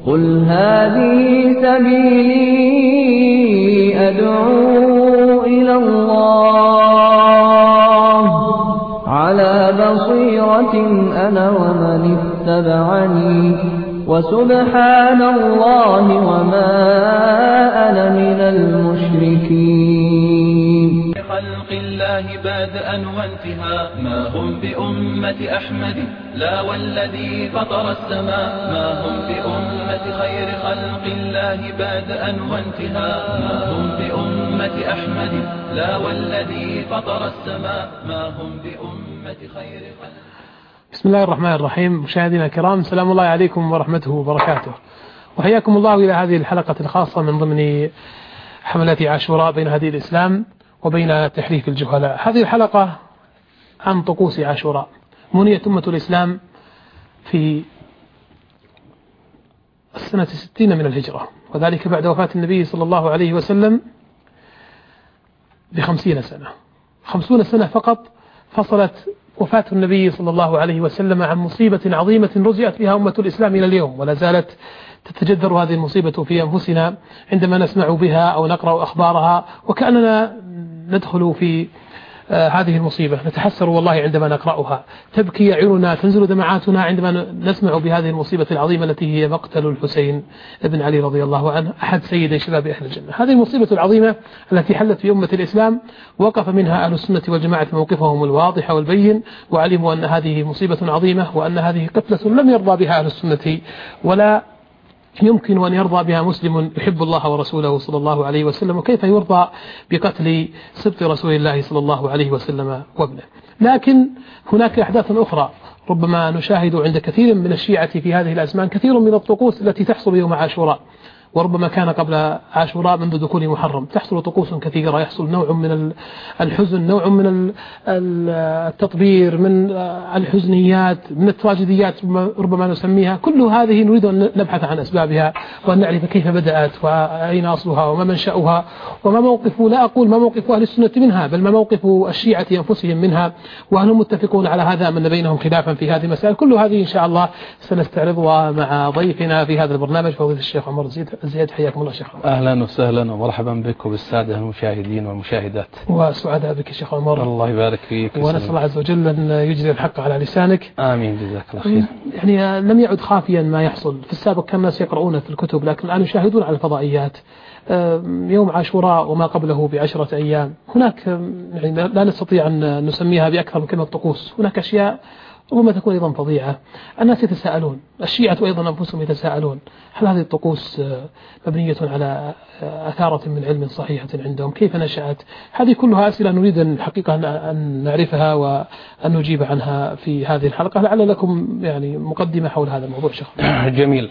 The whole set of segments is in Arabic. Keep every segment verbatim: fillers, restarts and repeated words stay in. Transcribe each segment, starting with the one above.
قل هذه سبيلي أدعو إلى الله على بصيرة أنا ومن اتبعني وسبحان الله وما أنا من المشركين. خلق الله بادئا وانتهاء ما هم بأمة أحمد لا والذي فطر السماء ما هم بأمة خير خلق الله بادئا وانتهاء ما هم بأمة أحمد لا والذي فطر السماء ما هم بأمة خير خلق. بسم الله الرحمن الرحيم. مشاهدينا الكرام، سلام الله عليكم ورحمته وبركاته، وحياكم الله إلى هذه الحلقة الخاصة من ضمن حملة عاشوراء بين هدي الإسلام وبين تحريف الجهلاء. هذه الحلقة عن طقوس عاشوراء. منيت أمة الإسلام في السنة ستين من الهجرة، وذلك بعد وفاة النبي صلى الله عليه وسلم بخمسين سنة. خمسون سنة فقط فصلت وفاة النبي صلى الله عليه وسلم عن مصيبة عظيمة رجعت بها أمة الإسلام إلى اليوم، ولا زالت تتجذر هذه المصيبة في أنفسنا عندما نسمع بها أو نقرأ أخبارها، وكأننا ندخل في آه هذه المصيبة، نتحسر والله عندما نقرأها، تبكي عيوننا، تنزل دمعاتنا عندما نسمع بهذه المصيبة العظيمة التي هي مقتل الحسين بن علي رضي الله عنه أحد سيدي شباب أهل الجنة. هذه المصيبة العظيمة التي حلت في أمة الإسلام وقف منها أهل السنة والجماعة موقفهم الواضح والبين، وعلموا أن هذه مصيبة عظيمة وأن هذه قتلة لم يرضى بها أهل السنة ولا يمكن أن يرضى بها مسلم يحب الله ورسوله صلى الله عليه وسلم، وكيف يرضى بقتل سبط رسول الله صلى الله عليه وسلم وابنه. لكن هناك أحداث أخرى ربما نشاهد عند كثير من الشيعة في هذه الأزمان كثير من الطقوس التي تحصل يوم عاشوراء، وربما كان قبل عاشوراء منذ دخول محرم. تحصل طقوس كثيرة، يحصل نوع من الحزن، نوع من التطبير، من الحزنيات، من التراجيديات ربما نسميها. كل هذه نريد أن نبحث عن أسبابها وأن نعرف كيف بدأت وأين أصلها وما منشأها وما موقف، لا أقول ما موقف أهل السنة منها، بل ما موقف الشيعة أنفسهم منها، وهل هم متفقون على هذا أم أن بينهم خلافا في هذه المسائل. كل هذه إن شاء الله سنستعرضها مع ضيفنا في هذا البرنامج فضيلة الشيخ عمر زيد. زياد حياكم الله شيخ. أهلا وسهلا ومرحبا بك وبالسادة المشاهدين والمشاهدات. وسعداء بك شيخ عمر. الله يبارك فيك. ونسأل الله عز وجل أن يجري الحق على لسانك. آمين، جزاك الله خير. يعني لم يعد خافيا ما يحصل. في السابق كان الناس يقرؤون في الكتب، لكن الآن يشاهدون على الفضائيات. يوم عاشوراء وما قبله بعشرة أيام هناك يعني لا نستطيع أن نسميها بأكثر من كلمة طقوس. هناك أشياء ربما تكون أيضا فظيعة. الناس يتساءلون، الشيعة أيضا أنفسهم يتساءلون، هل هذه الطقوس مبنية على أثارة من علم صحيحة عندهم؟ كيف نشأت؟ هذه كلها أسئلة نريد الحقيقة أن نعرفها وأن نجيب عنها في هذه الحلقة. لعل لكم يعني مقدمة حول هذا الموضوع شيخ. جميل،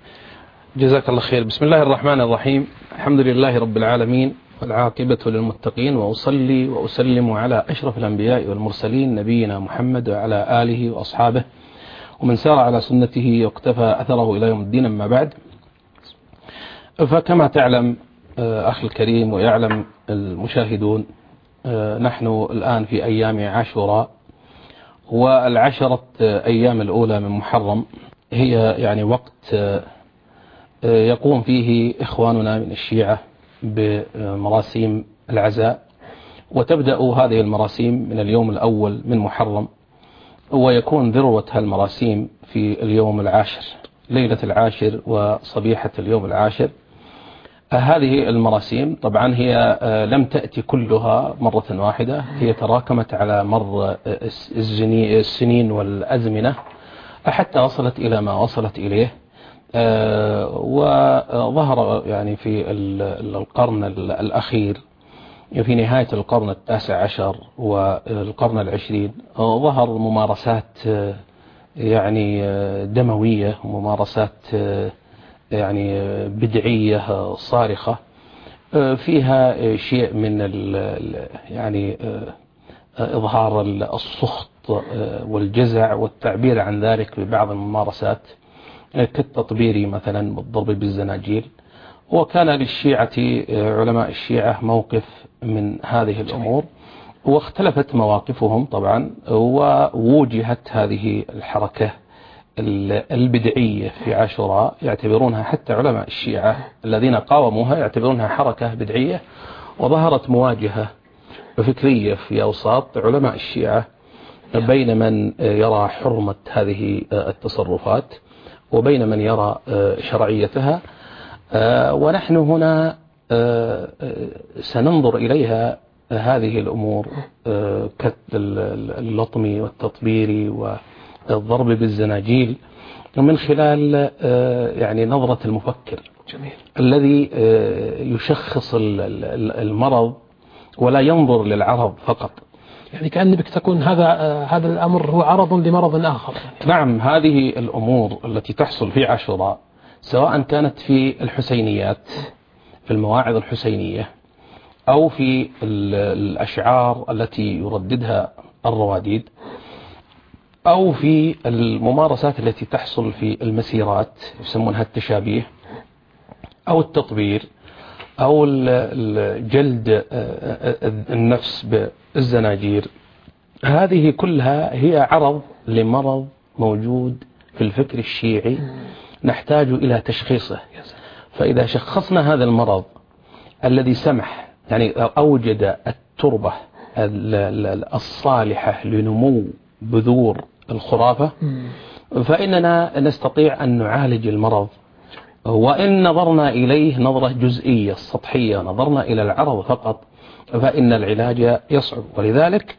جزاك الله خير. بسم الله الرحمن الرحيم. الحمد لله رب العالمين والعاقبة للمتقين، وأصلي وأسلم على أشرف الأنبياء والمرسلين نبينا محمد وعلى آله وأصحابه ومن سار على سنته واقتفى أثره إلى يوم الدين. أما بعد، فكما تعلم أخي الكريم ويعلم المشاهدون، نحن الآن في أيام عاشوراء، والعشرة أيام الأولى من محرم هي يعني وقت يقوم فيه إخواننا من الشيعة بمراسيم العزاء، وتبدأ هذه المراسيم من اليوم الأول من محرم، ويكون ذروة هالمراسيم في اليوم العاشر، ليلة العاشر وصبيحة اليوم العاشر. هذه المراسيم طبعا هي لم تأتي كلها مرة واحدة، هي تراكمت على مر السنين والأزمنة حتى وصلت إلى ما وصلت إليه. وظهر يعني في القرن الأخير، في نهاية القرن التاسع عشر والقرن العشرين، ظهر ممارسات يعني دموية، ممارسات يعني بدعية صارخة فيها شيء من يعني إظهار السخط والجزع والتعبير عن ذلك ببعض الممارسات كالتطبير مثلا بالضرب بالزناجيل. وكان للشيعة علماء الشيعة موقف من هذه الأمور، واختلفت مواقفهم طبعا، ووجهت هذه الحركة البدعية في عاشوراء يعتبرونها حتى علماء الشيعة الذين قاوموها يعتبرونها حركة بدعية، وظهرت مواجهة فكرية في أوساط علماء الشيعة بين من يرى حرمة هذه التصرفات وبين من يرى شرعيتها. ونحن هنا سننظر إليها هذه الأمور كاللطم والتطبير والضرب بالزناجيل من خلال يعني نظرة المفكر جميل. الذي يشخص المرض ولا ينظر للعرض فقط. يعني كأن بك تكون هذا هذا الأمر هو عرض لمرض آخر. نعم، هذه الأمور التي تحصل في عاشوراء سواء كانت في الحسينيات في المواعظ الحسينية أو في الأشعار التي يرددها الرواديد أو في الممارسات التي تحصل في المسيرات يسمونها التشابيه أو التطبير أو جلد النفس بالزناجير، هذه كلها هي عرض لمرض موجود في الفكر الشيعي نحتاج إلى تشخيصه. فإذا شخصنا هذا المرض الذي سمح يعني أوجد التربة الصالحة لنمو بذور الخرافة، فإننا نستطيع أن نعالج المرض. وإن نظرنا إليه نظرة جزئية سطحية، نظرنا إلى العرض فقط، فإن العلاج يصعب. ولذلك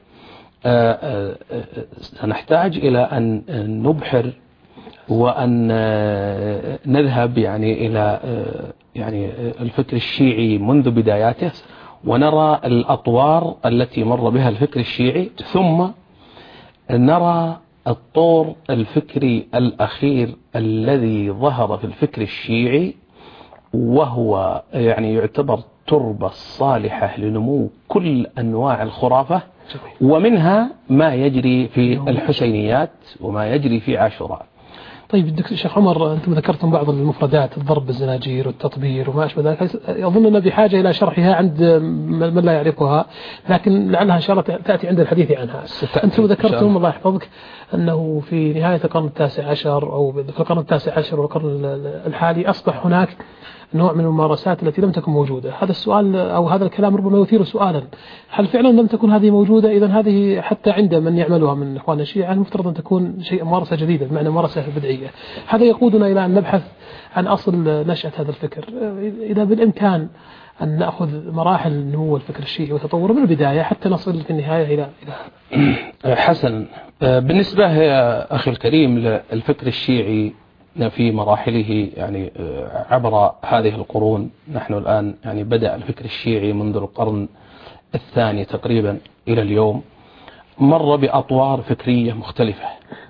سنحتاج إلى أن نبحر وأن نذهب يعني إلى يعني الفكر الشيعي منذ بداياته ونرى الأطوار التي مر بها الفكر الشيعي، ثم نرى الطور الفكري الأخير الذي ظهر في الفكر الشيعي، وهو يعني يعتبر تربة صالحة لنمو كل أنواع الخرافة، ومنها ما يجري في الحسينيات وما يجري في عاشوراء. طيب دكتور شيخ عمر، أنتم ذكرتم بعض المفردات، الضرب بالزناجير والتطبير وما أشبه ذلك، أظننا بحاجة إلى شرحها عند من لا يعرفها، لكن لعلها إن شاء الله تأتي عند الحديث عنها. أنتم ذكرتم الله يحفظك أنه في نهاية القرن التاسع عشر أو في القرن التاسع عشر والقرن الحالي أصبح هناك نوع من الممارسات التي لم تكن موجودة. هذا السؤال أو هذا الكلام ربما يثير سؤالا، هل فعلا لم تكن هذه موجودة؟ إذن هذه حتى عند من يعملها من إخوان الشيعة المفترض أن تكون شيء ممارسة جديدة بمعنى ممارسة بدعية. هذا يقودنا إلى أن نبحث عن أصل نشأة هذا الفكر. إذا بالإمكان أن نأخذ مراحل نمو الفكر الشيعي وتطوره من البداية حتى نصل في النهاية إلى إلى حسن. بالنسبة يا أخي الكريم للفكر الشيعي في مراحله يعني عبر هذه القرون، نحن الآن يعني بدأ الفكر الشيعي منذ القرن الثاني تقريبا إلى اليوم، مر بأطوار فكرية مختلفة.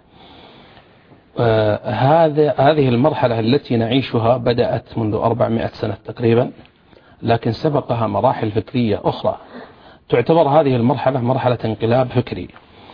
هذا هذه المرحلة التي نعيشها بدأت منذ أربعمائة سنة تقريبا، لكن سبقها مراحل فكرية أخرى. تعتبر هذه المرحلة مرحلة انقلاب فكري.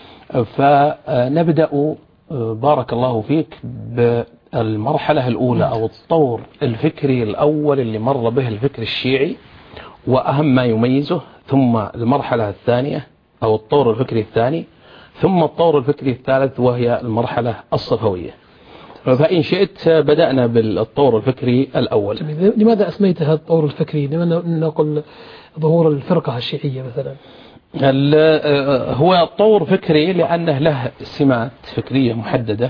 فنبدأ بارك الله فيك بالمرحلة الأولى أو الطور الفكري الأول اللي مر به الفكر الشيعي وأهم ما يميزه، ثم المرحلة الثانية أو الطور الفكري الثاني، ثم الطور الفكري الثالث وهي المرحلة الصفوية. فإن شئت بدأنا بالطور الفكري الأول. لماذا أسميتها الطور الفكري؟ لماذا نقول ظهور الفرقة الشيعية مثلا؟ هو طور فكري لأنه له سمات فكرية محددة،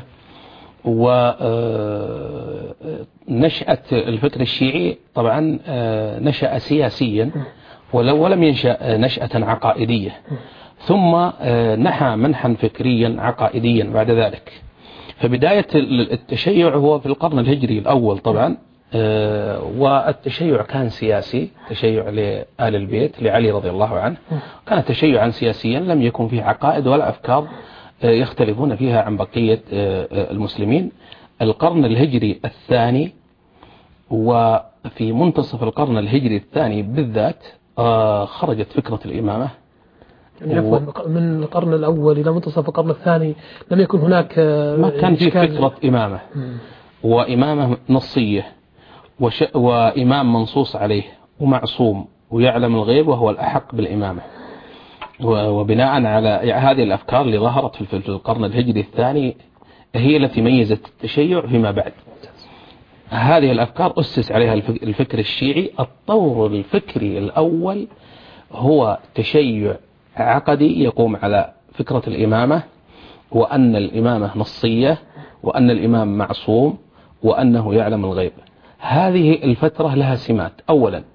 ونشأة الفكر الشيعي طبعا نشأ سياسيا ولم ينشأ نشأة عقائدية، ثم نحى منحا فكريا عقائديا بعد ذلك. فبداية التشيع هو في القرن الهجري الأول طبعا، والتشيع كان سياسي، تشيع لآل البيت لعلي رضي الله عنه، كان تشيعا سياسيا لم يكن فيه عقائد ولا أفكار يختلفون فيها عن بقية المسلمين. القرن الهجري الثاني وفي منتصف القرن الهجري الثاني بالذات خرجت فكرة الإمامة. يعني عفوا من القرن الأول إلى منتصف القرن الثاني لم يكن هناك ما كان في فكرة إمامة وإمامة نصية وإمام منصوص عليه ومعصوم ويعلم الغيب وهو الأحق بالإمامة. وبناء على هذه الأفكار اللي ظهرت في القرن الهجري الثاني هي التي ميزت التشيع فيما بعد. هذه الأفكار أسس عليها الفكر الشيعي. الطور الفكري الأول هو تشيع عقدي يقوم على فكرة الإمامة، وأن الإمامة نصية، وأن الإمام معصوم، وأنه يعلم الغيب. هذه الفترة لها سمات. أولا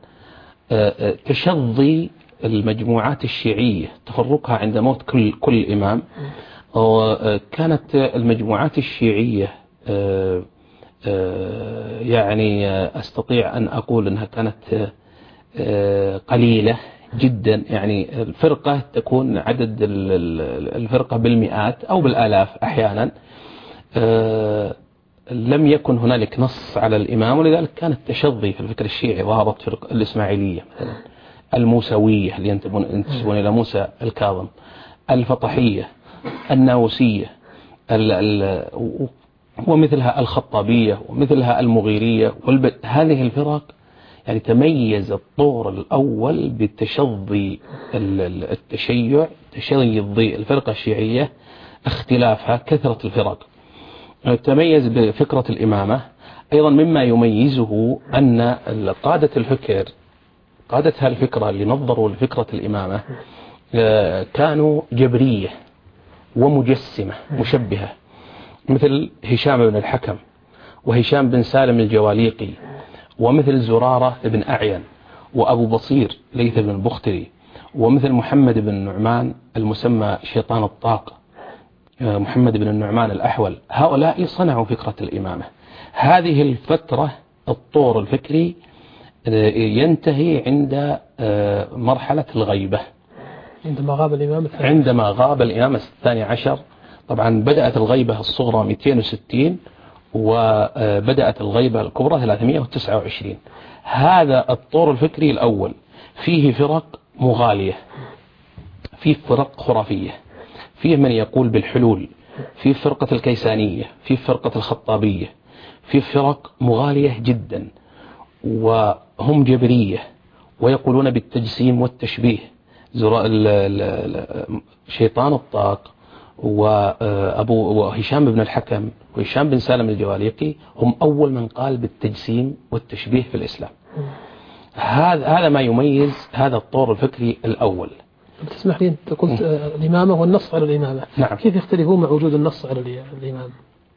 تشظي المجموعات الشيعية، تفرقها عند موت كل كل إمام. كانت المجموعات الشيعية يعني أستطيع أن أقول أنها كانت قليلة جدا، يعني الفرقة تكون عدد الفرقة بالمئات أو بالآلاف أحيانا. لم يكن هنالك نص على الإمام، ولذلك كانت تشظي في الفكر الشيعي. ظهرت فرقة الإسماعيلية مثلا، الموسوية اللي ينتسبون إلى موسى الكاظم، الفطحية، الناوسية، ومثلها الخطابية، ومثلها المغيرية. هذه الفرق يعني تميز الطور الأول بالتشظي التشيع، تشظي الفرقة الشيعية، اختلافها، كثرة الفرق. تميز بفكرة الإمامة. أيضا مما يميزه أن قادة الفكر، قادة هالفكرة اللي نظروا لفكرة الإمامة كانوا جبرية ومجسمة مشبهة، مثل هشام بن الحكم، وهشام بن سالم الجواليقي، ومثل زرارة بن أعين، وأبو بصير ليث بن البختري، ومثل محمد بن النعمان المسمى شيطان الطاق، محمد بن النعمان الأحول. هؤلاء صنعوا فكرة الإمامة. هذه الفترة الطور الفكري ينتهي عند مرحلة الغيبة، عندما غاب الإمام الثاني عندما غاب الإمام الثاني عشر. طبعا بدأت الغيبة الصغرى مئتين وستين، وبدأت الغيبة الكبرى ثلاثمئة وتسعة وعشرين. هذا الطور الفكري الأول فيه فرق مغالية، فيه فرق خرافية، فيه من يقول بالحلول، فيه فرقة الكيسانية، فيه فرقة الخطابية، فيه فرق مغالية جدا، وهم جبرية ويقولون بالتجسيم والتشبيه. شيطان الطاق وأبو وهشام بن الحكم وهشام بن سالم الجواليقي هم أول من قال بالتجسيم والتشبيه في الإسلام. هذا هذا ما يميز هذا الطور الفكري الأول. تسمح لي، أنت قلت الإمامة والنص على الإمامة. نعم. كيف يختلفون مع وجود النص على الإمام؟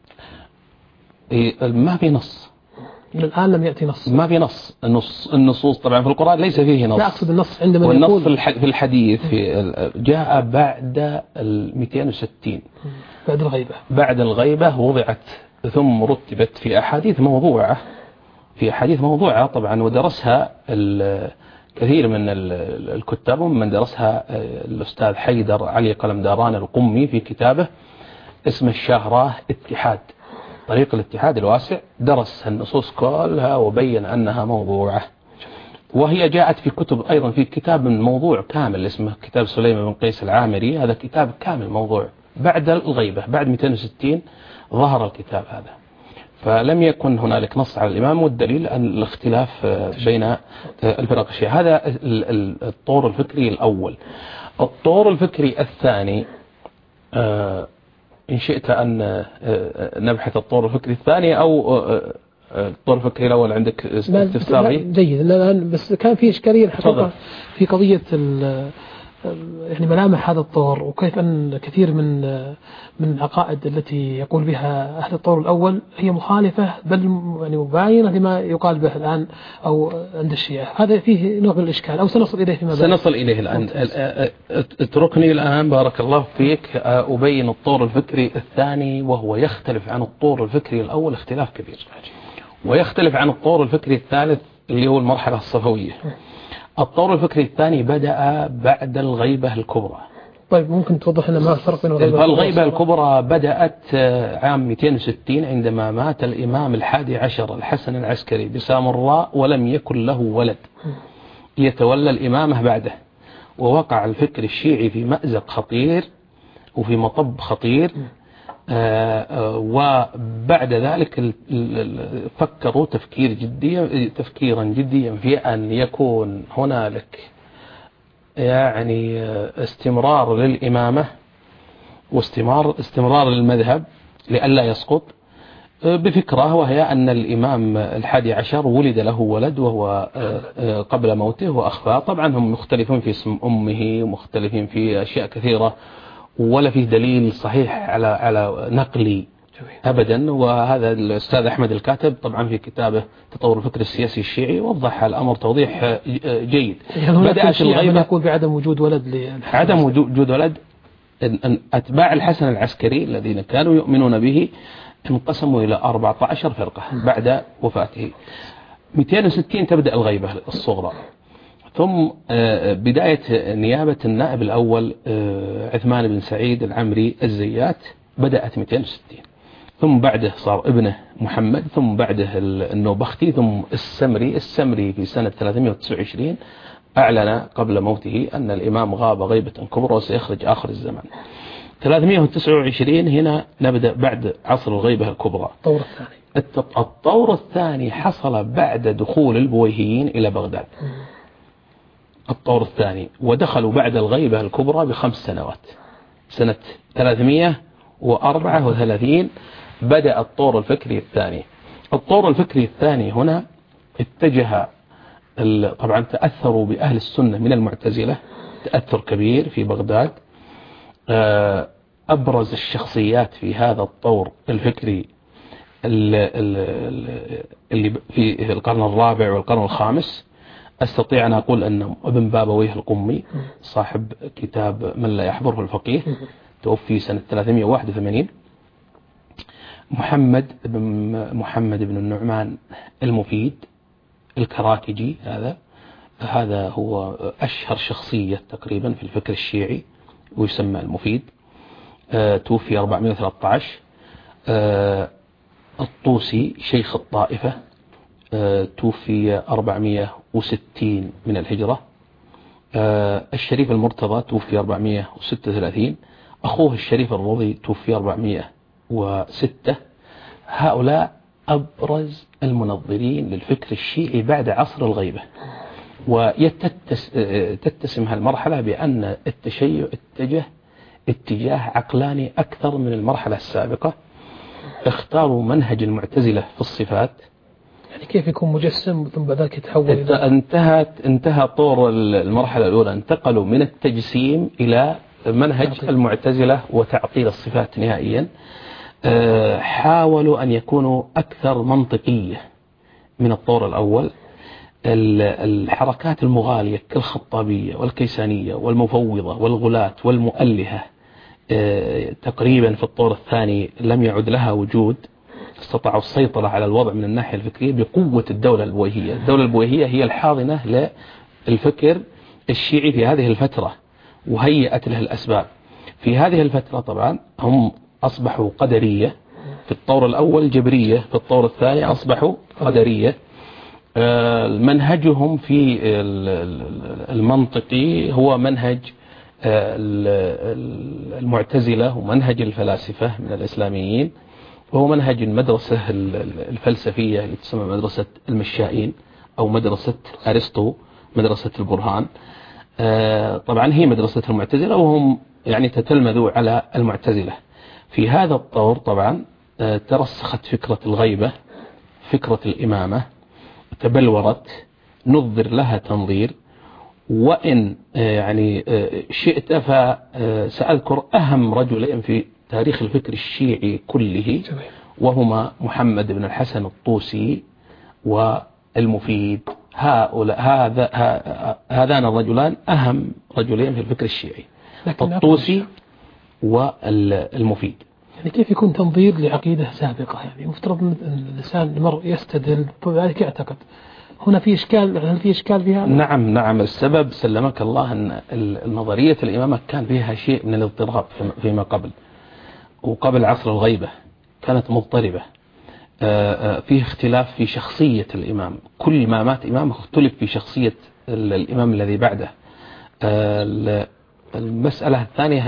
ما في نص من الآن لم يأتي نص. ما في نص. النص النصوص طبعا في القرآن ليس فيه نص. لا أقصد النص عندما والنص يقول في الحديث في جاء بعد ال مئتين وستين، بعد الغيبة. بعد الغيبة وضعت ثم رتبت في أحاديث موضوعة، في أحاديث موضوعة طبعا، ودرسها كثير من الكتاب، ومن درسها الأستاذ حيدر علي قلمداران القمي في كتابه اسمه الشاهراه اتحاد، طريق الاتحاد الواسع. درس النصوص كلها وبين أنها موضوعة، وهي جاءت في كتب أيضا، في كتاب موضوع كامل اسمه كتاب سليمان بن قيس العامري. هذا كتاب كامل موضوع بعد الغيبة، بعد مئتين وستين ظهر الكتاب هذا. فلم يكن هنالك نص على الإمام، والدليل أن الاختلاف بين الفرق الشيعية. هذا الطور الفكري الأول. الطور الفكري الثاني، إن شئت أن نبحث الطور الفكري الثاني أو الطور الفكري الأول عندك استفساري؟ جيد. الآن بس كان في إشكالية الحقيقة في قضية يعني ملامح هذا الطور، وكيف أن كثير من من العقائد التي يقول بها أهل الطور الأول هي مخالفة بل يعني مباينة لما يقال به الآن أو عند الشيعة. هذا فيه نوع من الإشكال، أو سنصل إليه فيما بعد. سنصل إليه الآن. اتركني الآن بارك الله فيك أبين الطور الفكري الثاني، وهو يختلف عن الطور الفكري الأول اختلاف كبير، ويختلف عن الطور الفكري الثالث اللي هو المرحلة الصفوية. الطور الفكري الثاني بدأ بعد الغيبة الكبرى. طيب ممكن توضح لنا ما الفرق بين الغيبة الكبرى؟ الغيبة الكبرى بدأت عام مئتين وستين عندما مات الإمام الحادي عشر الحسن العسكري بسامراء، ولم يكن له ولد يتولى الإمامة بعده، ووقع الفكر الشيعي في مأزق خطير وفي مطب خطير. وبعد ذلك فكروا تفكير جديا تفكيرا جديا في أن يكون هنالك يعني استمرار للإمامة واستمرار استمرار للمذهب لئلا يسقط بفكرة، وهي أن الإمام الحادي عشر ولد له ولد وهو قبل موته وأخفاه. طبعا هم مختلفون في اسم أمه ومختلفين في أشياء كثيرة، ولا فيه دليل صحيح على على نقلي أبدا. وهذا الأستاذ أحمد الكاتب طبعا في كتابه تطور الفكر السياسي الشيعي وضح الأمر توضيح جيد. يعني بدأت الغيبة يقول بعدم وجود ولد، عدم وجود ولد. أتباع الحسن العسكري الذين كانوا يؤمنون به انقسموا إلى أربعة عشر فرقة بعد وفاته. مئتين وستين تبدأ الغيبة الصغرى، ثم بداية نيابة النائب الأول عثمان بن سعيد العمري الزيات بدأت مئتين وستين، ثم بعده صار ابنه محمد، ثم بعده النوبختي، ثم السمري. السمري في سنة ثلاثمئة وتسعة وعشرين أعلن قبل موته أن الإمام غاب غيبة كبرى وسيخرج آخر الزمان. ثلاثمئة وتسعة وعشرين هنا نبدأ بعد عصر الغيبة الكبرى. الطور الثاني الطور الثاني حصل بعد دخول البويهيين إلى بغداد. الطور الثاني، ودخلوا بعد الغيبة الكبرى بخمس سنوات. سنة ثلاثمئة وأربعة وثلاثين بدأ الطور الفكري الثاني. الطور الفكري الثاني هنا اتجه، طبعا تأثروا بأهل السنة من المعتزلة تأثر كبير في بغداد. أبرز الشخصيات في هذا الطور الفكري اللي في القرن الرابع والقرن الخامس، أستطيع أن أقول أن ابن بابويه القمي صاحب كتاب من لا يحضره الفقيه توفي سنة ثلاثمئة وواحد وثمانين. محمد بن محمد بن النعمان المفيد الكراكجي، هذا هذا هو أشهر شخصية تقريبا في الفكر الشيعي ويسمى المفيد. آه توفي أربعمئة وثلاثة عشر. آه الطوسي شيخ الطائفة آه توفي أربعمئة وستين من الهجرة. آه الشريف المرتضى توفي أربعمئة وستة وثلاثين. أخوه الشريف الرضي توفي أربعمئة وستة. هؤلاء أبرز المنظرين للفكر الشيعي بعد عصر الغيبة. وتتسم هالمرحلة بأن التشيع اتجه اتجاه عقلاني أكثر من المرحلة السابقة. اختاروا منهج المعتزلة في الصفات، يعني كيف يكون مجسم ثم بعد يتحول إلى انتهت انتهى طور المرحلة الأولى، انتقلوا من التجسيم إلى منهج تعطيل. المعتزلة وتعطيل الصفات نهائيا. حاولوا أن يكونوا أكثر منطقية من الطور الأول. الحركات المغالية كالخطابية والكيسانية والمفوضة والغلاة والمؤلهة تقريبا في الطور الثاني لم يعد لها وجود. استطاعوا السيطرة على الوضع من الناحية الفكرية بقوة الدولة البويهية. الدولة البويهية هي الحاضنة للفكر الشيعي في هذه الفترة وهيئت له الأسباب. في هذه الفترة طبعا هم أصبحوا قدرية، في الطور الأول جبرية، في الطور الثاني أصبحوا قدرية. منهجهم في المنطقي هو منهج المعتزلة ومنهج الفلاسفة من الإسلاميين، وهو منهج المدرسة الفلسفية اللي تسمى مدرسة المشائين أو مدرسة أرسطو، مدرسة البرهان. طبعا هي مدرسة المعتزلة وهم يعني تتلمذوا على المعتزلة. في هذا الطور طبعا ترسخت فكرة الغيبة، فكرة الإمامة تبلورت، نظر لها تنظير. وإن يعني شئت فسأذكر أهم رجلين في تاريخ الفكر الشيعي كله، وهما محمد بن الحسن الطوسي والمفيد. هؤلاء هذا هذان الرجلان أهم رجلين في الفكر الشيعي، الطوسي والمفيد. يعني كيف يكون تنظير لعقيدة سابقة؟ يعني مفترض أن الإنسان المرء يستدل بذلك يعتقد. هنا في إشكال، هل في إشكال فيها؟ نعم نعم. السبب سلمك الله أن النظرية الإمامة كان فيها شيء من الاضطراب فيما قبل، وقبل عصر الغيبة كانت مضطربة. فيه اختلاف في شخصية الإمام، كل ما مات إمام اختلف في شخصية الإمام الذي بعده. المسألة الثانية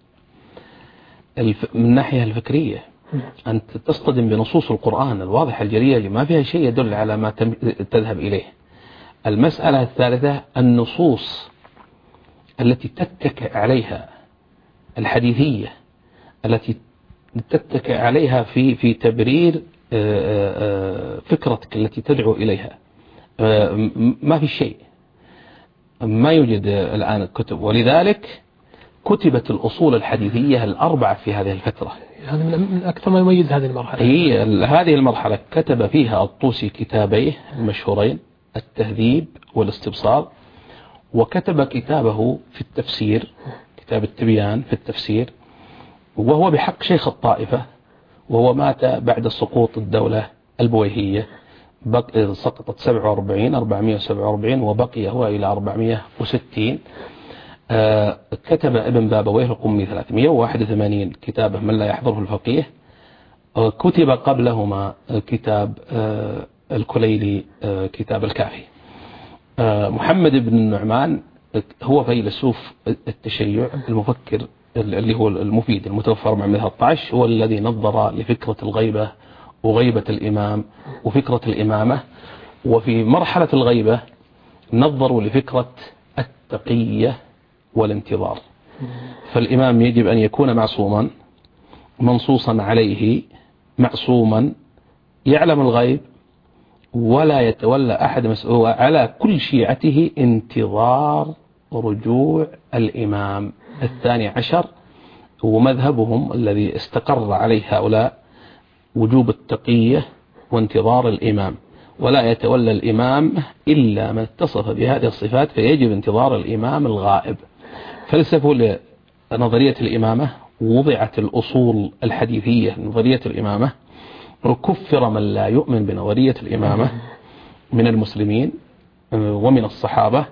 من الناحية الفكرية، أنت تصطدم بنصوص القرآن الواضحة الجلية اللي ما فيها شيء يدل على ما تذهب إليه. المسألة الثالثة النصوص التي تتكئ عليها الحديثية التي تتكئ عليها في في تبرير فكرتك التي تدعو إليها. ما في شيء، ما يوجد الآن كتب، ولذلك كتبت الأصول الحديثية الأربعة في هذه الفترة. هذا من أكثر ما يميز هذه المرحلة. هي هذه المرحلة كتب فيها الطوسي كتابيه المشهورين، التهذيب والاستبصار، وكتب كتابه في التفسير، كتاب التبيان في التفسير، وهو بحق شيخ الطائفة، وهو مات بعد سقوط الدولة البويهية، سقطت سبعة وأربعين أربعمائة وسبعة وأربعين وبقي هو إلى أربعمائة وستين. آه كتب ابن بابويه القمي ثلاثمائة وواحد وثمانين كتابه من لا يحضره الفقيه. آه كتب قبلهما كتاب آه الكليلي آه كتاب الكافي. آه محمد بن النعمان هو فيلسوف التشيع المفكر اللي هو المفيد المتوفى أربعمائة وثلاثة عشر، هو الذي نظر لفكرة الغيبة وغيبة الإمام وفكرة الإمامة. وفي مرحلة الغيبة نظروا لفكرة التقية والانتظار. فالإمام يجب أن يكون معصوما منصوصا عليه، معصوما يعلم الغيب ولا يتولى أحد مسؤول، على كل شيعته انتظار رجوع الإمام الثاني عشر. ومذهبهم الذي استقر عليه هؤلاء وجوب التقية وانتظار الإمام، ولا يتولى الإمام إلا من اتصف بهذه الصفات، فيجب انتظار الإمام الغائب. فلسفوا لنظرية الإمامة، وضعت الأصول الحديثية نظرية الإمامة، وكفر من لا يؤمن بنظرية الإمامة من المسلمين ومن الصحابة.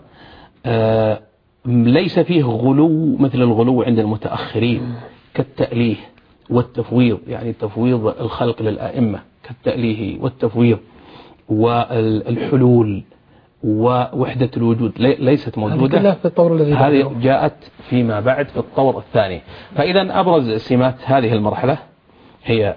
ليس فيه غلو مثل الغلو عند المتأخرين كالتأليه والتفويض، يعني تفويض الخلق للأئمة كالتأليه والتفويض والحلول ووحدة الوجود ليست موجودة. هذه جاءت فيما بعد في الطور الثاني. فإذا أبرز سمات هذه المرحلة هي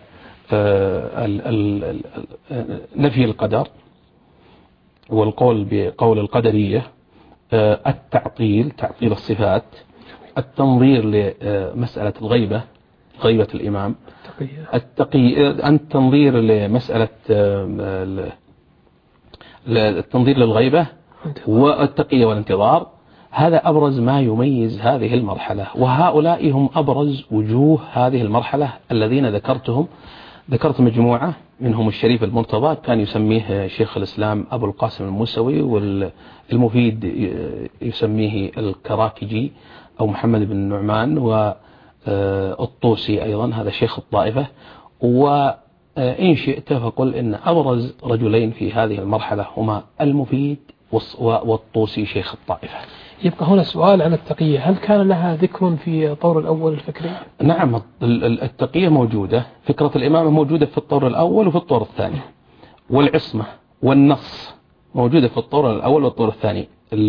نفي القدر والقول بقول القدرية، التعطيل تعطيل الصفات، التنظير لمسألة الغيبة غيبة الإمام، التقي التنظير لمسألة التنظير للغيبة والتقية والانتظار. هذا أبرز ما يميز هذه المرحلة، وهؤلاء هم أبرز وجوه هذه المرحلة الذين ذكرتهم. ذكرت مجموعة منهم الشريف المرتضى كان يسميه شيخ الإسلام أبو القاسم الموسوي، والمفيد يسميه الكراكجي أو محمد بن النعمان، والطوسي أيضا هذا شيخ الطائفة. وإن شئت فقل إن أبرز رجلين في هذه المرحلة هما المفيد والطوسي شيخ الطائفة. يبقى هنا سؤال عن التقية، هل كان لها ذكر في الطور الأول الفكري؟ نعم، التقية موجودة، فكرة الإمامة موجودة في الطور الأول وفي الطور الثاني، والعصمة والنص موجودة في الطور الأول والطور الثاني.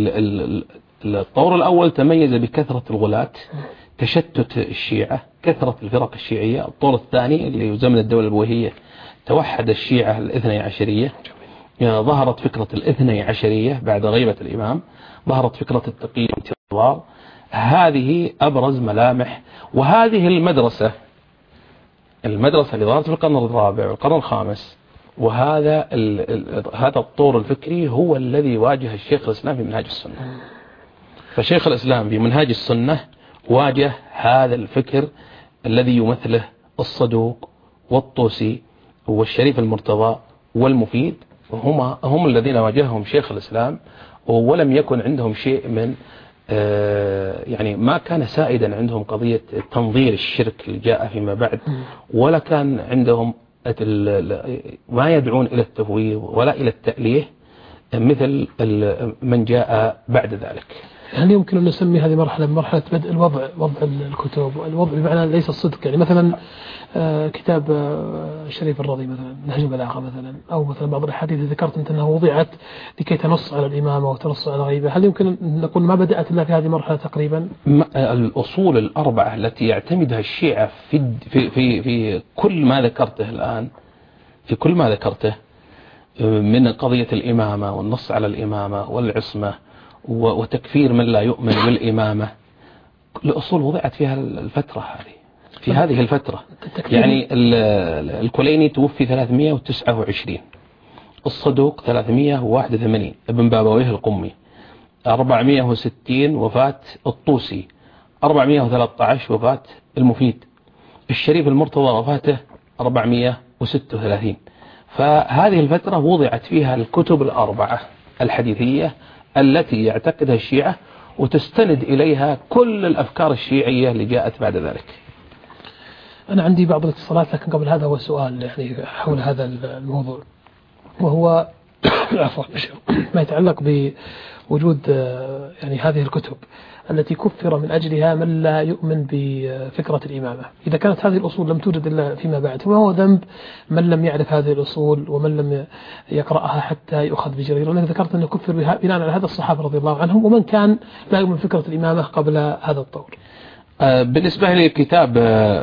الطور الأول تميز بكثرة الغلاة، تشتت الشيعة، كثرة الفرق الشيعية. الطور الثاني اللي زمن الدولة البويهية توحد الشيعة الاثني عشرية، ظهرت فكرة الاثني عشرية بعد غيبة الإمام، ظهرت فكرة التقية والانتظار. هذه أبرز ملامح. وهذه المدرسة المدرسة اللي ظهرت في القرن الرابع والقرن الخامس، وهذا هذا الطور الفكري هو الذي واجه الشيخ الإسلام في منهاج السنة. فشيخ الإسلام في منهاج السنة واجه هذا الفكر الذي يمثله الصدوق والطوسي والشريف المرتضى والمفيد، هم هم الذين واجههم شيخ الإسلام. ولم يكن عندهم شيء من يعني ما كان سائدا عندهم قضية تنظير الشرك اللي جاء فيما بعد، ولا كان عندهم ما يدعون إلى التفويض ولا إلى التأليه مثل من جاء بعد ذلك. هل يمكن أن نسمي هذه مرحلة مرحلة بدء الوضع، وضع الكتب، الوضع بمعنى ليس الصدق، يعني مثلا كتاب الشريف الرضي مثلا نهج البلاغة مثلا، أو مثلا بعض الأحاديث ذكرت أنت أنها وضعت لكي تنص على الإمامة وتنص على الغيبة. هل يمكن أن نقول ما بدأت إلا في هذه المرحلة تقريبا؟ الأصول الأربعة التي يعتمدها الشيعة في في في في كل ما ذكرته الآن، في كل ما ذكرته من قضية الإمامة والنص على الإمامة والعصمة وتكفير من لا يؤمن بالإمامة، الأصول وضعت فيها الفترة هذه. في هذه الفترة. يعني الكليني توفي ثلاثمائة وتسعة وعشرين، الصدوق ثلاثمائة وواحد وثمانين، ابن بابويه القمي أربعمائة وستين وفاة الطوسي، أربعمائة وثلاثة عشر وفاة المفيد، الشريف المرتضى وفاته أربعمائة وستة وثلاثين. فهذه الفترة وضعت فيها الكتب الأربعة الحديثية التي يعتقدها الشيعة وتستند إليها كل الأفكار الشيعية اللي جاءت بعد ذلك. أنا عندي بعض الاتصالات، لكن قبل هذا هو سؤال يعني حول هذا الموضوع، وهو عفوا ما يتعلق بوجود يعني هذه الكتب التي كفر من أجلها من لا يؤمن بفكرة الإمامة. إذا كانت هذه الأصول لم توجد إلا فيما بعد، فما هو ذنب من لم يعرف هذه الأصول ومن لم يقرأها حتى يؤخذ بجريرة؟ لأنك ذكرت أنه كفر بها بناء على هذا الصحابة رضي الله عنهم، ومن كان لا يؤمن بفكرة الإمامة قبل هذا الطور. بالنسبة لكتاب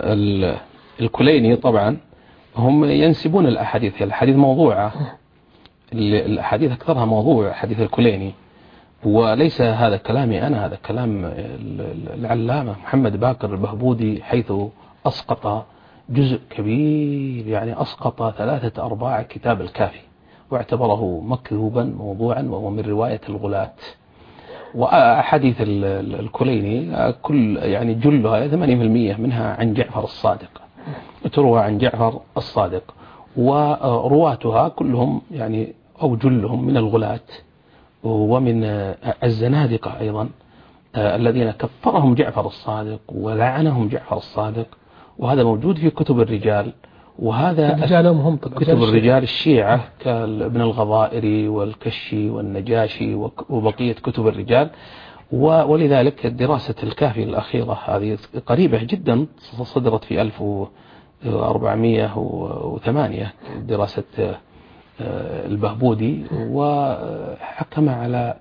الكليني طبعا هم ينسبون الأحاديث، الأحاديث موضوعة، الأحاديث أكثرها موضوع حديث الكليني، وليس هذا كلامي أنا، هذا كلام العلامة محمد باكر البهبودي، حيث أسقط جزء كبير، يعني أسقط ثلاثة أرباع كتاب الكافي واعتبره مكذوبا موضوعا وهو من رواية الغلاة. وأحاديث الكليني كل يعني جلها ثمانين بالمئة منها عن جعفر الصادق، تروى عن جعفر الصادق، ورواتها كلهم يعني أو جلهم من الغلاة ومن الزنادقة أيضا الذين كفرهم جعفر الصادق ولعنهم جعفر الصادق، وهذا موجود في كتب الرجال. وهذا رجالهم كتب الرجال الشيعة كابن الغضائري والكشي والنجاشي وبقية كتب الرجال. ولذلك دراسة الكافي الأخيرة هذه قريبة جدا، صدرت في ألف وأربعمائة وثمانية، دراسة البهبودي، وحكم على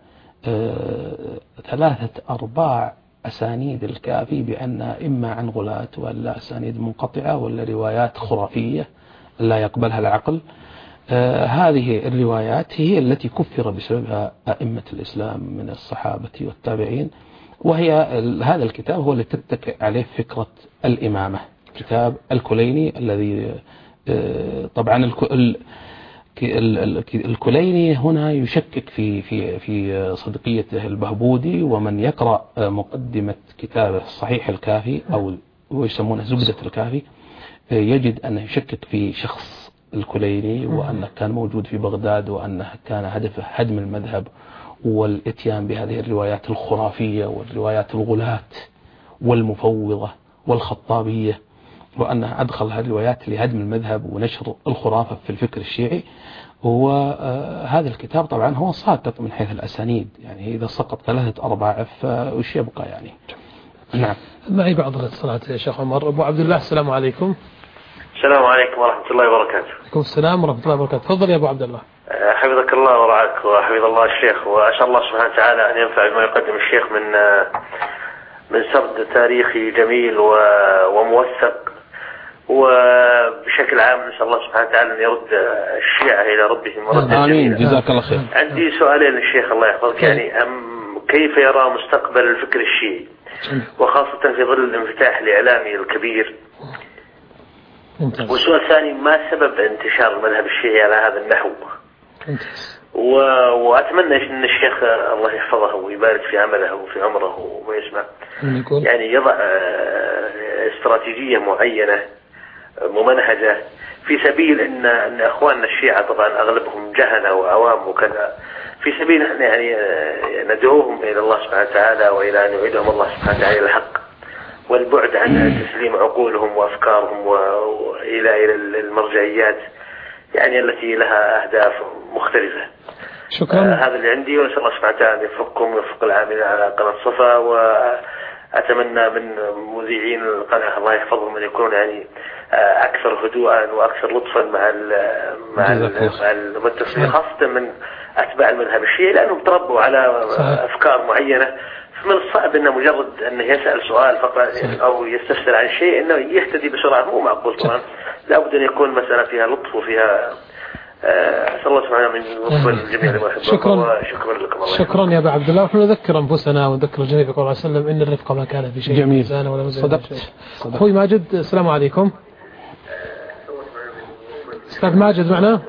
ثلاثة أرباع أسانيد الكافي بأن إما عن غلاة ولا أسانيد منقطعة ولا روايات خرافية لا يقبلها العقل. آه هذه الروايات هي التي كفر بسببها أئمة الإسلام من الصحابة والتابعين، وهي هذا الكتاب هو الذي تتكئ عليه فكرة الإمامة، كتاب الكليني الذي آه طبعا الكليني هنا يشكك في في في صدقيته البهبودي، ومن يقرأ مقدمة كتابه صحيح الكافي أو يسمونه زبدة الكافي يجد أنه يشكك في شخص الكليني، وأنه كان موجود في بغداد، وأنه كان هدفه هدم المذهب والاتيان بهذه الروايات الخرافية والروايات الغلاة والمفوضة والخطابية، وأنه أدخل هذه الروايات لهدم المذهب ونشر الخرافة في الفكر الشيعي. وهذا الكتاب طبعا هو ساقط من حيث الأسانيد، يعني إذا سقط ثلاثة أرباع فوش يبقى يعني. نعم. معي بعض الاتصالات يا شيخ عمر. أبو عبد الله السلام عليكم. السلام عليكم ورحمة الله وبركاته. عليكم السلام ورحمة الله وبركاته. تفضل يا أبو عبد الله. حفظك الله ورعاك وحفظ الله الشيخ، وأسأل الله سبحانه وتعالى أن ينفع بما يقدم الشيخ من من سرد تاريخي جميل وموثق، وبشكل عام نسأل الله سبحانه وتعالى أن يرد الشيعة إلى ربهم مردا آمين. جزاك الله خير. عندي سؤالين للشيخ الله يحفظك. يعني أم كيف يرى مستقبل الفكر الشيعي، وخاصة في ظل الانفتاح الإعلامي الكبير؟ والسؤال الثاني، ما سبب انتشار المذهب الشيعي على هذا النحو؟ و... وأتمنى أن الشيخ الله يحفظه ويبارك في عمله وفي عمره ويسمع يعني يضع استراتيجية معينة ممنهجة في سبيل أن أن أخواننا الشيعة طبعا أغلبهم جهنة وعوام وكذا، في سبيل أن يعني ندعوهم إلى الله سبحانه وتعالى وإلى أن يعيدهم الله سبحانه وتعالى إلى الحق، والبعد عن تسليم عقولهم وأفكارهم وإلى إلى المرجعيات يعني التي لها أهداف مختلفة. شكرا. آه هذا اللي عندي، ونسأل الله سبحانه وتعالى أن يوفقكم ويوفق العاملين على قناة صفا، وأتمنى من مذيعين القناة الله يحفظهم أن يكونوا يعني آه أكثر هدوءا وأكثر لطفا مع ال مع المتصلين، خاصة من أتباع المذهب الشيعي، لأنهم تربوا على أفكار معينة، فمن الصعب أنه مجرد أنه يسأل سؤال فقط أو يستفسر عن شيء أنه يهتدي بسرعة، مو معقول طبعا. لابد أن يكون مسألة فيها لطف وفيها أسأل الله سبحانه من يوفق الجميع لما يحب. شكرا شكرا لكم. شكرا يا أبا عبد الله. ونحن نذكر أنفسنا ونذكر الجميع في قول الله عليه وسلم إن الرفق ما كان في شيء. جميل. صدقت. أخوي ماجد السلام عليكم. أستاذ ماجد معنا؟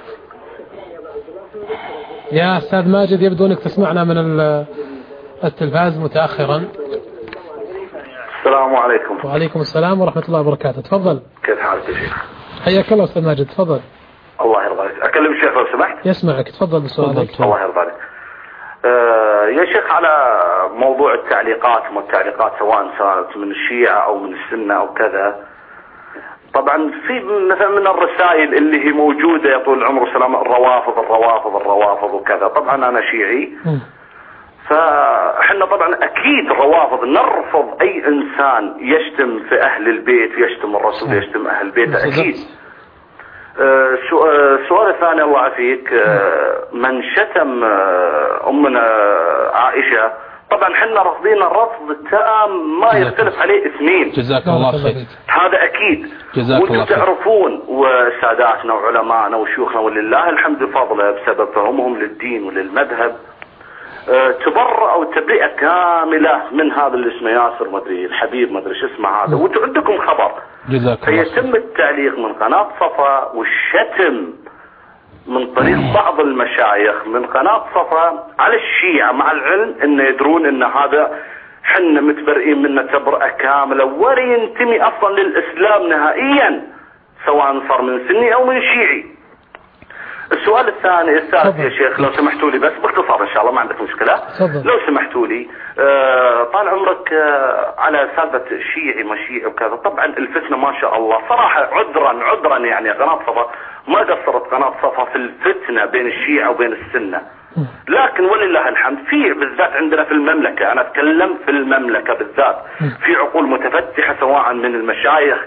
يا أستاذ ماجد يبدو أنك تسمعنا من التلفاز متأخرا. السلام عليكم. وعليكم السلام ورحمة الله وبركاته. تفضل. كيف حالك يا شيخ؟ حياك الله أستاذ ماجد. تفضل. الله يرضى عليك. أكلم الشيخ لو سمحت؟ يسمعك. تفضل بسؤالك. الله يرضى عليك. آه يا شيخ على موضوع التعليقات والتعليقات سواء صارت من الشيعة أو من السنة أو كذا. طبعا في مثلا من الرسائل اللي هي موجودة يا طول العمر والسلامة الروافض الروافض الروافض وكذا. طبعا أنا شيعي. م. فاحنا طبعا اكيد الروافض نرفض اي انسان يشتم في اهل البيت يشتم الرسول يشتم اهل البيت اكيد. السؤال الثاني الله يعافيك من شتم امنا عائشة طبعا احنا رافضين الرفض التام ما يختلف عليه اثنين. جزاك الله خير. هذا اكيد. وانتم تعرفون وساداتنا وعلمائنا وشيوخنا ولله الحمد بفضله بسبب فهمهم للدين وللمذهب تبرأ أو تبرئة كاملة من هذا اللي اسمه ياسر مدري الحبيب مدري شو اسمه هذا وانتم عندكم خبر. فيتم التعليق من قناة صفا والشتم من طريق بعض المشايخ من قناة صفا على الشيعة مع العلم ان يدرون ان هذا حنا متبرئين منه تبرئة كاملة ولا ينتمي اصلا للاسلام نهائيا سواء صار من سني او من شيعي. السؤال الثاني الثالث يا شيخ لو سمحتوا لي بس باختصار ان شاء الله ما عندك مشكلة. صدق. لو سمحتوا لي آه طال عمرك آه على سالفة شيعي ما شيعي وكذا. طبعا الفتنة ما شاء الله صراحة عذرا عذرا يعني قناة صفا ما قصرت قناة صفا في الفتنة بين الشيعة وبين السنة. لكن ولله الحمد في بالذات عندنا في المملكة أنا أتكلم في المملكة بالذات في عقول متفتحة سواء من المشايخ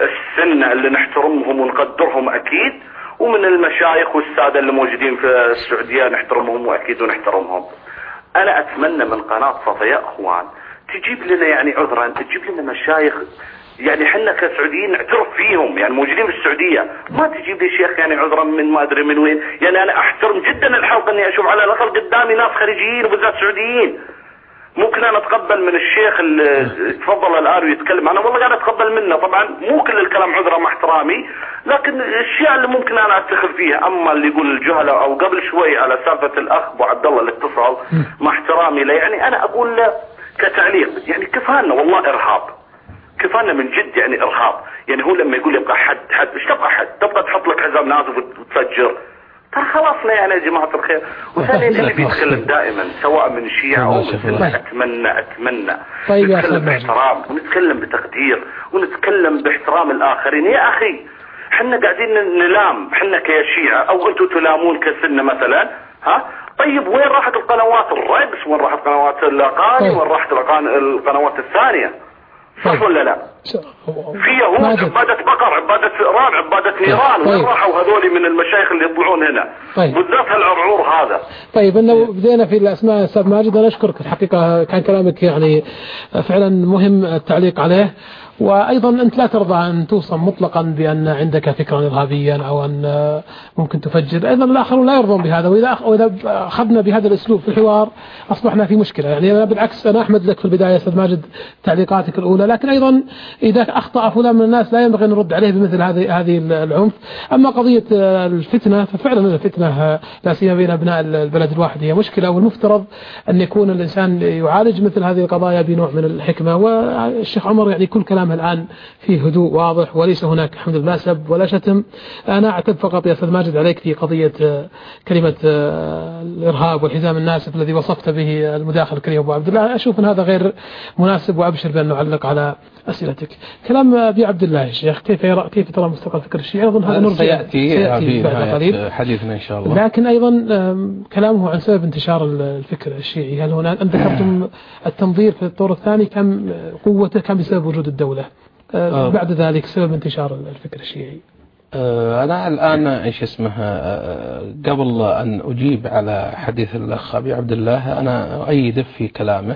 السنة اللي نحترمهم ونقدرهم أكيد ومن المشايخ والسادة اللي موجودين في السعودية نحترمهم وأكيد ونحترمهم. أنا أتمنى من قناة صفا يا أخوان تجيب لنا يعني عذرا تجيب لنا مشايخ يعني حنا كسعوديين نعترف فيهم يعني موجودين في السعودية ما تجيب لي شيخ يعني عذرا من ما أدري من وين. يعني أنا أحترم جدا الحلقة أني أشوف على الأقل قدامي ناس خارجيين وبالذات سعوديين. ممكن أنا أتقبل من الشيخ اللي تفضل الآن ويتكلم أنا والله قاعد أتقبل منه طبعا مو كل الكلام عذرا مع احترامي لكن الأشياء اللي ممكن أنا أتخذ فيها. أما اللي يقول الجهلة أو قبل شوي على سالفة الأخ أبو عبد الله اللي اتصل مع احترامي له يعني أنا أقول له كتعليق يعني كفانا والله إرهاب كفانا من جد يعني إرهاب. يعني هو لما يقول يبقى حد حد إيش تبقى حد تبقى تحط لك حزام نازف وتفجر ترى خلاصنا يعني يا جماعة الخير. وثانيا اللي بيتكلم دائما سواء من الشيعة أو من السنة أتمنى أتمنى طيب نتكلم باحترام ونتكلم بتقدير ونتكلم باحترام الآخرين. يا أخي حنا قاعدين نلام حنا كشيعة أو أنتم تلامون كسنة مثلا ها. طيب وين راحت القنوات الرقص وين راحت قنوات الأغاني وين راحت القنوات الثانية صح ولا لا؟ في يهود عبادة بقر عبادة فئران عبادة نيران وين راحوا هذول من المشايخ اللي يطلعون هنا طيب. بالذات هالعرعور هذا. طيب انه بدينا في الاسماء استاذ ماجد انا اشكرك الحقيقة كان كلامك يعني فعلا مهم التعليق عليه. وأيضا أنت لا ترضى أن توصم مطلقا بأن عندك فكرا إرهابيا أو أن ممكن تفجر. أيضا الآخرون لا يرضون بهذا وإذا وإذا أخذنا بهذا الأسلوب في الحوار أصبحنا في مشكلة. يعني أنا بالعكس أنا أحمد لك في البداية أستاذ ماجد تعليقاتك الأولى لكن أيضا إذا أخطأ فلان من الناس لا ينبغي أن نرد عليه بمثل هذه هذه العنف. أما قضية الفتنة ففعلا الفتنة لا سيما بين أبناء البلد الواحد هي مشكلة والمفترض أن يكون الإنسان يعالج مثل هذه القضايا بنوع من الحكمة. والشيخ عمر يعني كل كلام الآن في هدوء واضح وليس هناك الحمد لله سب ولا شتم. أنا أعتب فقط يا أستاذ ماجد عليك في قضية كلمة الإرهاب والحزام الناسف الذي وصفت به المداخل الكريم أبو عبد الله. أشوف أن هذا غير مناسب وأبشر بأن نعلق على أسئلتك. كلام أبي عبد الله يا شيخ كيف يرى كيف ترى مستقبل فكر الشيعة؟ أظن هذا نرجع سيأتي, سيأتي بعد قليل حديثنا إن شاء الله. لكن أيضا كلامه عن سبب انتشار الفكر الشيعي هل هناك أنت ذكرتم التنظير في الطور الثاني كم قوته كان بسبب وجود الدولة أه بعد ذلك سبب انتشار الفكر الشيعي. أه أنا الآن إيش اسمه أه قبل أن أجيب على حديث الأخ أبي عبد الله أنا أؤيد في كلامه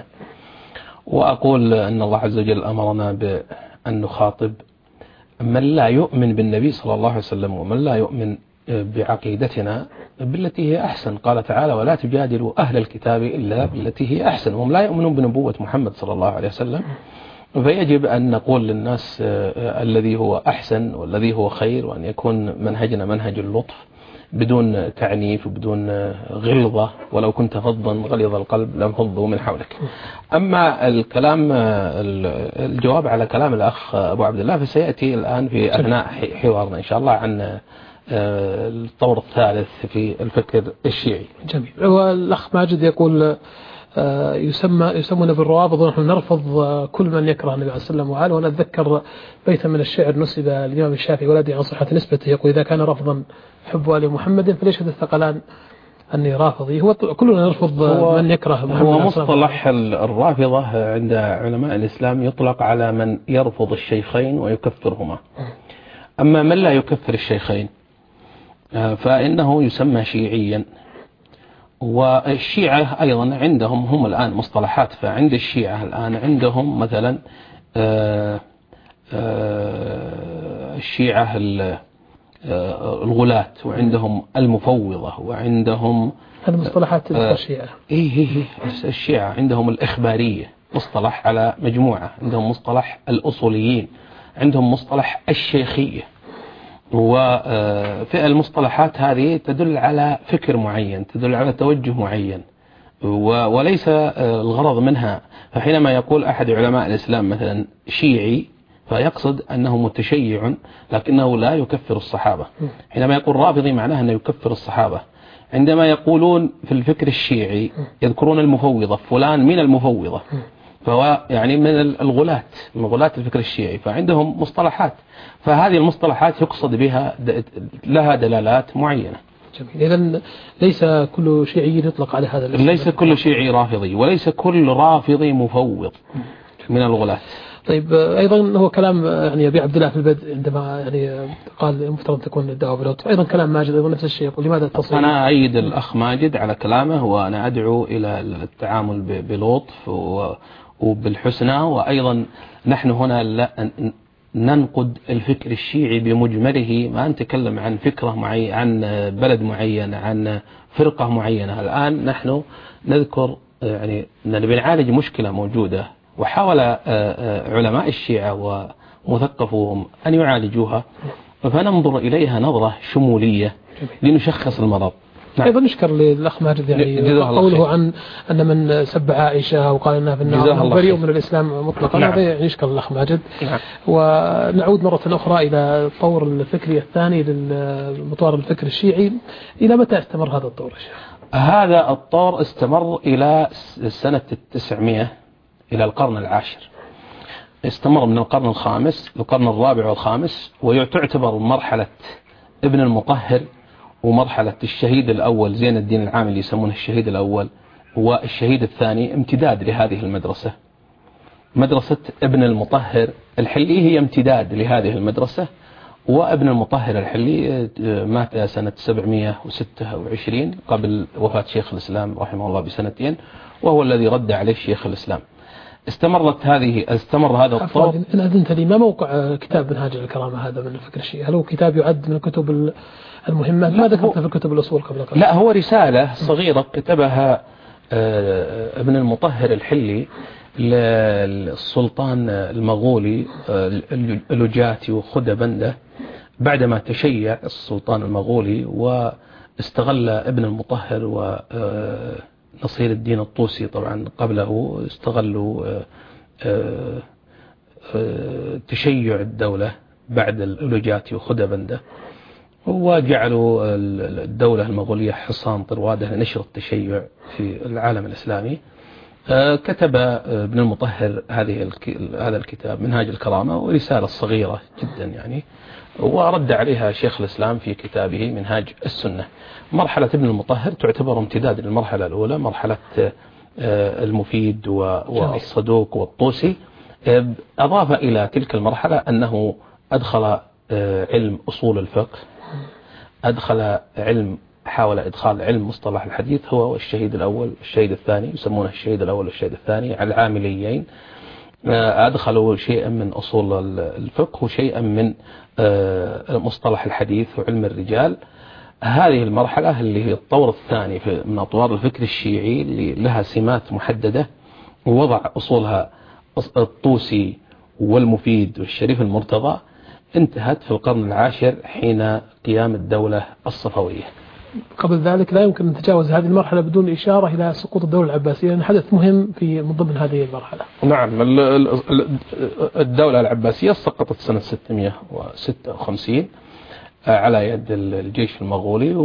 وأقول أن الله عز وجل أمرنا بأن نخاطب من لا يؤمن بالنبي صلى الله عليه وسلم ومن لا يؤمن بعقيدتنا بالتي هي أحسن. قال تعالى ولا تجادلوا أهل الكتاب إلا بالتي هي أحسن، وهم لا يؤمنون بنبوة محمد صلى الله عليه وسلم. فيجب أن نقول للناس الذي هو أحسن والذي هو خير، وأن يكون منهجنا منهج اللطف بدون تعنيف وبدون غلظة، ولو كنت فظا غلظ القلب لانفضوا من حولك. أما الكلام الجواب على كلام الأخ أبو عبد الله فسيأتي الآن في أثناء حوارنا إن شاء الله عن الطور الثالث في الفكر الشيعي. جميل. والأخ ماجد يقول يسمى يسمون بالروافض ونحن نرفض كل من يكره النبي عليه الصلاة والسلام وآله. وأنا أتذكر بيتا من الشعر نسب للإمام الشافعي ولدي عن صحة نسبته، يقول إذا كان رفضا حب آل محمد فليشهد الثقلان أني رافضي. هو كلنا نرفض من يكره محمد. هو مصطلح الرافضة عند علماء الإسلام يطلق على من يرفض الشيخين ويكفرهما. أما من لا يكفر الشيخين فإنه يسمى شيعيا. والشيعة أيضا عندهم هم الآن مصطلحات، فعند الشيعة الآن عندهم مثلا الشيعة الغلاة، وعندهم المفوضة، وعندهم المصطلحات الشيعة. إيه إيه الشيعة عندهم الإخبارية مصطلح على مجموعة، عندهم مصطلح الأصوليين، عندهم مصطلح الشيخية. وفي المصطلحات هذه تدل على فكر معين، تدل على توجه معين، وليس الغرض منها. فحينما يقول أحد علماء الإسلام مثلا شيعي فيقصد أنه متشيع لكنه لا يكفر الصحابة. حينما يقول رافضي معناه أنه يكفر الصحابة. عندما يقولون في الفكر الشيعي يذكرون المفوضة، فلان من المفوضة، فهو يعني من الغلاة، من غلاة الفكر الشيعي، فعندهم مصطلحات، فهذه المصطلحات يقصد بها لها دلالات معينة. جميل. إذن ليس كل شيعي يطلق على هذا الاسم. ليس كل شيعي رافضي، وليس كل رافضي مفوض من الغلاة. طيب أيضا هو كلام يعني أبي عبد الله في البدء عندما يعني قال المفترض تكون الدعوة باللطف، أيضا كلام ماجد أيضا نفس الشيء. يقول لماذا التصريح؟ أنا أيد الأخ ماجد على كلامه، وأنا أدعو إلى التعامل بلطف وبالحسنى. وأيضا نحن هنا لا ننقد الفكر الشيعي بمجمله، ما نتكلم عن فكرة معينة، عن بلد معين، عن فرقة معينة. الآن نحن نذكر يعني نبي نعالج مشكلة موجودة، وحاول علماء الشيعة ومثقفوهم أن يعالجوها، فننظر إليها نظرة شمولية لنشخص المرض. نعم. أيضا نشكر للأخ ماجد يعني قوله عن أن من سب عائشة وقال أنها في النار بريء من الإسلام مطلقا. نعم. هذا يعني نشكر الأخ ماجد. نعم. ونعود مرة أخرى إلى الطور الفكري الثاني للمطور الفكر الشيعي. إلى متى استمر هذا الطور يا شيخ؟ هذا الطور استمر إلى سنة التسعمائة، إلى القرن العاشر. استمر من القرن الخامس للقرن الرابع والخامس، وتعتبر مرحلة ابن المطهر ومرحلة الشهيد الأول زين الدين العاملي يسمونه الشهيد الأول، والشهيد الثاني امتداد لهذه المدرسة. مدرسة ابن المطهر الحلي هي امتداد لهذه المدرسة، وابن المطهر الحلي مات سنة سبعمائة وستة وعشرين قبل وفاة شيخ الإسلام رحمه الله بسنتين، وهو الذي رد عليه شيخ الإسلام. استمرت هذه استمر هذا الطور. إن أذنت لي، ما موقع كتاب منهاج الكرامة هذا من الفكر الشيعي؟ هل هو كتاب يعد من الكتب المهمة؟ ما ذكرت في الكتب الأصول قبل قليل؟ لا، هو رسالة صغيرة كتبها ابن المطهر الحلي للسلطان المغولي الوجاتي وخدى بنده بعدما تشيع السلطان المغولي، واستغل ابن المطهر و نصير الدين الطوسي طبعا قبله استغلوا تشيع الدولة بعد الألوجاتي وخدى بنده، وجعلوا الدولة المغولية حصان طرواده لنشر التشيع في العالم الإسلامي. كتب ابن المطهر هذه هذا الكتاب منهاج الكرامة، ورسالة صغيرة جدا يعني، ورد عليها شيخ الإسلام في كتابه منهاج السنة. مرحلة ابن المطهر تعتبر امتداد للمرحلة الأولى، مرحلة المفيد والصدوق والطوسي. أضاف إلى تلك المرحلة أنه أدخل علم أصول الفقه، أدخل علم حاول إدخال علم مصطلح الحديث هو والشهيد الأول والشهيد الثاني، يسمونه الشهيد الأول والشهيد الثاني على العامليين. أدخلوا شيئا من أصول الفقه وشيئا من مصطلح الحديث وعلم الرجال. هذه المرحلة اللي هي الطور الثاني من أطوار الفكر الشيعي اللي لها سمات محددة ووضع أصولها الطوسي والمفيد والشريف المرتضى، انتهت في القرن العاشر حين قيام الدولة الصفوية. قبل ذلك لا يمكن أن نتجاوز هذه المرحلة بدون إشارة إلى سقوط الدولة العباسية، لأن حدث مهم في من ضمن هذه المرحلة. نعم، الدولة العباسية سقطت سنة ستمائة وستة وخمسين على يد الجيش المغولي،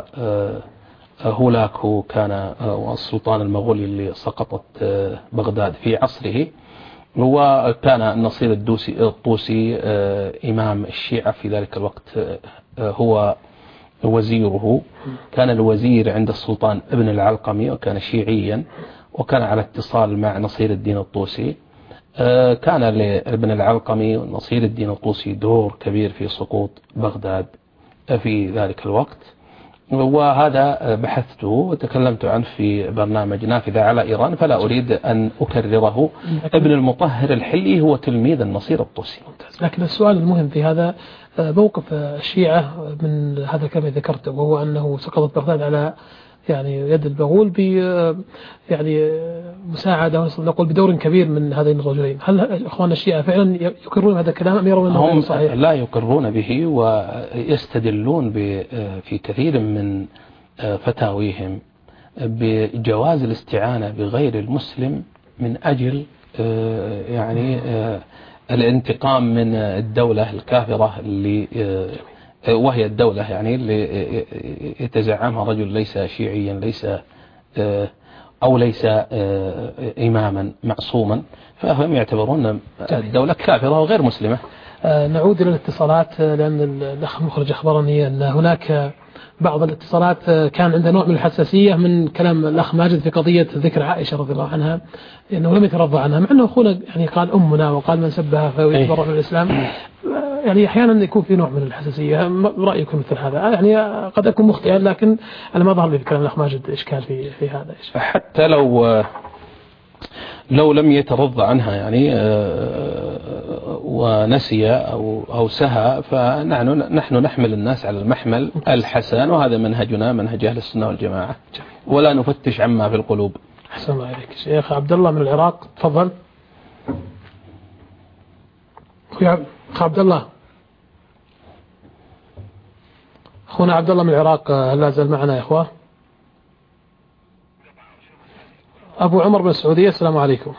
وهولاكو كان السلطان المغولي اللي سقطت بغداد في عصره، وكان النصير الدوسي الطوسي إمام الشيعة في ذلك الوقت هو وزيره. كان الوزير عند السلطان ابن العلقمي وكان شيعيا وكان على اتصال مع نصير الدين الطوسي. كان لابن العلقمي ونصير الدين الطوسي دور كبير في سقوط بغداد في ذلك الوقت، وهذا بحثته وتكلمت عنه في برنامج نافذة على إيران فلا أريد أن أكرره. ابن المطهر الحلي هو تلميذ النصير الطوسي. لكن السؤال المهم في هذا موقف الشيعة من هذا كما ذكرت، وهو أنه سقطت بغداد على يعني يد المغول ب يعني مساعدة نقول بدور كبير من هذين الرجلين. هل إخوان الشيعة فعلا يقرون هذا الكلام أم يرون أنه هم صحيح؟ لا يقرون به، ويستدلون في كثير من فتاويهم بجواز الاستعانة بغير المسلم من أجل يعني الانتقام من الدولة الكافرة اللي وهي الدولة يعني اللي يتزعمها رجل ليس شيعيا ليس أو ليس إماما معصوما، فهم يعتبرون الدولة كافرة وغير مسلمة. نعود إلى الاتصالات، لأن الأخ المخرج أخبرني أن هناك بعض الاتصالات كان عنده نوع من الحساسية من كلام الأخ ماجد في قضية ذكر عائشة رضي الله عنها، لأنه لم يترضى عنها، مع أنه أخونا يعني قال أمنا وقال من سبها فهو يتبرع من الإسلام. يعني أحيانا يكون في نوع من الحساسية. رأيكم مثل هذا؟ يعني قد أكون مخطئا، لكن أنا ما ظهر لي بكلام الأخ ماجد إشكال في في هذا. حتى لو لو لم يترضى عنها يعني ونسي أو أو سهى، فنحن نحن نحمل الناس على المحمل الحسن، وهذا منهجنا منهج أهل السنة والجماعة، ولا نفتش عما في القلوب. أحسن الله عليك. شيخ عبد الله من العراق، تفضل. أخوي عبد الله، أخونا عبد الله من العراق، هل لا زال معنا يا إخوة؟ أبو عمر من السعودية، السلام عليكم.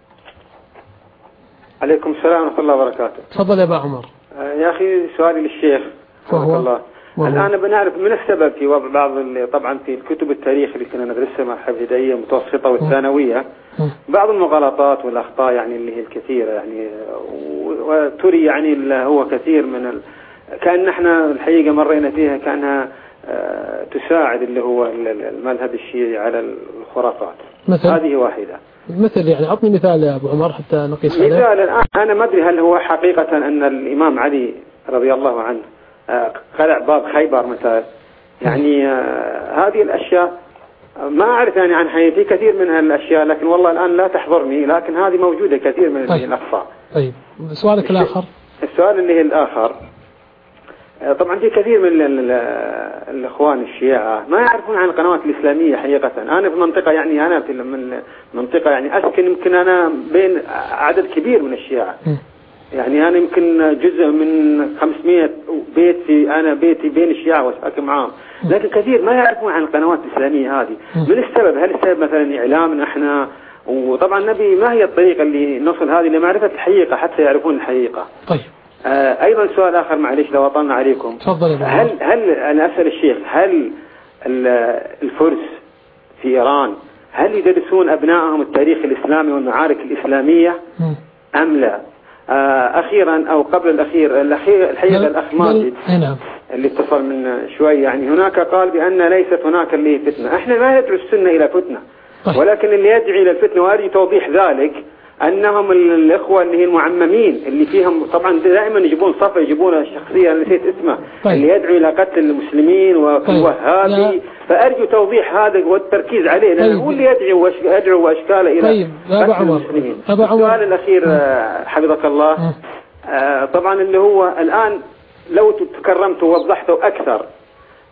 عليكم السلام ورحمة الله وبركاته. تفضل يا أبو عمر. يا أخي سؤالي للشيخ فهو الله. الآن بنعرف من السبب في وضع بعض طبعا في الكتب التاريخ اللي كنا ندرسها مع الابتدائية المتوسطة والثانوية بعض المغالطات والأخطاء يعني اللي هي الكثيرة يعني، وتري يعني اللي هو كثير من ال... كأن احنا الحقيقة مرينا فيها كأنها تساعد اللي هو المذهب الشيعي على الخرافات. مثل هذه واحدة. مثل يعني عطني مثال يا أبو عمر حتى نقيس عليه. مثال الآن أنا ما أدري هل هو حقيقة أن الإمام علي رضي الله عنه قلع باب خيبر مثلا، يعني هذه الأشياء ما أعرف يعني عن حياتي كثير من هالأشياء، لكن والله الآن لا تحضرني، لكن هذه موجودة كثير من طيب. الأخطاء. طيب سؤالك الآخر. السؤال اللي هي الآخر، طبعا في كثير من الإخوان الشيعة ما يعرفون عن القنوات الإسلامية حقيقة. أنا في منطقة يعني أنا في من منطقة يعني أسكن يمكن أنا بين عدد كبير من الشيعة، يعني أنا يمكن جزء من خمسمائة بيت في أنا بيتي بين الشيعة وأسكن معهم، لكن كثير ما يعرفون عن القنوات الإسلامية هذه. من السبب؟ هل السبب مثلا إعلامنا إحنا؟ وطبعا النبي ما هي الطريقة اللي نصل هذه لمعرفة الحقيقة حتى يعرفون الحقيقة؟ طيب. آه أيضا سؤال آخر معليش لو أطلنا عليكم. تفضل. هل هل أنا أسأل الشيخ، هل الفرس في إيران هل يدرسون أبنائهم التاريخ الإسلامي والمعارك الإسلامية أم لا؟ آه أخيرا أو قبل الأخير الأخير الحقيقة الأخ ماجد اللي اتصل من شوي يعني هناك قال بأن ليست هناك اللي فتنة. احنا ما ندعو السنة إلى فتنة، ولكن اللي يدعي إلى الفتنة وأريد توضيح ذلك أنهم الإخوة اللي هي المعممين اللي فيهم طبعا دائما يجيبون صفة يجيبون شخصية نسيت اسمه طيب. اللي يدعو إلى قتل المسلمين والوهابي طيب. فأرجو توضيح هذا والتركيز عليه لأنه هو اللي يدعو يدعو أشكاله إلى طيب. قتل المسلمين. السؤال الأخير حفظك الله آه طبعا اللي هو الآن لو تكرمت ووضحته أكثر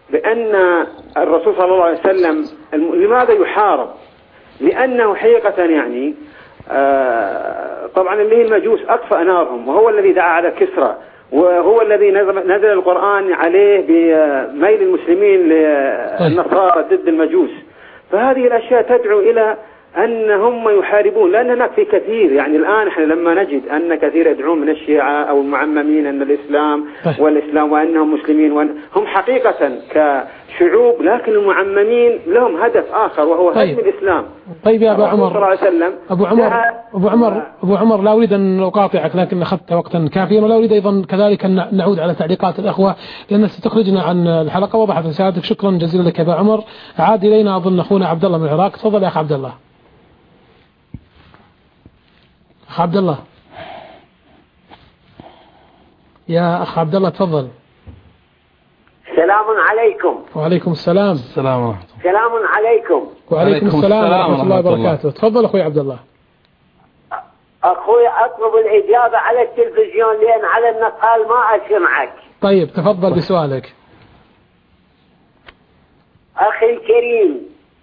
بأن الرسول صلى الله عليه وسلم لماذا يحارب؟ لأنه حقيقة يعني آه طبعا اللي هي المجوس أطفأ نارهم، وهو الذي دعا على كسرى، وهو الذي نزل القرآن عليه بميل المسلمين للنصارى ضد المجوس. فهذه الأشياء تدعو إلى أن هم يحاربون، لأن هناك في كثير يعني الآن إحنا لما نجد أن كثير يدعون من الشيعة أو المعممين أن الإسلام والإسلام وأنهم مسلمين، هم حقيقة كشعوب، لكن المعممين لهم هدف آخر وهو هدم الإسلام. طيب يا أبو عمر، أبو عمر أبو عمر أبو عمر لا أريد أن أقاطعك، لكن أخذت وقتا كافيا، ولا أريد أيضا كذلك أن نعود على تعليقات الأخوة لأن ستخرجنا عن الحلقة. وضحت رسالتك، شكرا جزيلا لك يا أبو عمر. عاد إلينا أظن أخونا عبد الله من العراق. تفضل يا أخ عبد الله. أخ عبد الله، يا أخ عبد الله تفضل. السلام عليكم. وعليكم السلام. السلام ورحمة الله. السلام عليكم. وعليكم السلام ورحمة الله وبركاته. تفضل أخوي عبد الله. أخوي أطلب الإجابة على التلفزيون لأن على النقال ما أسمعك. طيب تفضل بسؤالك. أخي الكريم،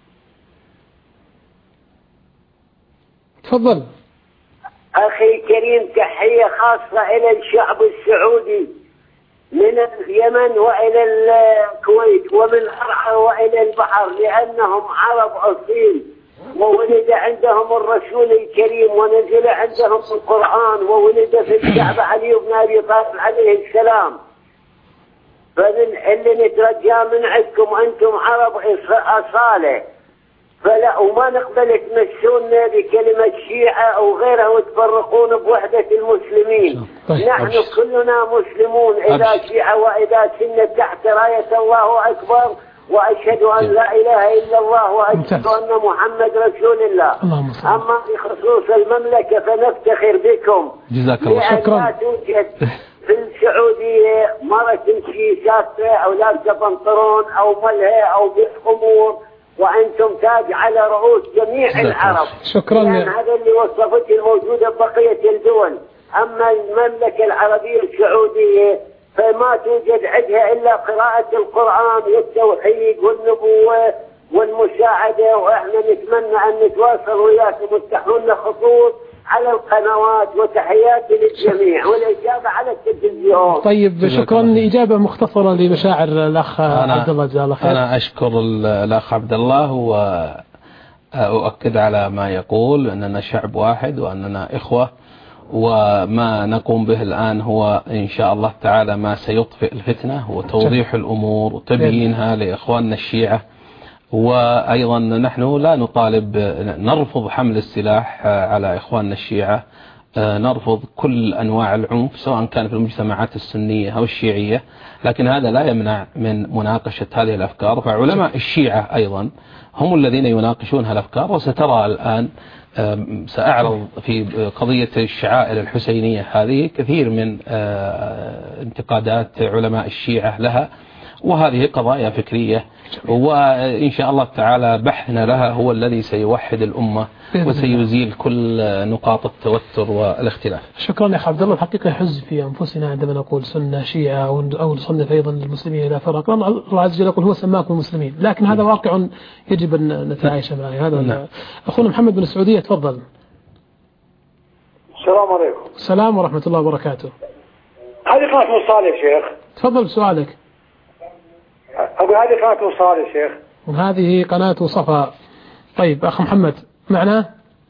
تفضل. أخي الكريم، تحية خاصة إلى الشعب السعودي من اليمن وإلى الكويت ومن الأرحى وإلى البحر، لأنهم عرب أصيل، وولد عندهم الرسول الكريم ونزل عندهم القرآن، وولد في الكعبة علي بن أبي طالب عليه السلام. فاللي نترجاه من عندكم أنتم عرب أصالة، فلا وما نقبل تمسونا بكلمة شيعة أو غيرها وتفرقون بوحدة المسلمين. طيب. نحن أبشر. كلنا مسلمون، إذا شيعة وإذا سنة تحت راية الله أكبر، وأشهد أن لا إله إلا الله وأشهد أن محمد رسول الله. أما بخصوص المملكة فنفتخر بكم. جزاك الله شكرا. لا توجد في السعودية مرة تمشي شابة أو لابسة بنطلون أو ملهى أو بخمور، وأنتم تاج على رؤوس جميع العرب. شكرا. يعني هذا اللي وصفته الموجودة ببقية الدول. أما المملكة العربية السعودية فما توجد عندها إلا قراءة القرآن والتوحيد والنبوة والمساعدة، وإحنا نتمنى أن نتواصل وياكم وتفتحوا لنا خطوط على القنوات. وتحياتي للجميع والإجابة على التلفزيون. طيب شكرا. إجابة مختصرة لمشاعر الأخ عبد الله، جزاه الله خير. أنا أشكر الأخ عبد الله وأؤكد على ما يقول أننا شعب واحد وأننا إخوة، وما نقوم به الآن هو إن شاء الله تعالى ما سيطفئ الفتنة وتوضيح الأمور وتبيينها لإخواننا الشيعة. وأيضا نحن لا نطالب، نرفض حمل السلاح على إخواننا الشيعة، نرفض كل أنواع العنف سواء كان في المجتمعات السنية أو الشيعية، لكن هذا لا يمنع من مناقشة هذه الأفكار. فعلماء الشيعة أيضا هم الذين يناقشون هالأفكار. وسترى الآن سأعرض في قضية الشعائر الحسينية هذه كثير من انتقادات علماء الشيعة لها، وهذه قضايا فكرية، وإن شاء الله تعالى بحثنا لها هو الذي سيوحد الأمة وسيزيل كل نقاط التوتر والاختلاف. شكرا يا أخي عبد الله. الحقيقة يحز في أنفسنا عندما نقول سنة شيعة أو نصنف أيضا المسلمين إلى فرق. الله عز وجل يقول هو سماكم المسلمين، لكن هذا واقع يجب أن نتعايش معه. هذا نعم. أخونا محمد من السعودية تفضل. السلام عليكم. السلام ورحمة الله وبركاته. هذه قناة وصال يا شيخ. تفضل بسؤالك. أقول هذه قناة وصال يا شيخ. وهذه قناة صفا. طيب أخ محمد معنا؟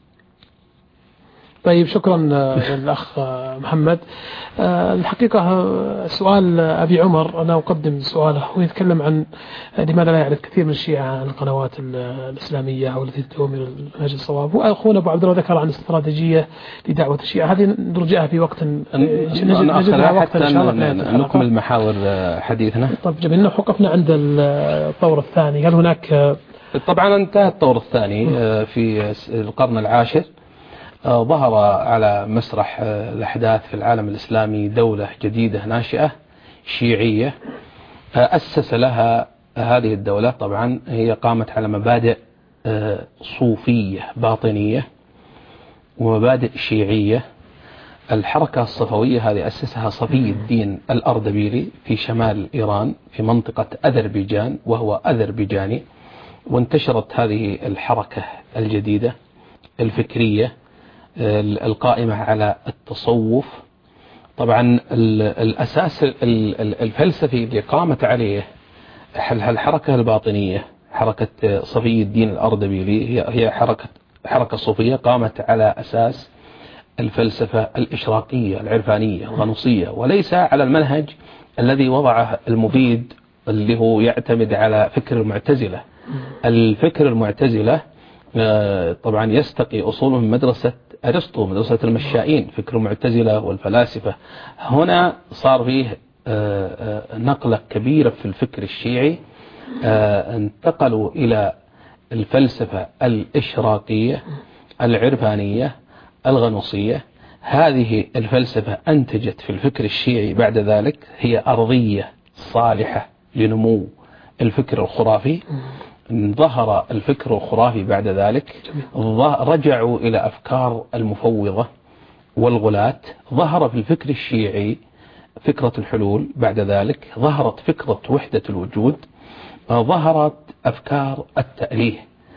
طيب شكرا للأخ محمد. الحقيقة سؤال أبي عمر، أنا أقدم سؤاله، هو يتكلم عن لماذا لا يعرف كثير من الشيعة عن القنوات الإسلامية أو التي تدعو من المنهج الصواب. وأخونا أبو عبد الله ذكر عن استراتيجية لدعوة الشيعة، هذه نرجعها في وقت نجدها وقت إن شاء الله نكمل محاور حديثنا. طيب جميل. وقفنا عند الطور الثاني، هل هناك؟ طبعا انتهى الطور الثاني في القرن العاشر. ظهر على مسرح الأحداث في العالم الإسلامي دولة جديدة ناشئة شيعية، أسس لها هذه الدولة. طبعا هي قامت على مبادئ صوفية باطنية ومبادئ شيعية. الحركة الصفوية هذه أسسها صفي الدين الأردبيلي في شمال إيران في منطقة أذربيجان، وهو أذربيجاني. وانتشرت هذه الحركة الجديدة الفكرية القائمة على التصوف. طبعا الأساس الفلسفي اللي قامت عليه الحركة الباطنية، حركة صفي الدين الأردبيلي، هي هي حركة حركة صوفية قامت على أساس الفلسفة الإشراقية العرفانية الغنوصية، وليس على المنهج الذي وضعه المفيد اللي هو يعتمد على فكر المعتزلة. الفكر المعتزلة طبعا يستقي أصوله من مدرسة أرسطو، مدرسة المشائين، فكر المعتزلة والفلاسفة. هنا صار فيه نقلة كبيرة في الفكر الشيعي، انتقلوا إلى الفلسفة الإشراقية العرفانية الغنوصية. هذه الفلسفة أنتجت في الفكر الشيعي بعد ذلك هي أرضية صالحة لنمو الفكر الخرافي. ظهر الفكر الخرافي بعد ذلك، رجعوا إلى أفكار المفوضة والغلاة. ظهر في الفكر الشيعي فكرة الحلول، بعد ذلك ظهرت فكرة وحدة الوجود، ظهرت أفكار التأليه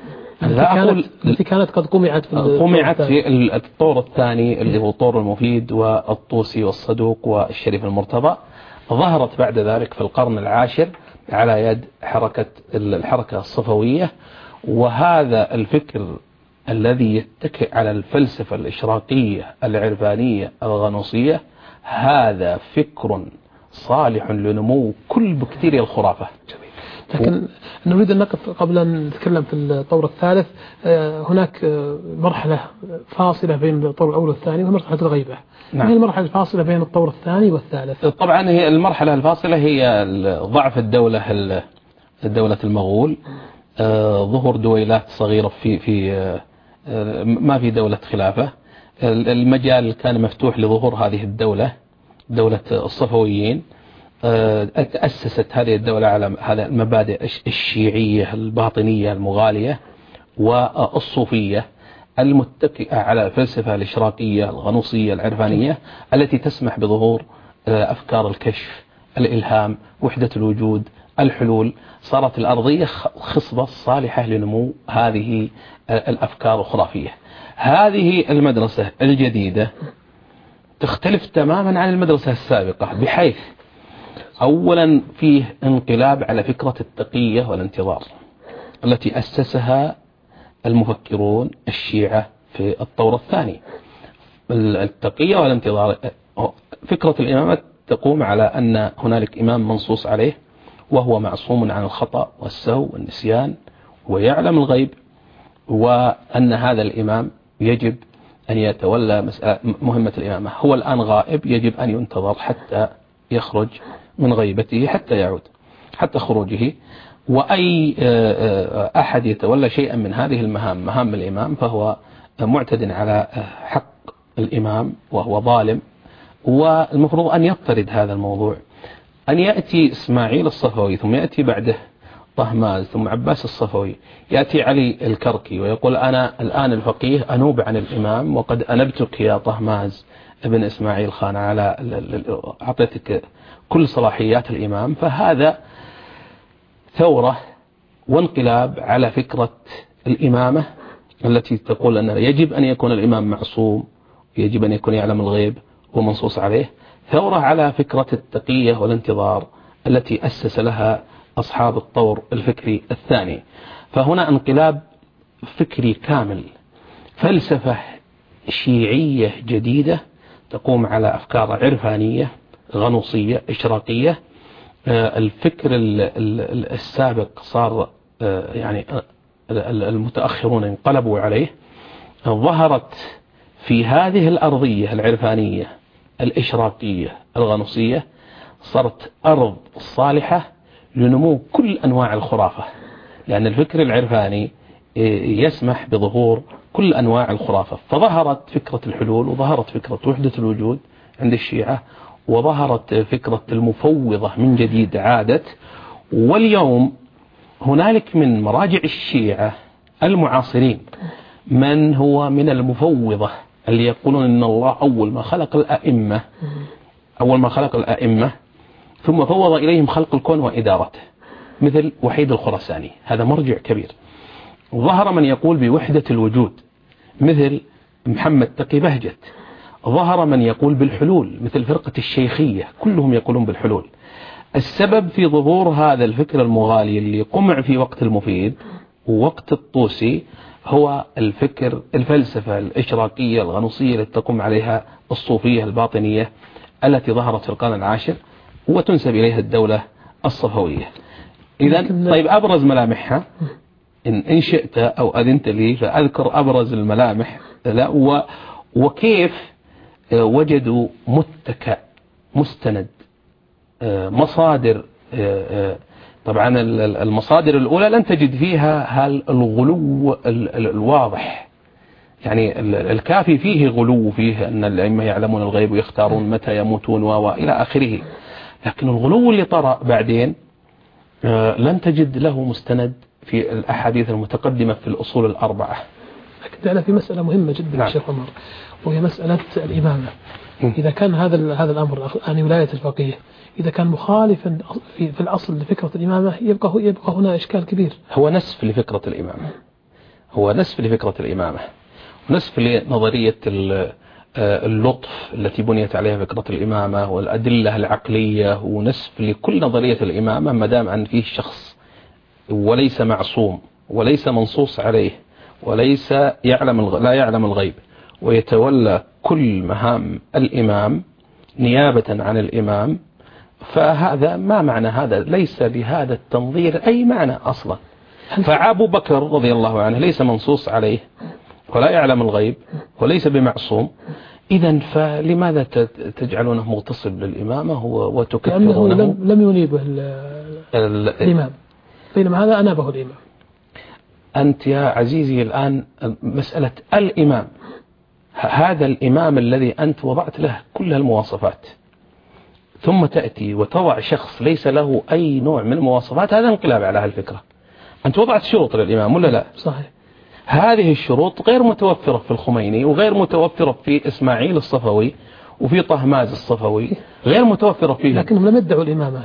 التي كانت قد قمعت في قمعت في الطور الثاني اللي هو طور المفيد والطوسي والصدوق والشريف المرتضى. ظهرت بعد ذلك في القرن العاشر على يد حركة الحركة الصفوية. وهذا الفكر الذي يتكئ على الفلسفة الإشراقية العرفانية الغنوصية هذا فكر صالح لنمو كل بكتيريا الخرافة. لكن نريد أن نقف قبل أن نتكلم في الطور الثالث. هناك مرحلة فاصلة بين الطور الأول والثاني وهي مرحلة الغيبة. نعم. هي المرحلة الفاصلة بين الطور الثاني والثالث؟ طبعا هي المرحلة الفاصلة هي ضعف الدولة الدولة المغول، ظهور دويلات صغيرة في في ما في دولة خلافة. المجال كان مفتوح لظهور هذه الدولة، دولة الصفويين. تأسست هذه الدولة على هذه المبادئ الشيعية الباطنية المغالية والصوفية المتكئة على الفلسفة الإشراقية الغنوصية العرفانية التي تسمح بظهور أفكار الكشف، الإلهام، وحدة الوجود، الحلول. صارت الأرضية خصبة صالحة لنمو هذه الأفكار الخرافية. هذه المدرسة الجديدة تختلف تماما عن المدرسة السابقة، بحيث أولا فيه انقلاب على فكرة التقية والانتظار التي أسسها المفكرون الشيعة في الطور الثاني. التقية والانتظار، فكرة الإمامة تقوم على أن هنالك إمام منصوص عليه وهو معصوم عن الخطأ والسهو والنسيان ويعلم الغيب، وأن هذا الإمام يجب أن يتولى مهمة الإمامة. هو الآن غائب، يجب أن ينتظر حتى يخرج من غيبته، حتى يعود، حتى خروجه. وأي أحد يتولى شيئا من هذه المهام، مهام الإمام، فهو معتد على حق الإمام وهو ظالم. والمفروض أن يطرد هذا الموضوع. أن يأتي إسماعيل الصفوي ثم يأتي بعده طهماز ثم عباس الصفوي، يأتي علي الكركي ويقول أنا الآن الفقيه أنوب عن الإمام وقد أنبتك يا طهماز ابن إسماعيل خان على أعطيتك كل صلاحيات الإمام. فهذا ثورة وانقلاب على فكرة الإمامة التي تقول أن يجب أن يكون الإمام معصوم، يجب أن يكون يعلم الغيب ومنصوص عليه. ثورة على فكرة التقية والانتظار التي أسس لها أصحاب الطور الفكري الثاني. فهنا انقلاب فكري كامل، فلسفة شيعية جديدة تقوم على أفكار عرفانية غنوصية إشراقية. الفكر السابق صار يعني المتأخرون انقلبوا عليه. ظهرت في هذه الأرضية العرفانية الإشراقية الغنوصية، صارت أرض صالحة لنمو كل أنواع الخرافة، لأن الفكر العرفاني يسمح بظهور كل أنواع الخرافة. فظهرت فكرة الحلول، وظهرت فكرة وحدة الوجود عند الشيعة، وظهرت فكرة المفوضة من جديد عادت. واليوم هنالك من مراجع الشيعة المعاصرين من هو من المفوضة اللي يقولون إن الله أول ما خلق الأئمة أول ما خلق الأئمة ثم فوض إليهم خلق الكون وإدارته، مثل وحيد الخراساني، هذا مرجع كبير. ظهر من يقول بوحدة الوجود مثل محمد تقي بهجت. ظهر من يقول بالحلول مثل فرقة الشيخية، كلهم يقولون بالحلول. السبب في ظهور هذا الفكر المغالي اللي قمع في وقت المفيد ووقت الطوسي هو الفكر الفلسفة الإشراقية الغنوصية التي تقوم عليها الصوفية الباطنية التي ظهرت في القرن العاشر وتنسب إليها الدولة الصفوية. إذا طيب أبرز ملامحها إن, إن شئت أو أذنت لي فأذكر أبرز الملامح. لا و وكيف وجدوا متكأ مستند مصادر. طبعا المصادر الأولى لن تجد فيها الغلو الواضح، يعني الكافي فيه غلو، فيه أن الأئمة يعلمون الغيب ويختارون متى يموتون وإلى آخره، لكن الغلو اللي طرأ بعدين لن تجد له مستند في الأحاديث المتقدمة في الأصول الأربعة. لكن أنا في مسألة مهمة جدا نعم. شيخ عمر، وهي مسألة الإمامة. إذا كان هذا هذا الأمر عن ولاية الفقيه إذا كان مخالفا في, في الأصل لفكرة الإمامة يبقى يبقى هنا إشكال كبير. هو نسف لفكرة الإمامة، هو نسف لفكرة الإمامة ونسف لنظرية اللطف التي بنيت عليها فكرة الإمامة والأدلة العقلية، ونسف لكل نظرية الإمامة ما دام أن فيه شخص وليس معصوم وليس منصوص عليه وليس يعلم لا يعلم الغيب ويتولى كل مهام الإمام نيابة عن الإمام، فهذا ما معنى هذا؟ ليس لهذا التنظير أي معنى أصلا. فأبو بكر رضي الله عنه ليس منصوص عليه ولا يعلم الغيب وليس بمعصوم، إذن فلماذا تجعلونه مغتصب للإمامة وتكفرونه؟ لم, لم ينيبه الإمام، بينما هذا أنابه الإمام. أنت يا عزيزي الآن مسألة الإمام، هذا الإمام الذي أنت وضعت له كل المواصفات ثم تأتي وتضع شخص ليس له أي نوع من المواصفات، هذا انقلاب على هالفكرة. أنت وضعت شروط للإمام ولا لا؟ صحيح. هذه الشروط غير متوفرة في الخميني وغير متوفرة في إسماعيل الصفوي وفي طهماز الصفوي، غير متوفرة فيه. لكنهم لم يدعوا الإمامة،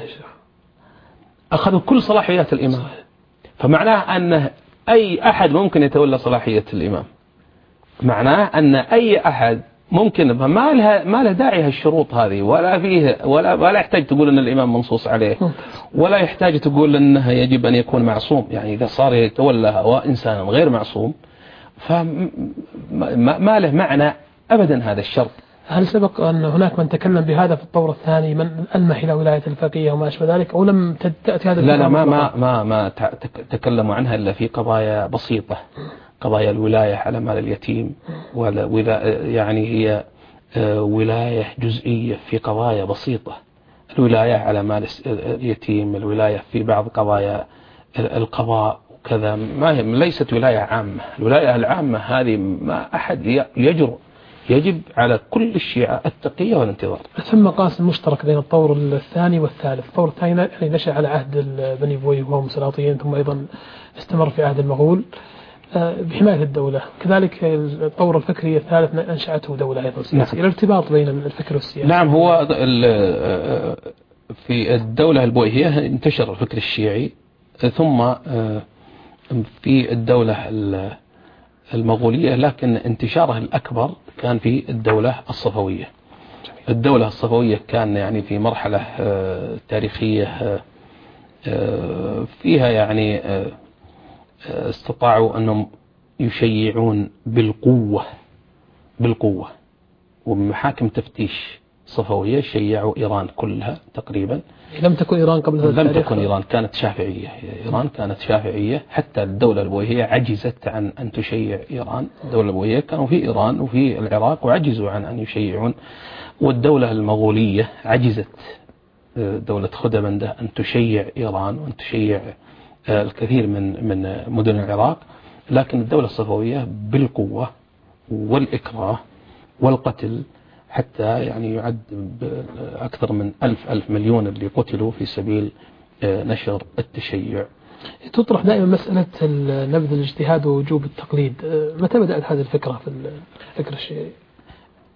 أخذوا كل صلاحيات الإمام. صحيح. فمعناه أن أي أحد ممكن يتولى صلاحية الإمام، معناه أن أي أحد ممكن، ما لها ما له داعي هالشروط هذه، ولا فيه ولا ولا يحتاج تقول أن الإمام منصوص عليه، ولا يحتاج تقول أنه يجب أن يكون معصوم. يعني إذا صار يتولى هو إنسان غير معصوم فما له معنى أبدا هذا الشرط. هل سبق أن هناك من تكلم بهذا في الطور الثاني من ألمح إلى ولاية الفقيه وما أشبه ذلك، أو لم تأتي هذا؟ لا لا ما ما ما ما تكلموا عنها إلا في قضايا بسيطة، قضايا الولاية على مال اليتيم، ولا يعني هي ولاية جزئية في قضايا بسيطة، الولاية على مال اليتيم، الولاية في بعض قضايا القضاء وكذا، ما هي ليست ولاية عامة. الولاية العامة هذه ما أحد يجرؤ، يجب على كل الشيعة التقية والانتظار. ثم قاسم مشترك بين الطور الثاني والثالث. الطور الثاني يعني نشأ على عهد بني بويه وهم سلاطين، ثم أيضا استمر في عهد المغول بحماية الدولة. كذلك الطور الفكري الثالث أنشأته دولة أيضا سياسية. نعم. الارتباط بين الفكر والسياسة. نعم، هو في الدولة البويهية انتشر الفكر الشيعي، ثم في الدولة المغولية، لكن انتشاره الأكبر كان في الدولة الصفوية. الدولة الصفوية كان يعني في مرحلة تاريخية فيها يعني استطاعوا أنهم يشيعون بالقوة بالقوة ومحاكم تفتيش صفوية شيعوا إيران كلها تقريبا. لم تكن إيران قبل هذا لم التاريخ؟ تكن إيران، كانت شافعية. إيران كانت شافعية، حتى الدولة البويهية عجزت عن أن تشيع إيران. الدولة البويهية كانوا في إيران وفي العراق وعجزوا عن أن يشيعون، والدولة المغولية عجزت دولة خدبندة أن تشيع إيران وأن تشيع الكثير من من مدن العراق، لكن الدولة الصفوية بالقوة والإكراه والقتل، حتى يعني يعد أكثر من ألف ألف مليون اللي قتلوا في سبيل نشر التشيع. تطرح دائما مسألة نبذ الاجتهاد ووجوب التقليد. متى بدأت هذه الفكرة في الفكر الشيعي؟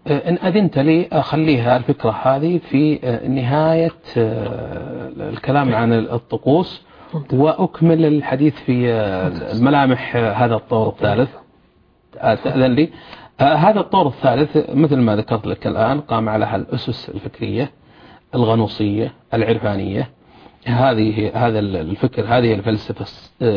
إن أذنت لي أخليها الفكرة هذه في نهاية الكلام عن الطقوس، وأكمل الحديث في الملامح هذا الطور الثالث. تأذن لي؟ هذا الطور الثالث مثل ما ذكرت لك الآن قام على الأسس الفكرية الغنوصية العرفانية. هذه هذا الفكر، هذه الفلسفة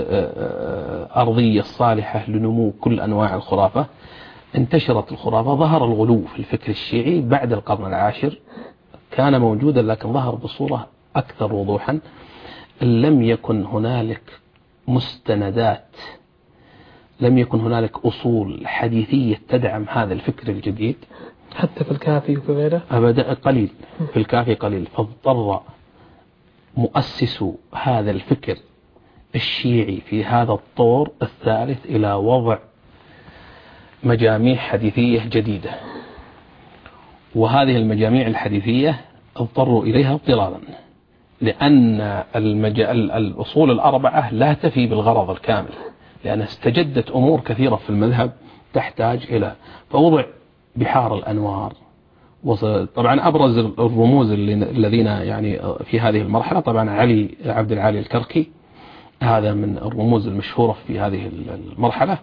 أرضية الصالحة لنمو كل أنواع الخرافة. انتشرت الخرافة، ظهر الغلو في الفكر الشيعي بعد القرن العاشر، كان موجودا لكن ظهر بصورة أكثر وضوحا. لم يكن هنالك مستندات، لم يكن هنالك أصول حديثية تدعم هذا الفكر الجديد، حتى في الكافي وفي غيره أبدا قليل، في الكافي قليل. فاضطر مؤسس هذا الفكر الشيعي في هذا الطور الثالث إلى وضع مجاميع حديثية جديدة، وهذه المجاميع الحديثية اضطروا إليها اضطرارا، لأن المجال الأصول الأربعة لا تفي بالغرض الكامل، لأنها استجدت أمور كثيرة في المذهب تحتاج إلى، فوضع بحار الأنوار. طبعا أبرز الرموز الذين يعني في هذه المرحلة طبعا علي عبد العالي الكركي، هذا من الرموز المشهورة في هذه المرحلة.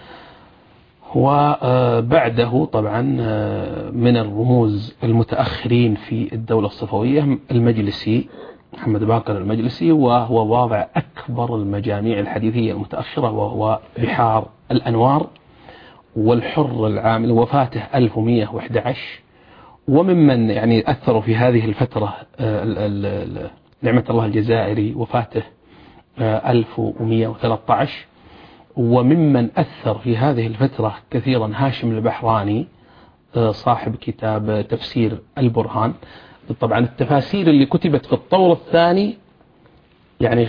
وبعده طبعا من الرموز المتأخرين في الدولة الصفوية المجلسي، محمد باقر المجلسي، وهو واضع أكبر المجاميع الحديثية المتأخرة، وهو بحار الأنوار والحر العامل، وفاته ألف ومئة وأحد عشر. وممن يعني أثروا في هذه الفترة نعمة الله الجزائري، وفاته ألف ومئة وثلاثة عشر. وممن أثر في هذه الفترة كثيرا هاشم البحراني، صاحب كتاب تفسير البرهان. طبعا التفاسير اللي كتبت في الطور الثاني يعني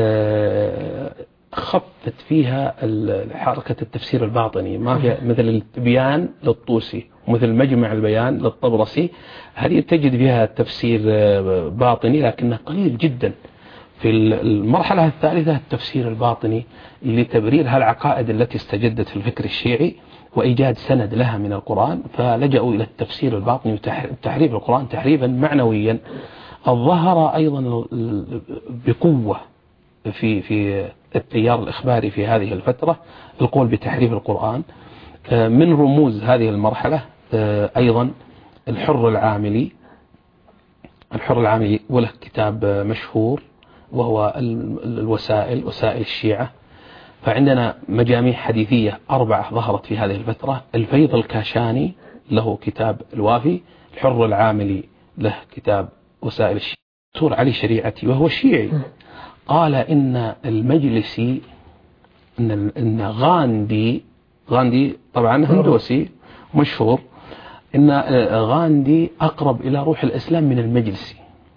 خفت فيها حركة التفسير الباطني، ما في مثل التبيان للطوسي ومثل مجمع البيان للطبرسي، هذه تجد فيها تفسير باطني لكنه قليل جدا. في المرحلة الثالثة التفسير الباطني لتبرير هالعقائد التي استجدت في الفكر الشيعي وإيجاد سند لها من القرآن، فلجأوا إلى التفسير الباطني وتحريف القرآن تحريفا معنويا. الظهر أيضا بقوة في في التيار الإخباري في هذه الفترة القول بتحريف القرآن. من رموز هذه المرحلة أيضا الحر العاملي، الحر العاملي وله كتاب مشهور وهو الوسائل، وسائل الشيعة. فعندنا مجاميع حديثية أربعة ظهرت في هذه الفترة. الفيض الكاشاني له كتاب الوافي، الحر العاملي له كتاب وسائل الشيعة. دكتور علي شريعتي وهو شيعي قال إن المجلسي إن, إن غاندي غاندي طبعا هندوسي مشهور، إن غاندي أقرب إلى روح الإسلام من المجلسي،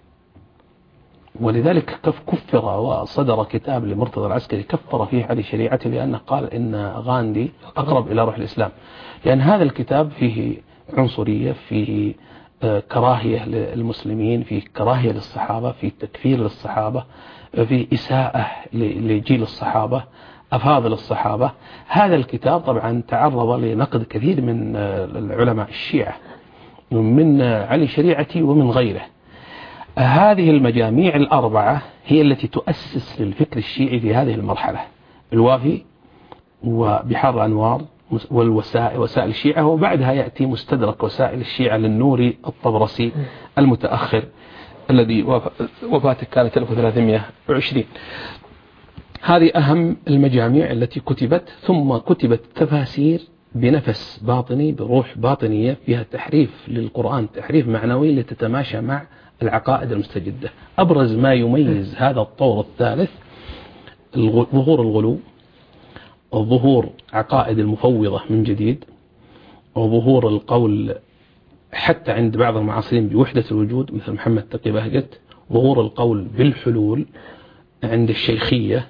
ولذلك كفر وصدر كتاب لمرتضى العسكري كفر فيه علي شريعته، لأنه قال إن غاندي أقرب إلى روح الإسلام، لأن هذا الكتاب فيه عنصرية، فيه كراهية للمسلمين، فيه كراهية للصحابة، فيه تكفير للصحابة، فيه إساءة لجيل الصحابة، أفاضل الصحابة. هذا الكتاب طبعا تعرض لنقد كثير من العلماء الشيعة، من علي شريعتي ومن غيره. هذه المجاميع الأربعة هي التي تؤسس للفكر الشيعي في هذه المرحلة، الوافي وبحار الأنوار والوسائل، وسائل الشيعة، وبعدها يأتي مستدرك وسائل الشيعة للنوري الطبرسي المتأخر الذي وفاته كانت ألف وثلاثمئة وعشرين. هذه أهم المجاميع التي كتبت. ثم كتبت تفاسير بنفس باطني، بروح باطنية، فيها تحريف للقرآن، تحريف معنوي لتتماشى مع العقائد المستجدة. أبرز ما يميز هذا الطور الثالث ظهور الغلو، وظهور عقائد المفوضة من جديد، وظهور القول حتى عند بعض المعاصرين بوحدة الوجود مثل محمد تقي بهجت، ظهور القول بالحلول عند الشيخية.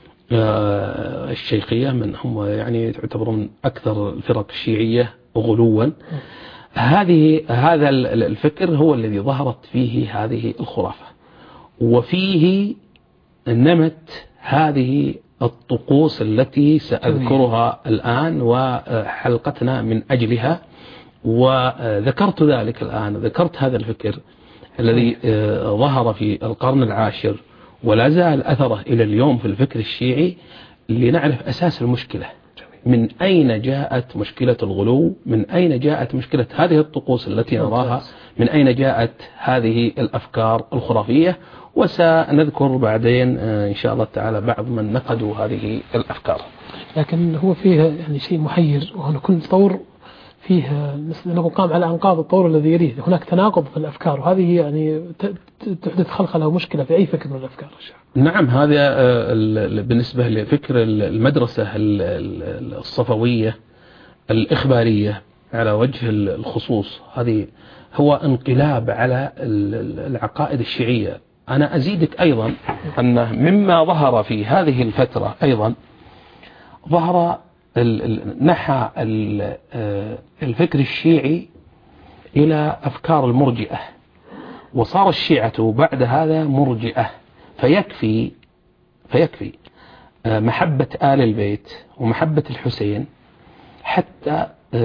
الشيخية من هم يعني تعتبرون أكثر الفرق الشيعية غلوا. هذه هذا الفكر هو الذي ظهرت فيه هذه الخرافة، وفيه نمت هذه الطقوس التي سأذكرها الآن وحلقتنا من أجلها. وذكرت ذلك الآن، ذكرت هذا الفكر الذي ظهر في القرن العاشر ولا زال أثره إلى اليوم في الفكر الشيعي، لنعرف أساس المشكلة، من أين جاءت مشكلة الغلو، من أين جاءت مشكلة هذه الطقوس التي نراها، من أين جاءت هذه الأفكار الخرافية. وسنذكر بعدين إن شاء الله تعالى بعض من نقدوا هذه الأفكار. لكن هو فيه يعني شيء محير، وهنا كل طور فيه مثل قام على أنقاض الطور الذي يليه، هناك تناقض في الأفكار، وهذه يعني تحدث خلخلة ومشكلة في أي فكر من الأفكار. نعم، هذا بالنسبة لفكر المدرسة الصفوية الإخبارية على وجه الخصوص، هذه هو انقلاب على العقائد الشيعية. أنا أزيدك أيضا أن مما ظهر في هذه الفترة أيضا ظهر نحى الفكر الشيعي إلى أفكار المرجئة، وصار الشيعة بعد هذا مرجئة. فيكفي فيكفي محبة آل البيت ومحبة الحسين حتى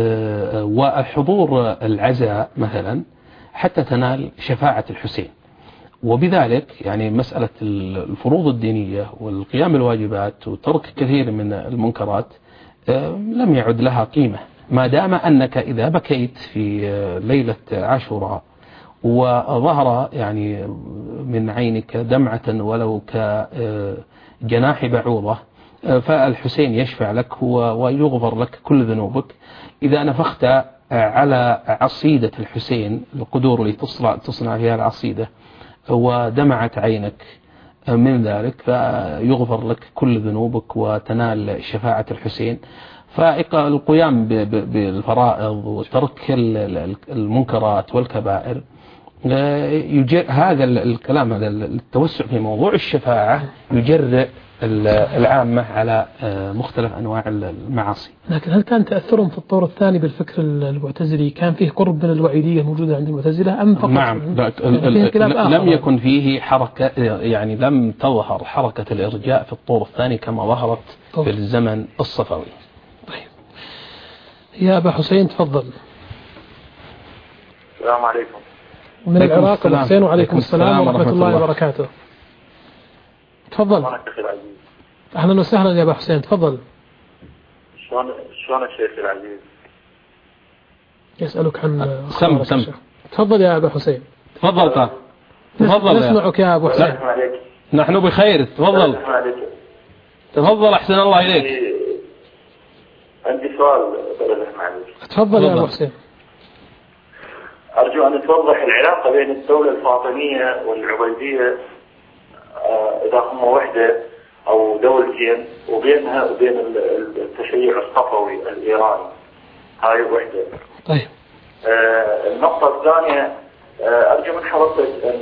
وحضور العزاء مثلا حتى تنال شفاعة الحسين. وبذلك يعني مسألة الفروض الدينية والقيام بالواجبات وترك كثير من المنكرات لم يعد لها قيمة، ما دام أنك إذا بكيت في ليلة عاشوراء وظهر يعني من عينك دمعة ولو كجناح بعوضة، فالحسين يشفع لك ويغفر لك كل ذنوبك. إذا نفخت على عصيدة الحسين، القدور اللي تصنع تصنع فيها العصيدة، ودمعت عينك من ذلك، فيغفر لك كل ذنوبك وتنال شفاعة الحسين. فالقيام بالفرائض وترك المنكرات والكبائر، هذا الكلام، هذا التوسع في موضوع الشفاعة يجرئ العامة على مختلف أنواع المعاصي. لكن هل كان تأثرهم في الطور الثاني بالفكر المعتزلي كان فيه قرب من الوعيدية الموجودة عند المعتزلة أم فقط؟ نعم، لم يكن فيه حركة، يعني لم تظهر حركة الإرجاء في الطور الثاني كما ظهرت في الزمن الصفوي. طيب يا أبا حسين تفضل. السلام عليكم. من العراق أبو حسين. وعليكم السلام ورحمة الله وبركاته. تفضل. أهلا وسهلا يا أبا حسين، تفضل. شلون شلون الشيخ العزيز؟ يسألك عن سم سم. تفضل يا أبا حسين. تفضل قا. تفضل. نسمعك يا أبو حسين. نحن بخير، تفضل. تفضل أحسن الله إليك. عندي سؤال بلغ معلش. تفضل يا أبو حسين. أرجو أن توضح العلاقة بين الدولة الفاطمية والعبيدية، إذا هم وحدة أو دولتين، وبينها وبين التشيع الصفوي الإيراني، هاي وحدة. طيب. آه النقطة الثانية، آه أرجو من حضرتك أن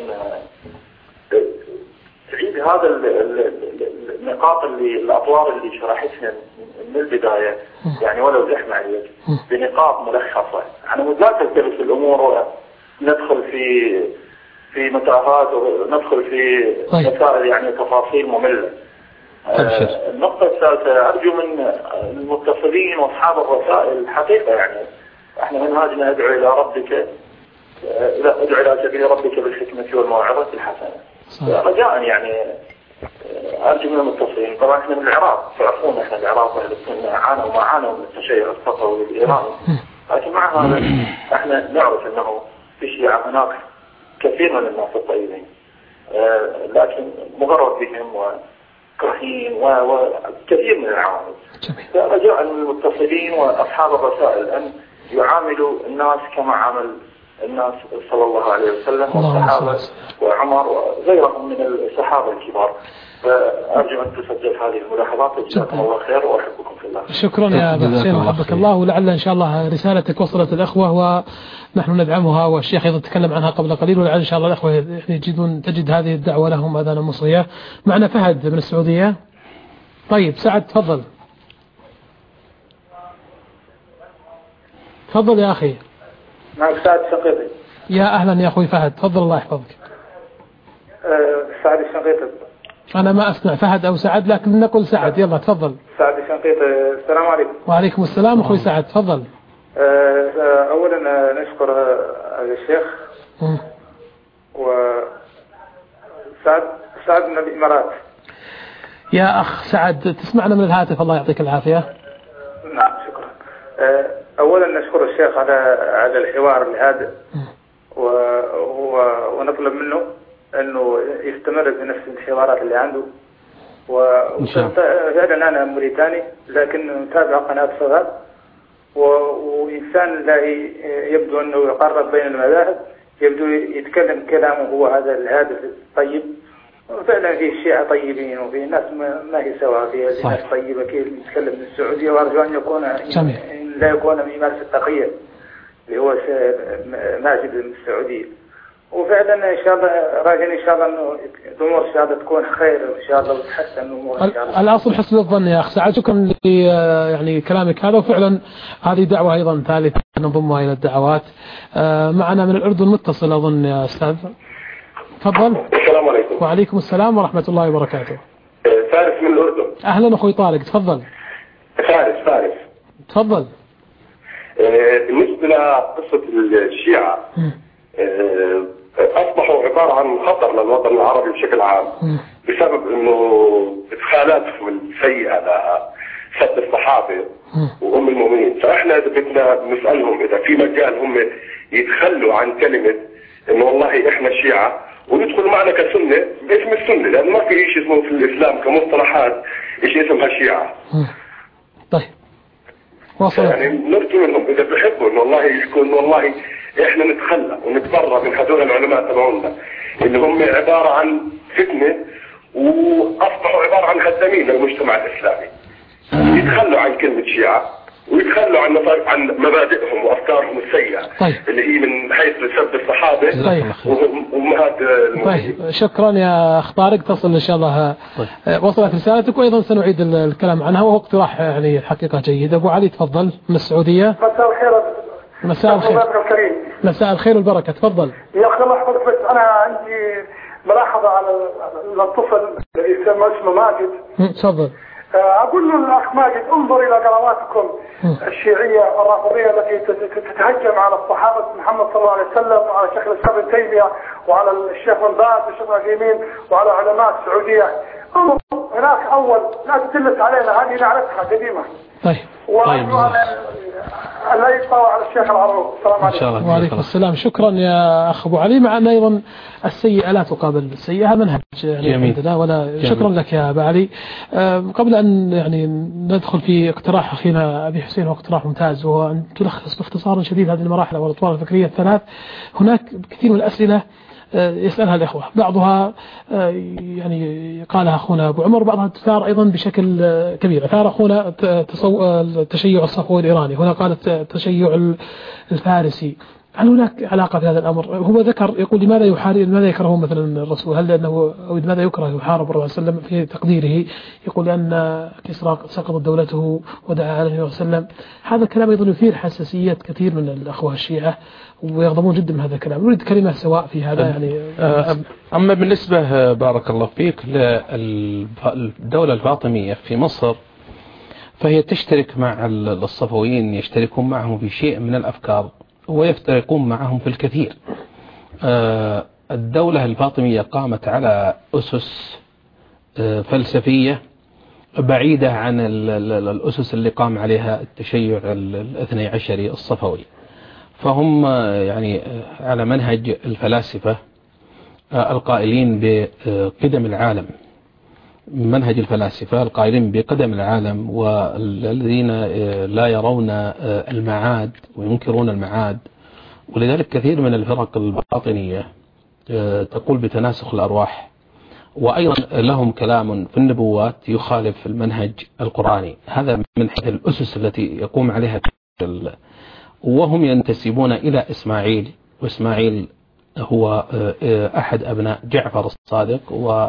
تعيد هذا النقاط اللي الأطوار اللي شرحتها من البداية، يعني ولو زحمة عليك بنقاط ملخصة، يعني لا تلتبس الأمور وندخل في في متاهات وندخل في مسائل يعني تفاصيل مملة. آه النقطة الثالثة، أرجو من المتصلين وأصحاب الرسائل الحقيقة، يعني احنا منهاجنا ادعو إلى ربك، آه ادعو إلى سبيل ربك بالحكمة والموعظة الحسنة. رجاء يعني أرجو من المتصلين، طبعا احنا من العراق، تعرفون احنا العراق أهل السنة عانوا ما عانوا من التشيع الصفوي الإيراني، لكن مع هذا احنا نعرف أنه في شيعة هناك كثير من الناس الطيبين، آه لكن مغرر بهم وكرهين وكثير من العوامل. فرجاء المتصلين وأصحاب الرسائل أن يعاملوا الناس كما عامل الناس صلى الله عليه وسلم والصحابة وعمر وغيرهم من الصحابة الكبار. فأرجو أن تسجل هذه الملاحظات. جزاكم الله خير وأحبكم في الله. شكرا يا أبا حسين وحبك الله، ولعل إن شاء الله رسالتك وصلت الأخوة ونحن ندعمها، والشيخ أيضا تكلم عنها قبل قليل، ولعل إن شاء الله الأخوة يجدون تجد هذه الدعوة لهم أذانا مصرية. معنا فهد من السعودية. طيب سعد تفضل. تفضل يا أخي. معك سعد الشنقيطي. يا أهلا يا أخوي فهد، تفضل الله يحفظك. أه سعد الشنقيطي. أنا ما أسمع فهد أو سعد، لكن نقول سعد. يلا تفضل. سعد الشنقيطي. السلام عليكم. وعليكم السلام أخوي سعد، تفضل. أولا نشكر هذا الشيخ وسعد سعد من الإمارات. يا أخ سعد تسمعنا من الهاتف، الله يعطيك العافية. نعم شكرا. أولا نشكر الشيخ على على الحوار الهادئ ونطلب منه أنه يستمر بنفس الحوارات اللي عنده. وفعلا أنا موريتاني لكن متابع قناة صغار وإنسان لا يبدو أنه يقرب بين المذاهب، يبدو يتكلم كلامه هو هذا الهادف الطيب. وفعلا في الشيعة طيبين وفي ناس ما هي سواء، في ناس طيبة كيف يتكلم من السعودية، وأرجو أن يكون جميل. لا يكون من يمارس التقية اللي هو ماجد من السعودية. وفعلا ان شاء الله راجعين ان شاء الله انه الامور ان شاء الله تكون خير ان شاء الله وتحسن الامور ان شاء الله. الاصل حسن الظن يا اخ سعد، شكرا ل يعني كلامك هذا، وفعلا هذه دعوه ايضا ثالثه نضمها الى الدعوات. معنا من الاردن متصل اظن يا استاذ، تفضل. السلام عليكم. وعليكم السلام ورحمه الله وبركاته. فارس من الاردن. اهلا اخوي طارق، تفضل. فارس فارس تفضل. بالنسبه لقصه الشيعه أصبحوا عبارة عن خطر للوطن العربي بشكل عام بسبب أنه إدخالاتهم السيئة لسب الصحابة وأم المؤمنين. فإحنا بدنا نسألهم إذا في مجال هم يتخلوا عن كلمة إنه والله إحنا شيعة ويدخلوا معنا كسنة باسم السنة، لأنه ما في شيء اسمه في الإسلام كمصطلحات إيش اسمها شيعة. طيب وصلت. يعني نرجو منهم إذا بحبوا إنه والله يكون والله احنا نتخلى ونتبرى من هذول العلماء تبعونا اللي هم عبارة عن فتنة واصبحوا عبارة عن خدامين للمجتمع الاسلامي. يتخلوا عن كلمة شيعة ويتخلوا عن عن مبادئهم وافكارهم السيئة. طيب. اللي هي من حيث سب الصحابة. طيب. وامهات المؤمنين. طيب شكرا يا اخ طارق، تصل ان شاء الله. طيب. وصلت رسالتك وايضا سنعيد الكلام عنها، وهو اقتراح يعني الحقيقة جيد. ابو علي تفضل من السعودية. مساء الخير. مساء الخير. مساء الخير والبركة، تفضل. يا أخي الله يحفظك، بس أنا عندي ملاحظة على الطفل الذي يسمى اسمه ماجد. تفضل. أقول له الأخ ماجد انظر إلى قنواتكم الشيعية الرافضية التي تتهجم على الصحابة محمد صلى الله عليه وسلم وعلى شيخ الإسلام ابن تيمية وعلى الشيخ بن باز والشيخ العثيمين وعلى علماء السعودية. انظر هناك أول لا تدلس علينا، هذه نعرفها قديمة. طيب. طيب. الله يطلع على الشيخ العروض. السلام عليكم. وعليكم السلام. شكرا يا أخ أبو علي. معنا أيضا السيئة لا تقابل السيئة، منهج يعني عندنا ولا. جميل. شكرا لك يا أبو علي. قبل أن يعني ندخل في اقتراح أخينا أبي حسين، هو اقتراح ممتاز، وهو أن تلخص باختصار شديد هذه المراحل والأطوار الفكرية الثلاث. هناك كثير من الأسئلة يسألها الإخوة، بعضها يعني قالها أخونا أبو عمر، بعضها تثار أيضا بشكل كبير. أثار أخونا تشيع الصفوي الإيراني، هنا قالت تشيع الفارسي. هل هناك علاقة في هذا الأمر؟ هو ذكر يقول لماذا يحارب، لماذا يكره مثلا الرسول؟ هل لأنه أو لماذا يكره يحارب الرسول صلى الله عليه وسلم؟ في تقديره يقول أن كسرى سقطت دولته ودعا عليه النبي صلى الله عليه وسلم. هذا الكلام أيضا يثير حساسيات كثير من الأخوة الشيعة ويغضبون جدا من هذا الكلام. نريد كلمة سواء في هذا يعني. أما بالنسبة بارك الله فيك للدولة الفاطمية في مصر، فهي تشترك مع الصفويين، يشتركون معهم في شيء من الأفكار ويفترقون معهم في الكثير. الدولة الفاطمية قامت على أسس فلسفية بعيدة عن الأسس اللي قام عليها التشيع الاثني عشري الصفوي، فهم يعني على منهج الفلاسفة القائلين بقدم العالم، منهج الفلاسفة القائلين بقدم العالم، والذين لا يرون المعاد وينكرون المعاد. ولذلك كثير من الفرق الباطنية تقول بتناسخ الأرواح، وأيضا لهم كلام في النبوات يخالف المنهج القرآني. هذا من حيث الأسس التي يقوم عليها، وهم ينتسبون إلى إسماعيل، وإسماعيل هو أحد أبناء جعفر الصادق، و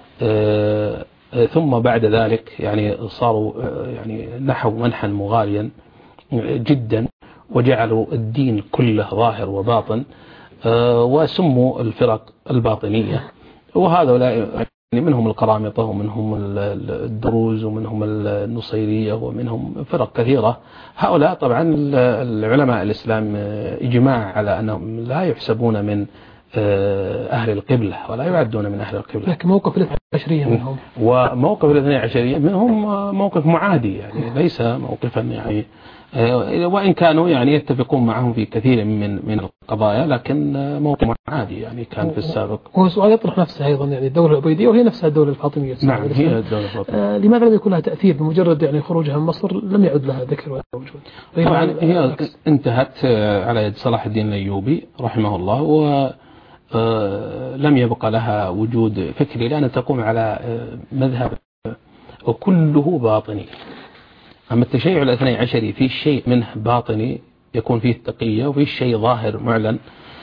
ثم بعد ذلك يعني صاروا يعني نحو منحا مغاليا جدا، وجعلوا الدين كله ظاهر وباطن، وسموا الفرق الباطنية. وهذا منهم القرامطة ومنهم الدروز ومنهم النصيرية ومنهم فرق كثيرة. هؤلاء طبعا العلماء الإسلام إجماع على أنهم لا يحسبون من أهل القبلة ولا يعدون من أهل القبلة. لكن موقف الاثنى عشرية منهم وموقف الاثنى عشرية منهم موقف معادي، يعني ليس موقفا يعني وإن كانوا يعني يتفقون معهم في كثير من من القضايا، لكن موقف عادي يعني كان في السابق. هو سؤال يطرح نفسه أيضا، يعني الدولة العبيدية وهي نفسها الدولة الفاطمية. نعم هي الدولة الفاطمية. آه لماذا لم يكن لها تأثير بمجرد يعني خروجها من مصر لم يعد لها ذكر ولا وجود؟ طبعا هي انتهت على يد صلاح الدين الأيوبي رحمه الله، و لم يبقى لها وجود فكري لأن تقوم على مذهب وكله باطني. أما التشيع الاثني عشري فيه شيء منه باطني يكون فيه التقية وفيه شيء ظاهر معلن.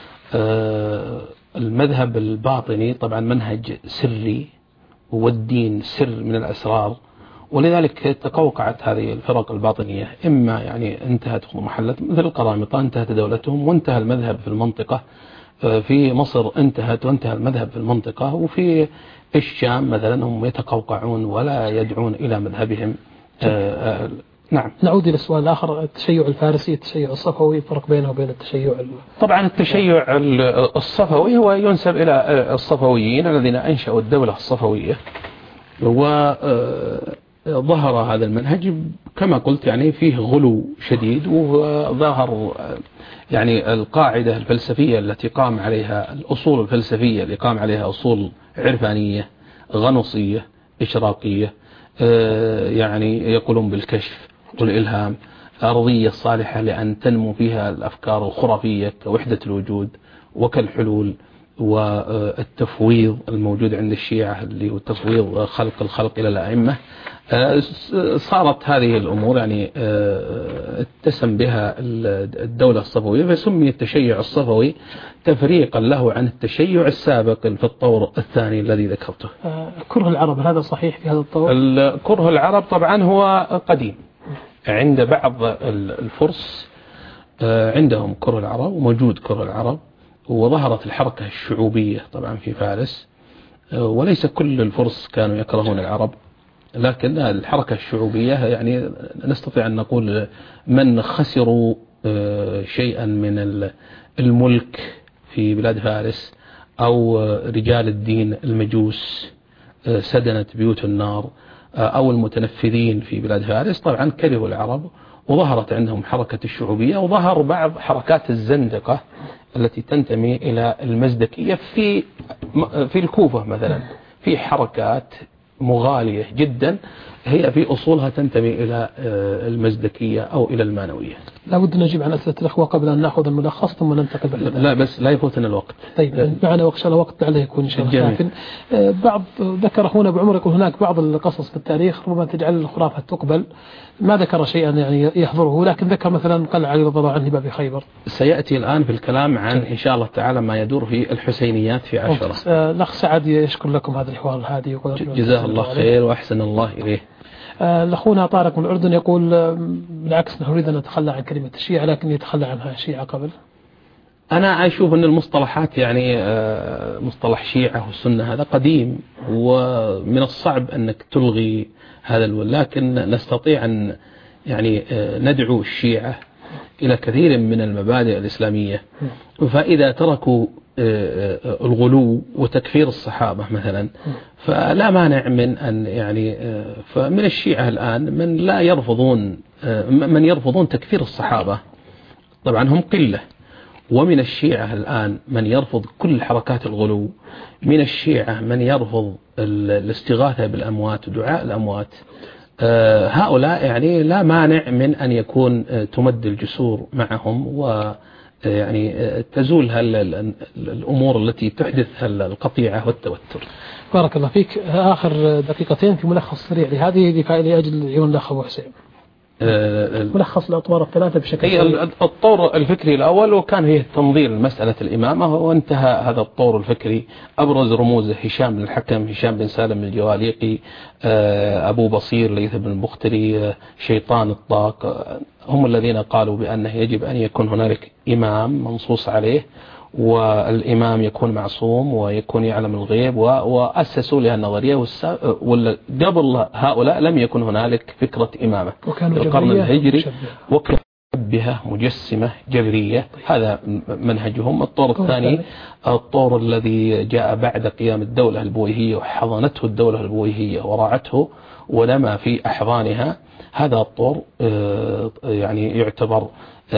المذهب الباطني طبعا منهج سري والدين سر من الأسرار، ولذلك تقوقعت هذه الفرق الباطنية. إما يعني انتهت محلت مثل القرامطة انتهت دولتهم وانتهى المذهب في المنطقة، في مصر انتهت وانتهى المذهب في المنطقة، وفي الشام مثلا هم يتقوقعون ولا يدعون إلى مذهبهم. آآ آآ نعم. نعود إلى السؤال الآخر، التشيع الفارسي التشيع الصفوي، فرق بينه وبين التشيع طبعا التشيع الصفوي هو ينسب إلى الصفويين الذين أنشأوا الدولة الصفوية، وظهر هذا المنهج كما قلت يعني فيه غلو شديد، وظهر يعني القاعدة الفلسفية التي قام عليها الأصول الفلسفية اللي قام عليها أصول عرفانية غنوصية إشراقية، يعني يقولون بالكشف والإلهام، أرضية صالحة لأن تنمو فيها الأفكار الخرافية كوحدة الوجود وكالحلول والتفويض الموجود عند الشيعة اللي هو تفويض خلق الخلق إلى الأئمة. صارت هذه الأمور يعني اتسم بها الدولة الصفوية، فسمي التشيع الصفوي تفريقا له عن التشيع السابق في الطور الثاني الذي ذكرته. كره العرب هذا صحيح في هذا الطور؟ كره العرب طبعا هو قديم عند بعض الفرس، عندهم كره العرب وموجود كره العرب، وظهرت الحركة الشعوبية طبعا في فارس، وليس كل الفرس كانوا يكرهون العرب، لكن الحركة الشعوبية يعني نستطيع أن نقول من خسروا شيئا من الملك في بلاد فارس أو رجال الدين المجوس سدنة بيوت النار أو المتنفذين في بلاد فارس طبعا كرهوا العرب، وظهرت عندهم حركة الشعوبية، وظهر بعض حركات الزندقة التي تنتمي إلى المزدكية في في الكوفة مثلا، في حركات مغالية جدا هي في أصولها تنتمي إلى المزدكية أو إلى المانوية. لا بد نجيب عن أسئلة الأخوة قبل أن نأخذ الملخص ثم ننتقل بالحدث. لا بس لا يفوتنا الوقت. طيب معنا وقت شاء الله وقت لعله يكون إن شاء الله كافٍ. بعض ذكر أخونا أبو عمر يقول هناك بعض القصص في التاريخ ربما تجعل الخرافة تقبل، ما ذكر شيئا يعني يحضره، لكن ذكر مثلا قال علي رضي الله عنه باب خيبر. سيأتي الآن في الكلام عن إن شاء الله تعالى ما يدور في الحسينيات في عشرة. الأخ سعد يشكر لكم هذا الحوار الهادي. جزاه الله خير وأحسن الله إليه. الأخونا طارق من الأردن يقول بالعكس نحن نريد أن نتخلى عن كلمة الشيعة لكن يتخلى عنها الشيعة قبل. أنا أشوف أن المصطلحات يعني مصطلح شيعة والسنة هذا قديم ومن الصعب أنك تلغي هذا الول، لكن نستطيع أن يعني ندعو الشيعة إلى كثير من المبادئ الإسلامية، فإذا تركوا الغلو وتكفير الصحابة مثلا فلا مانع من أن يعني فمن الشيعة الآن من لا يرفضون من يرفضون تكفير الصحابة طبعا هم قلة، ومن الشيعة الآن من يرفض كل حركات الغلو، من الشيعة من يرفض الاستغاثة بالأموات ودعاء الأموات. هؤلاء يعني لا مانع من أن يكون تمد الجسور معهم و يعني تزول الأمور التي تحدث القطيعة والتوتر. بارك الله فيك. آخر دقيقتين في ملخص سريع لهذه لأجل عيون الأخ أبو حسين. ملخص الأطوار الثلاثة بشكل هي الطور الفكري الأول وكان هي تنظير مسألة الإمامة، وانتهى هذا الطور الفكري. أبرز رموزه هشام بن الحكم، هشام بن سالم الجواليقي، أبو بصير ليث بن البختري، شيطان الطاق، هم الذين قالوا بأنه يجب أن يكون هنالك إمام منصوص عليه، والإمام يكون معصوم ويكون يعلم الغيب، وأسسوا لها النظرية. قبل هؤلاء لم يكن هنالك فكرة إمامة في القرن الهجري، وكان بها مجسمة جبرية. هذا منهجهم. الطور الثاني الطور الذي جاء بعد قيام الدولة البويهية وحضنته الدولة البويهية وراعته ونما في أحضانها. هذا الطور يعني يعتبر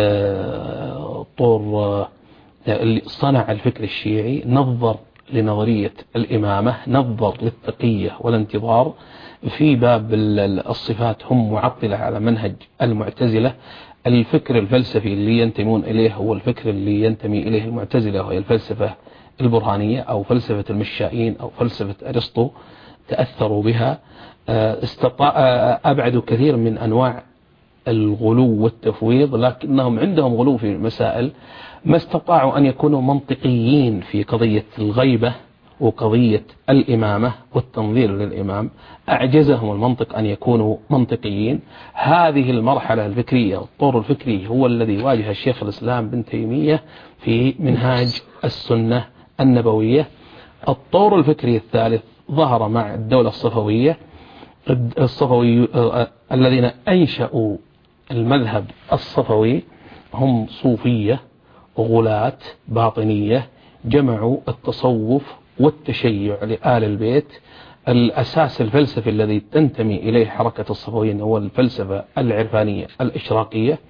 طور اللي صنع الفكر الشيعي، نظر لنظرية الإمامة، نظر للتقية والانتظار. في باب الصفات هم معطلة على منهج المعتزلة. الفكر الفلسفي اللي ينتمون إليه هو الفكر اللي ينتمي إليه المعتزلة، وهي الفلسفة البرهانية أو فلسفة المشائين أو فلسفة أرسطو. تأثروا بها، استطاع أبعدوا كثير من أنواع الغلو والتفويض، لكنهم عندهم غلو في مسائل. ما استطاعوا أن يكونوا منطقيين في قضية الغيبة وقضية الإمامة والتنظير للإمام. أعجزهم المنطق أن يكونوا منطقيين. هذه المرحلة الفكرية، الطور الفكري، هو الذي واجه الشيخ الإسلام بن تيمية في منهاج السنة النبوية. الطور الفكري الثالث ظهر مع الدولة الصفوية. الصفوي الذين أنشأوا المذهب الصفوي هم صوفية غلاة باطنية، جمعوا التصوف والتشيع لآل البيت. الأساس الفلسفي الذي تنتمي إليه حركة الصفويين هو الفلسفة العرفانية الإشراقية،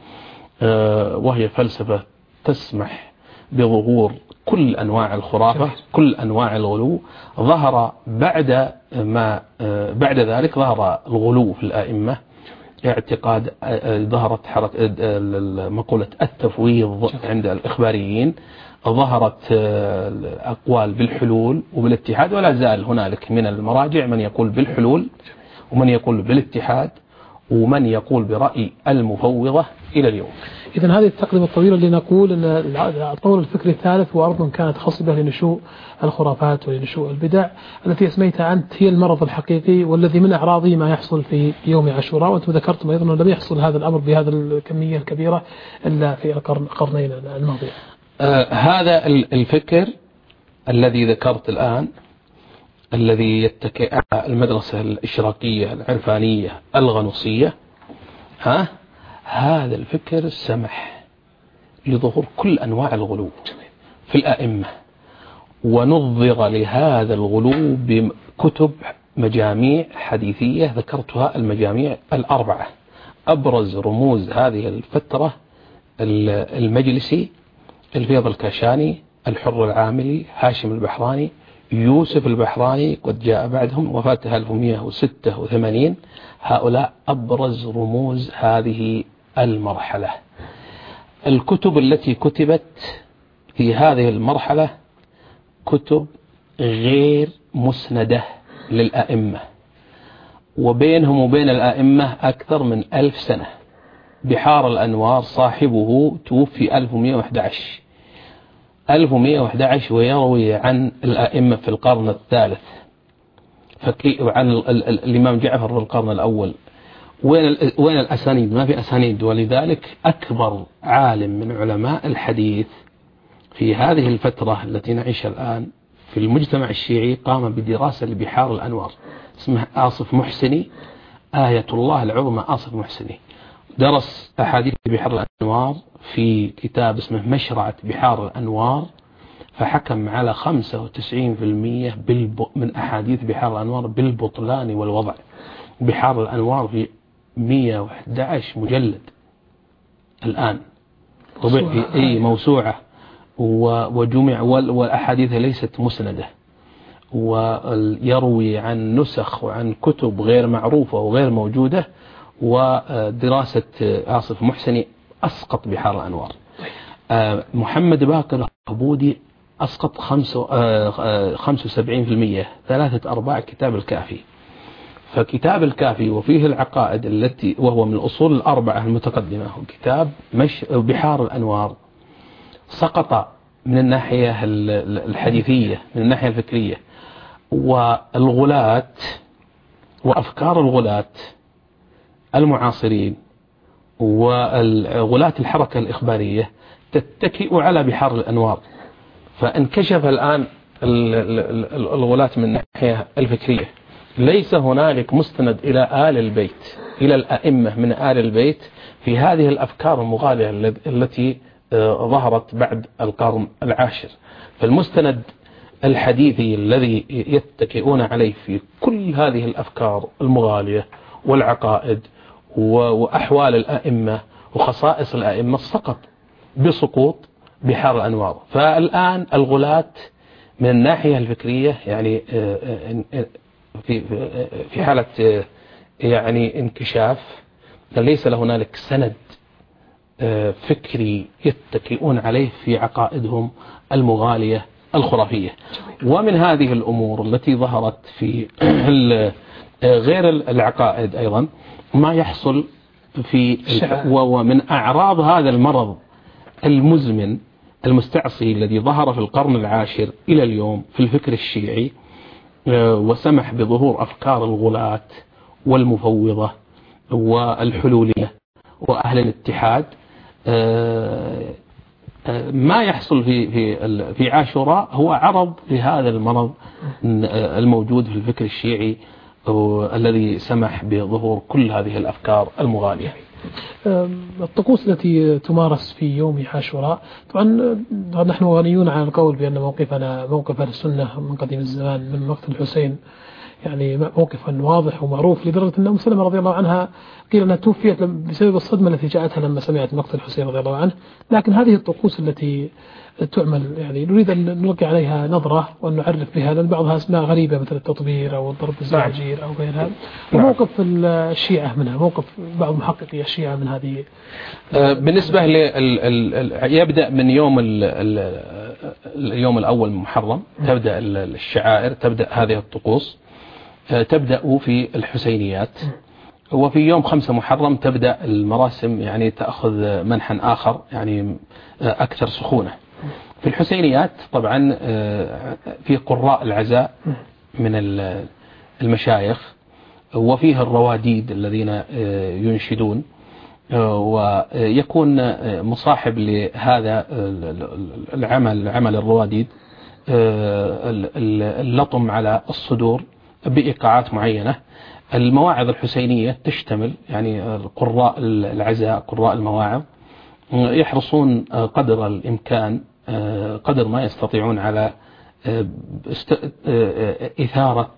وهي فلسفة تسمح بظهور كل أنواع الخرافة، كل أنواع الغلو. ظهر بعد ما بعد ذلك ظهر الغلو في الآئمة، اعتقاد، ظهرت حركة مقولة التفويض عند الإخباريين، ظهرت أقوال بالحلول وبالاتحاد، ولا زال هنالك من المراجع من يقول بالحلول ومن يقول بالاتحاد ومن يقول برأي المفوضة إلى اليوم. إذن هذه التقدمة الطويلة اللي نقول أن الطور الفكري الثالث وأرض كانت خصبة لنشوء الخرافات ولنشوء البدع التي أسميتها أنت هي المرض الحقيقي، والذي من أعراضه ما يحصل في يوم عاشوراء. وأنتم ذكرتم أيضا أنه لم يحصل هذا الأمر بهذا الكمية الكبيرة إلا في القرنين الماضية. آه هذا الفكر الذي ذكرت الآن، الذي يتكئ على المدرسة الإشراقية العرفانية الغنوصية، ها هذا الفكر سمح لظهور كل أنواع الغلو في الآئمة، ونظر لهذا الغلو بكتب مجاميع حديثية ذكرتها المجاميع الأربعة. أبرز رموز هذه الفترة المجلسي، الفيض الكاشاني، الحر العاملي، هاشم البحراني، يوسف البحراني قد جاء بعدهم، وفاته ألف ومئة وستة وثمانين. هؤلاء أبرز رموز هذه المرحلة. الكتب التي كتبت في هذه المرحلة كتب غير مسندة للأئمة، وبينهم وبين الأئمة أكثر من ألف سنة. بحار الأنوار صاحبه توفي ألف ومئة وأحد عشر ألف ومئة وأحد عشر ويروي عن الأئمة في القرن الثالث، عن الإمام جعفر في القرن الأول. وين وين الأسانيد؟ ما في أسانيد. ولذلك أكبر عالم من علماء الحديث في هذه الفترة التي نعيشها الآن في المجتمع الشيعي قام بدراسة لبحار الأنوار، اسمه آصف محسني، آية الله العظمى آصف محسني. درس أحاديث بحار الأنوار في كتاب اسمه مشرعة بحار الأنوار، فحكم على خمسة وتسعين بالمئة من أحاديث بحار الأنوار بالبطلان والوضع. بحار الأنوار في مئة وأحد عشر مجلد الآن، طبع في أي موسوعة، وجمع، والأحاديث ليست مسندة، ويروي عن نسخ وعن كتب غير معروفة وغير موجودة. ودراسة آصف محسني أسقط بحار الأنوار. محمد باقر العبودي أسقط خمسة وسبعين بالمئة، ثلاثة أرباع كتاب الكافي. فكتاب الكافي وفيه العقائد التي وهو من الأصول الأربعة المتقدمة، كتاب مش بحار الأنوار، سقط من الناحية الحديثية، من الناحية الفكرية. والغلاة وأفكار الغلاة المعاصرين وغلاة الحركة الإخبارية تتكئ على بحار الأنوار، فانكشف الآن الغلاة من الناحية الفكرية، ليس هنالك مستند إلى آل البيت، إلى الأئمة من آل البيت في هذه الأفكار المغالية التي ظهرت بعد القرن العاشر. فالمستند الحديثي الذي يتكئون عليه في كل هذه الأفكار المغالية والعقائد وأحوال الأئمة وخصائص الأئمة سقط بسقوط بحار أنوار. فالآن الغلاة من الناحية الفكرية يعني في في حالة يعني انكشاف، ليس هنالك سند فكري يتكئون عليه في عقائدهم المغالية الخرافية. ومن هذه الأمور التي ظهرت في غير العقائد أيضا ما يحصل في، ومن أعراض هذا المرض المزمن المستعصي الذي ظهر في القرن العاشر إلى اليوم في الفكر الشيعي، وسمح بظهور أفكار الغلاة والمفوضة والحلولية وأهل الاتحاد. ما يحصل في في في عاشوراء هو عرض لهذا المرض الموجود في الفكر الشيعي الذي سمح بظهور كل هذه الأفكار المغالية. الطقوس التي تمارس في يوم عاشوراء، طبعا نحن غنيون عن القول بأن موقفنا موقف أهل السنة من قديم الزمان من مقتل الحسين يعني موقفا واضح ومعروف، لدرجة أن أم سلمة رضي الله عنها قيل أنها توفيت بسبب الصدمة التي جاءتها لما سمعت مقتل الحسين رضي الله عنه. لكن هذه الطقوس التي تعمل يعني نريد أن نلقي عليها نظرة وأن نعرف بها، لأن بعضها أسماء غريبة مثل التطبير أو الضرب بالزعجير أو غيرها. وموقف الشيعة منها، موقف بعض محققي الشيعة من هذه. بالنسبة ل يبدأ من يوم اليوم الأول من محرم تبدأ الشعائر، تبدأ هذه الطقوس تبدأ في الحسينيات، وفي يوم خمسة محرم تبدأ المراسم يعني تأخذ منحا آخر يعني أكثر سخونة. في الحسينيات طبعا في قراء العزاء من المشايخ، وفيه الرواديد الذين ينشدون، ويكون مصاحب لهذا العمل عمل الرواديد اللطم على الصدور بإيقاعات معينة. المواعظ الحسينية تشتمل يعني قراء العزاء قراء المواعظ يحرصون قدر الإمكان قدر ما يستطيعون على إثارة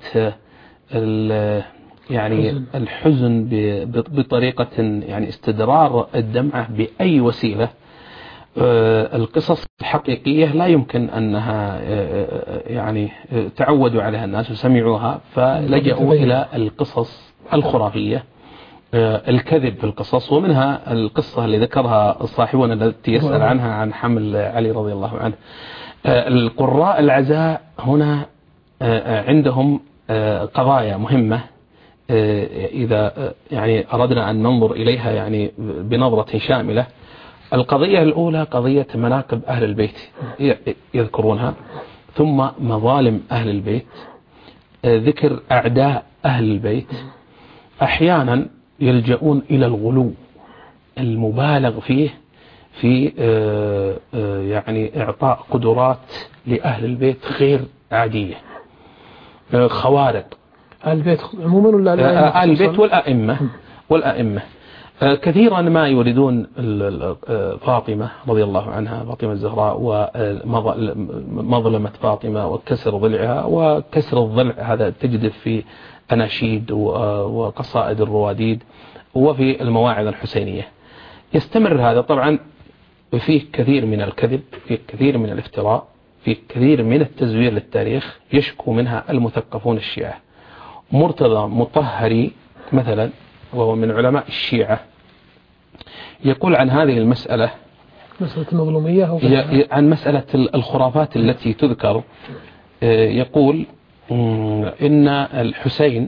يعني الحزن بطريقة يعني استدرار الدمعة بأي وسيلة. القصص الحقيقية لا يمكن أنها يعني تعودوا عليها الناس وسمعوها، فلجأوا إلى القصص الخرافية، الكذب في القصص. ومنها القصة اللي ذكرها صاحبنا التي يسأل عنها عن حمل علي رضي الله عنه. القراء العزاء هنا عندهم قضايا مهمة إذا يعني أردنا أن ننظر إليها يعني بنظرة شاملة. القضية الأولى قضية مناقب أهل البيت يذكرونها، ثم مظالم أهل البيت، ذكر أعداء أهل البيت. أحيانا يلجؤون إلى الغلو المبالغ فيه في يعني إعطاء قدرات لأهل البيت غير عادية، خوارق أهل البيت عموما ولا أهل البيت والأئمة والأئمة كثيرا ما يريدون فاطمة رضي الله عنها، فاطمة الزهراء، ومظلمة فاطمة وكسر ضلعها. وكسر الضلع هذا تجد في أناشيد وقصائد الرواديد وفي المواعظ الحسينية. يستمر هذا طبعا، فيه كثير من الكذب، فيه كثير من الافتراء، فيه كثير من التزوير للتاريخ يشكو منها المثقفون الشيعة. مرتضى مطهري مثلا وهو من علماء الشيعة يقول عن هذه المسألة، مسألة المظلومية عن مسألة الخرافات التي تذكر. يقول إن الحسين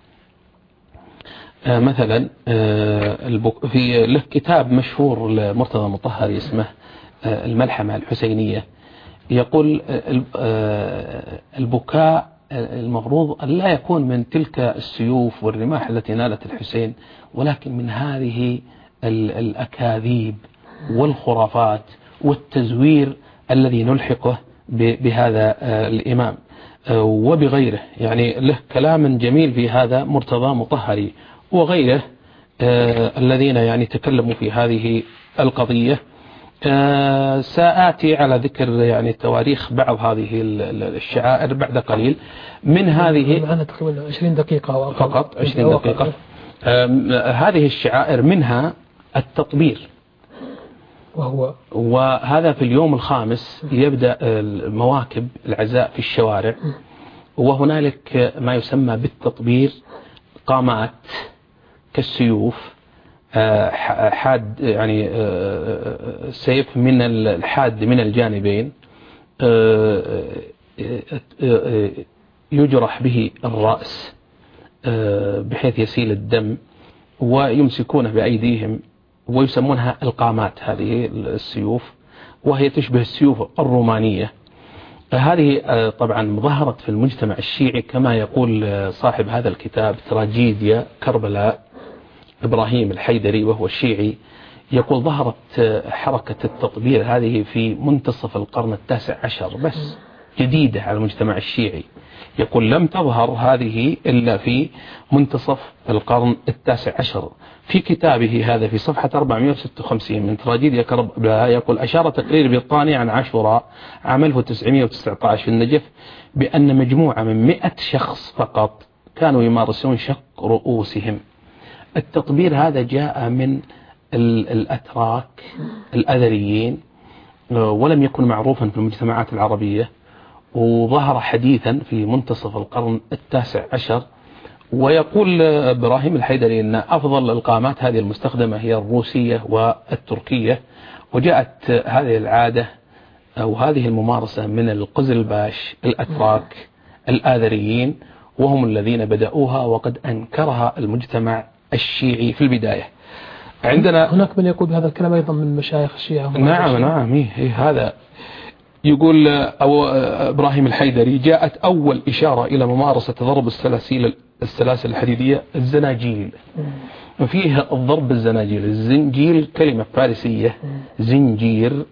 مثلا في له كتاب مشهور لمرتضى مطهري اسمه الملحمة الحسينية. يقول البكاء المفروض أن لا يكون من تلك السيوف والرماح التي نالت الحسين، ولكن من هذه الأكاذيب والخرافات والتزوير الذي نلحقه بهذا الإمام وبغيره، يعني له كلام جميل في هذا مرتضى مطهري وغيره الذين يعني تكلموا في هذه القضية. سآتي على ذكر يعني تواريخ بعض هذه الشعائر بعد قليل. من هذه معنا تقريبا عشرين دقيقة فقط، عشرين دقيقة. هذه الشعائر منها التطبير، وهو وهذا في اليوم الخامس يبدأ المواكب العزاء في الشوارع، وهنالك ما يسمى بالتطبير قامات كالسيوف، حاد يعني سيف من الحاد من الجانبين يجرح به الرأس بحيث يسيل الدم، ويمسكونه بأيديهم ويسمونها القامات هذه السيوف، وهي تشبه السيوف الرومانية. هذه طبعا ظهرت في المجتمع الشيعي كما يقول صاحب هذا الكتاب تراجيديا كربلاء إبراهيم الحيدري وهو الشيعي، يقول ظهرت حركة التطبير هذه في منتصف القرن التاسع عشر، بس جديدة على المجتمع الشيعي. يقول لم تظهر هذه إلا في منتصف القرن التاسع عشر. في كتابه هذا في صفحة أربعمائة وستة وخمسين من تراجيديا كربلاء يقول أشار تقرير بريطاني عن عاشوراء عام ألف وتسعمائة وتسعة عشر في النجف بأن مجموعة من مئة شخص فقط كانوا يمارسون شق رؤوسهم. التطبير هذا جاء من الأتراك الأذريين ولم يكن معروفا في المجتمعات العربية، وظهر حديثا في منتصف القرن التاسع عشر. ويقول إبراهيم الحيدري أن أفضل القامات هذه المستخدمة هي الروسية والتركية، وجاءت هذه العادة أو هذه الممارسة من القزلباش الأتراك الآذريين، وهم الذين بدأوها وقد أنكرها المجتمع الشيعي في البداية. عندنا هناك من يقول بهذا الكلام أيضا من مشايخ الشيعة. نعم نعم إيه إيه هذا. يقول أو إبراهيم الحيدري جاءت أول إشارة إلى ممارسة ضرب السلاسل السلاسل الحديدية الزناجيل، وفيه الضرب الزناجيل. الزنجيل كلمة فارسية زنجير،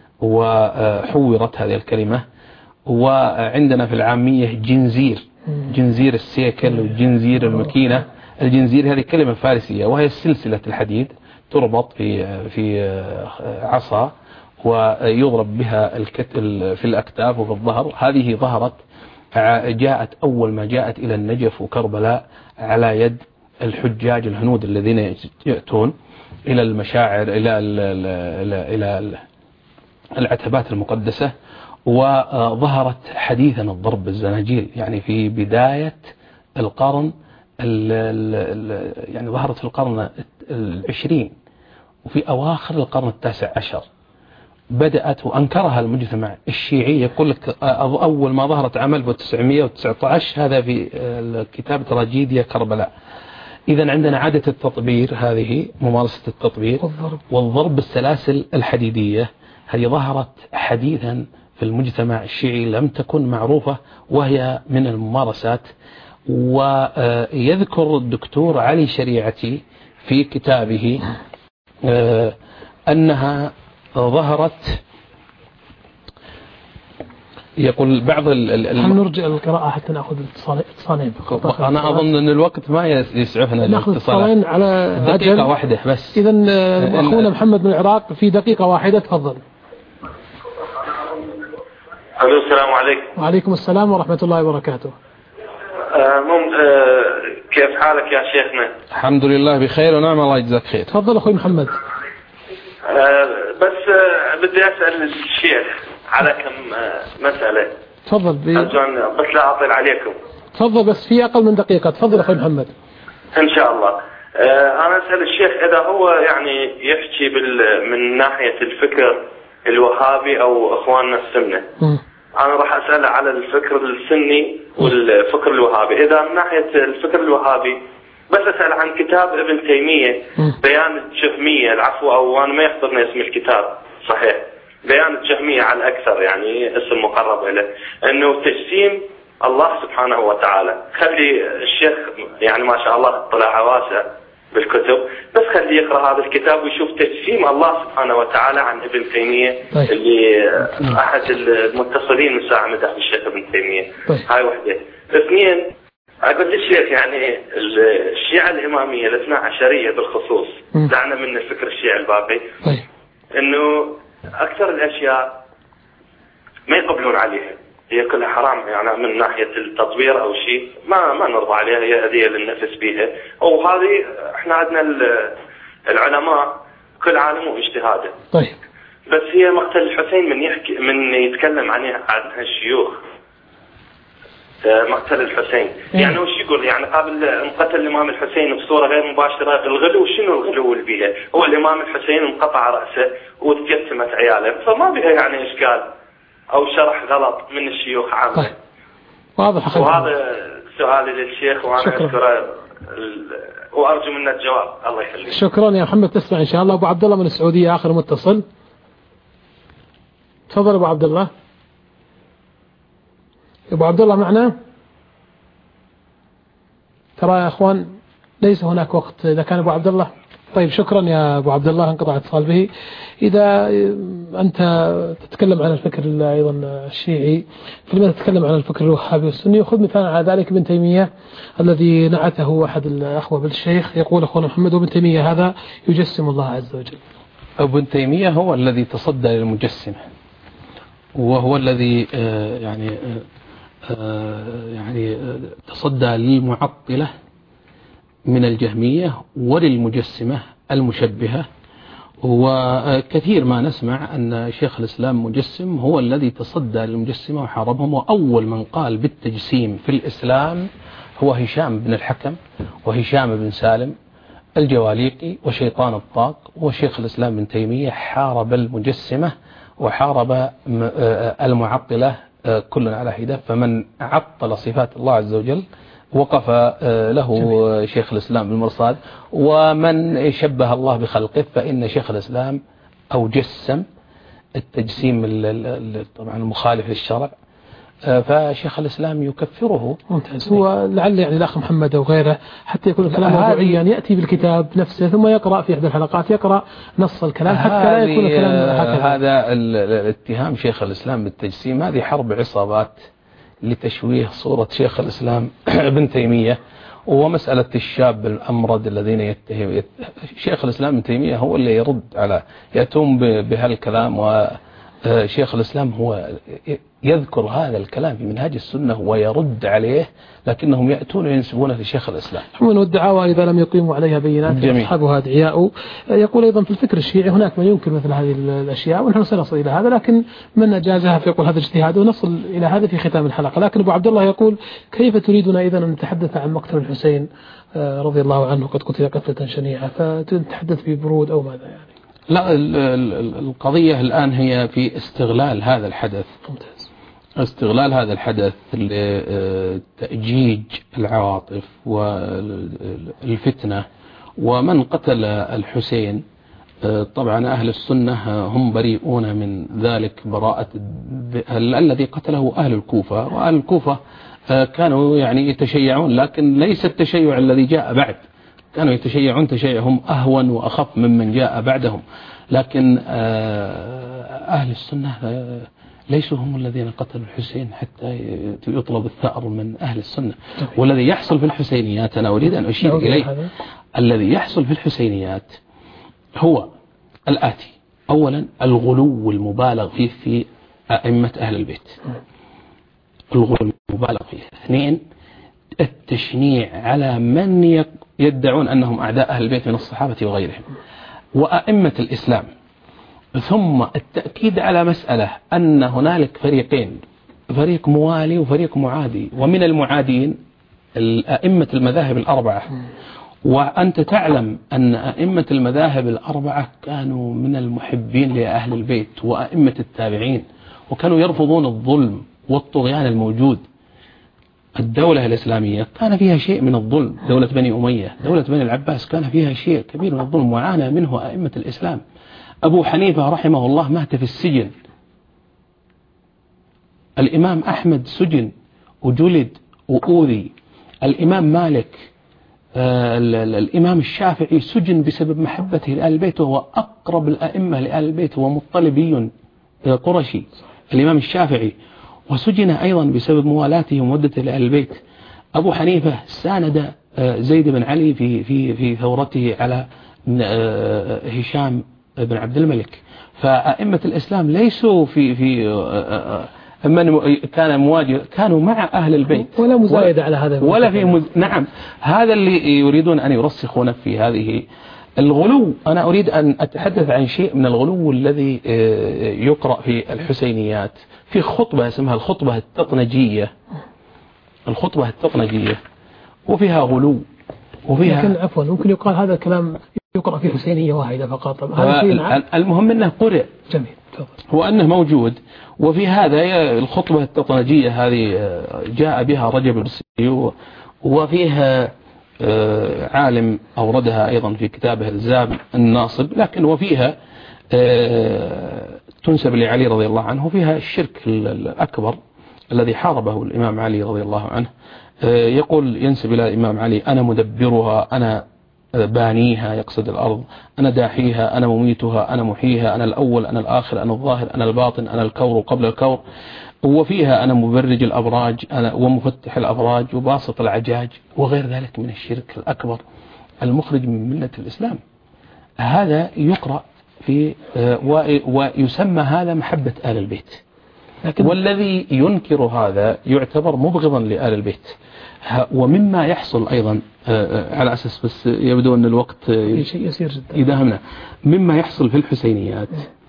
وحورت هذه الكلمة. وعندنا في العامية جنزير، جنزير السيكل وجنزير المكينة. الجنزير هذه كلمة فارسية وهي سلسلة الحديد تربط في في عصا ويضرب بها الكتل في الأكتاف وفي الظهر. هذه ظهرت جاءت أول ما جاءت إلى النجف وكربلاء على يد الحجاج الهنود الذين يأتون إلى المشاعر إلى إلى إلى العتبات المقدسة. وظهرت حديثا الضرب بالزناجيل يعني في بداية القرن ال ال يعني ظهرت في القرن العشرين وفي أواخر القرن التاسع عشر بدأت، وأنكرها المجتمع الشيعي. يقول لك أول ما ظهرت عام ألف وتسعمائة وتسعة عشر، هذا في الكتاب تراجيديا كربلاء. إذا عندنا عادة التطبير، هذه ممارسة التطبير والضرب بالسلاسل الحديدية، هذه ظهرت حديثا في المجتمع الشيعي لم تكن معروفة، وهي من الممارسات. ويذكر الدكتور علي شريعتي في كتابه أنها ظهرت، يقول بعض ال هل نرجع القراءة حتى نأخذ اتصالين؟ أنا أظن أن الوقت ما يسعفنا الاتصالين على دقيقة واحدة بس. إذا أخونا محمد من العراق في دقيقة واحدة، تفضل. ألو السلام عليكم. وعليكم السلام ورحمة الله وبركاته. آه مم آه كيف حالك يا شيخنا؟ الحمد لله بخير ونعم، الله يجزاك خير. تفضل أخوي محمد. آه بس آه بدي أسأل الشيخ على كم آه مسألة. تفضل. بي... بس لا أطيل عليكم. تفضل بس في أقل من دقيقة. تفضل أخوي محمد. إن شاء الله. آه أنا أسأل الشيخ إذا هو يعني يحكي بال من ناحية الفكر الوهابي أو إخواننا السنة. م. أنا راح أسأل على الفكر السني والفكر الوهابي. إذا من ناحية الفكر الوهابي بس أسأل عن كتاب ابن تيمية بيان الجهمية، العفو أو أنا ما يحضرني اسم الكتاب صحيح، بيان الجهمية على الأكثر يعني اسم مقرب له، أنه تجسيم الله سبحانه وتعالى. خلي الشيخ يعني ما شاء الله اطلاع واسع بالكتب، بس خليه يقرأ هذا الكتاب ويشوف تجسيم الله سبحانه وتعالى عن ابن تيمية. طيب. اللي أحد المتصلين من ساعة مدح الشيخ ابن تيمية. طيب. هاي وحدة. اثنين، أقول للشيخ يعني الشيعة الإمامية الاثنا عشرية بالخصوص دعنا من الفكر الشيعي الباقي. طيب. إنه أكثر الأشياء ما يقبلون عليها، هي كلها حرام يعني من ناحية التطوير أو شيء ما ما نرضى عليها، هي أذية للنفس بيها. وهذه إحنا عندنا العلماء كل عالم واجتهاده. طيب. بس هي مقتل الحسين من يحكي من يتكلم عنها عن الشيوخ مقتل الحسين. يعني وش يقول يعني قبل انقتل الإمام الحسين بصورة غير مباشرة، الغلو شنو الغلو اللي بيها؟ هو الإمام الحسين انقطع رأسه وتقسمت عياله، فما بها يعني إشكال أو شرح غلط من الشيوخ عامة. طيب. واضح. وهذا سؤالي للشيخ وأنا أشكره وأرجو منه الجواب. الله يخليك. شكرا يا محمد، تسمع إن شاء الله. أبو عبد الله من السعودية آخر متصل. تفضل أبو عبد الله. أبو عبد الله معنا؟ ترى يا أخوان ليس هناك وقت إذا كان أبو عبد الله. طيب شكرا يا أبو عبد الله، انقطع اتصال به. إذا أنت تتكلم عن الفكر أيضا الشيعي، فلما تتكلم عن الفكر الوهابي والسني، وخذ مثال على ذلك ابن تيمية الذي نعته أحد الأخوة بالشيخ، يقول أخونا محمد وابن تيمية هذا يجسم الله عز وجل. ابن تيمية هو الذي تصدى للمجسمة، وهو الذي يعني يعني تصدى للمعطلة من الجهمية وللمجسمة المشبهة. وكثير ما نسمع أن شيخ الإسلام مجسم، هو الذي تصدى للمجسمة وحاربهم. وأول من قال بالتجسيم في الإسلام هو هشام بن الحكم وهشام بن سالم الجواليقي وشيطان الطاق. وشيخ الإسلام بن تيمية حارب المجسمة وحارب المعطلة كل على حدة. فمن عطل صفات الله عز وجل وقف له شيخ الإسلام بالمرصاد، ومن شبه الله بخلقه فإن شيخ الإسلام أو جسم التجسيم طبعا المخالف للشرع، فشيخ الإسلام يكفره. ممتاز. هو لعل يعني الأخ محمد أو غيره حتى يكون الكلام موضوعيا يأتي بالكتاب نفسه ثم يقرأ في إحدى الحلقات يقرأ نص الكلام حتى لا يكون الكلام هكذا. هذا الاتهام شيخ الإسلام بالتجسيم هذه حرب عصابات لتشويه صورة شيخ الإسلام ابن تيمية. ومسألة الشاب الأمرد الذين يتهم شيخ الإسلام ابن تيمية هو اللي يرد على يأتون بهالكلام، وشيخ الإسلام هو يذكر هذا الكلام في منهاج السنة ويرد عليه، لكنهم يأتون وينسبونه لشيخ الإسلام. ومن الدعاوى إذا لم يقيموا عليها بينات أصحابها أدعياء. يقول أيضا في الفكر الشيعي هناك من ينكر مثل هذه الأشياء، ونحن سنصل إلى هذا، لكن من أجازها فيقول هذا اجتهاد، ونصل إلى هذا في ختام الحلقة. لكن أبو عبد الله يقول كيف تريدنا إذا أن نتحدث عن مقتل الحسين رضي الله عنه قد قتل قتلة شنيعة، فتتحدث ببرود أو ماذا يعني؟ لا، القضية الآن هي في استغلال هذا الحدث. ممتاز. استغلال هذا الحدث لتأجيج العواطف والفتنة. ومن قتل الحسين طبعا أهل السنة هم بريئون من ذلك براءة الذي قتله أهل الكوفة. وأهل الكوفة كانوا يعني يتشيعون، لكن ليس التشيع الذي جاء بعد، كانوا يتشيعون تشيعهم أهون وأخف ممن جاء بعدهم. لكن أهل السنة ليسوا هم الذين قتلوا الحسين حتى يطلب الثأر من أهل السنة. والذي يحصل في الحسينيات أنا أريد أن أشير إليه، الذي يحصل في الحسينيات هو الآتي: أولا الغلو المبالغ فيه في أئمة أهل البيت، الغلو المبالغ فيه. اثنين التشنيع على من يدعون أنهم أعداء أهل البيت من الصحابة وغيرهم وأئمة الإسلام. ثم التأكيد على مسألة أن هنالك فريقين، فريق موالي وفريق معادي، ومن المعادين الأئمة المذاهب الأربعة. وأنت تعلم أن أئمة المذاهب الأربعة كانوا من المحبين لأهل البيت وأئمة التابعين، وكانوا يرفضون الظلم والطغيان الموجود. الدولة الإسلامية كان فيها شيء من الظلم، دولة بني أمية، دولة بني العباس كان فيها شيء كبير من الظلم وعانى منه أئمة الإسلام. أبو حنيفة رحمه الله مات في السجن، الإمام أحمد سجن وجلد وأوذي، الإمام مالك الإمام الشافعي سجن بسبب محبته لآل البيت، وهو أقرب الأئمة لآل البيت، هو مطلبي قرشي الإمام الشافعي، وسجن أيضا بسبب موالاته ومودته لآل البيت. أبو حنيفة ساند زيد بن علي في في في ثورته على هشام بن عبد الملك. فأئمة الإسلام ليسوا في في من كان مواجه، كانوا مع أهل البيت ولا مزايدة على هذا ولا في مز... نعم، هذا اللي يريدون أن يرسخون في هذه الغلو. أنا أريد أن أتحدث عن شيء من الغلو الذي يقرأ في الحسينيات، في خطبة اسمها الخطبة التطنجية، الخطبة التطنجية وفيها غلو وفيها، لكن عفوا ممكن يقال هذا الكلام يقرأ في حسينية واحدة فقط. المهم أنه قرأ، جميل، هو أنه موجود. وفي هذا الخطبة التطنجية هذه جاء بها رجب الرسي، وفيها عالم أوردها أيضا في كتابه الزاب الناصب، لكن وفيها تنسب لعلي رضي الله عنه، فيها الشرك الأكبر الذي حاربه الإمام علي رضي الله عنه. يقول ينسب إلى الإمام علي: أنا مدبرها، أنا بانيها، يقصد الأرض، أنا داحيها، أنا مميتها، أنا محييها، أنا الأول، أنا الآخر، أنا الظاهر، أنا الباطن، أنا الكور قبل الكور. وفيها أنا مبرج الأبراج، أنا ومفتح الأبراج وباسط العجاج، وغير ذلك من الشرك الأكبر المخرج من ملة الإسلام. هذا يقرأ في ويسمى هذا محبة آل البيت، والذي ينكر هذا يعتبر مبغضا لآل البيت. ومما يحصل أيضا على أساس بس يبدو أن الوقت يسير جدا يداهمنا، مما يحصل في الحسينيات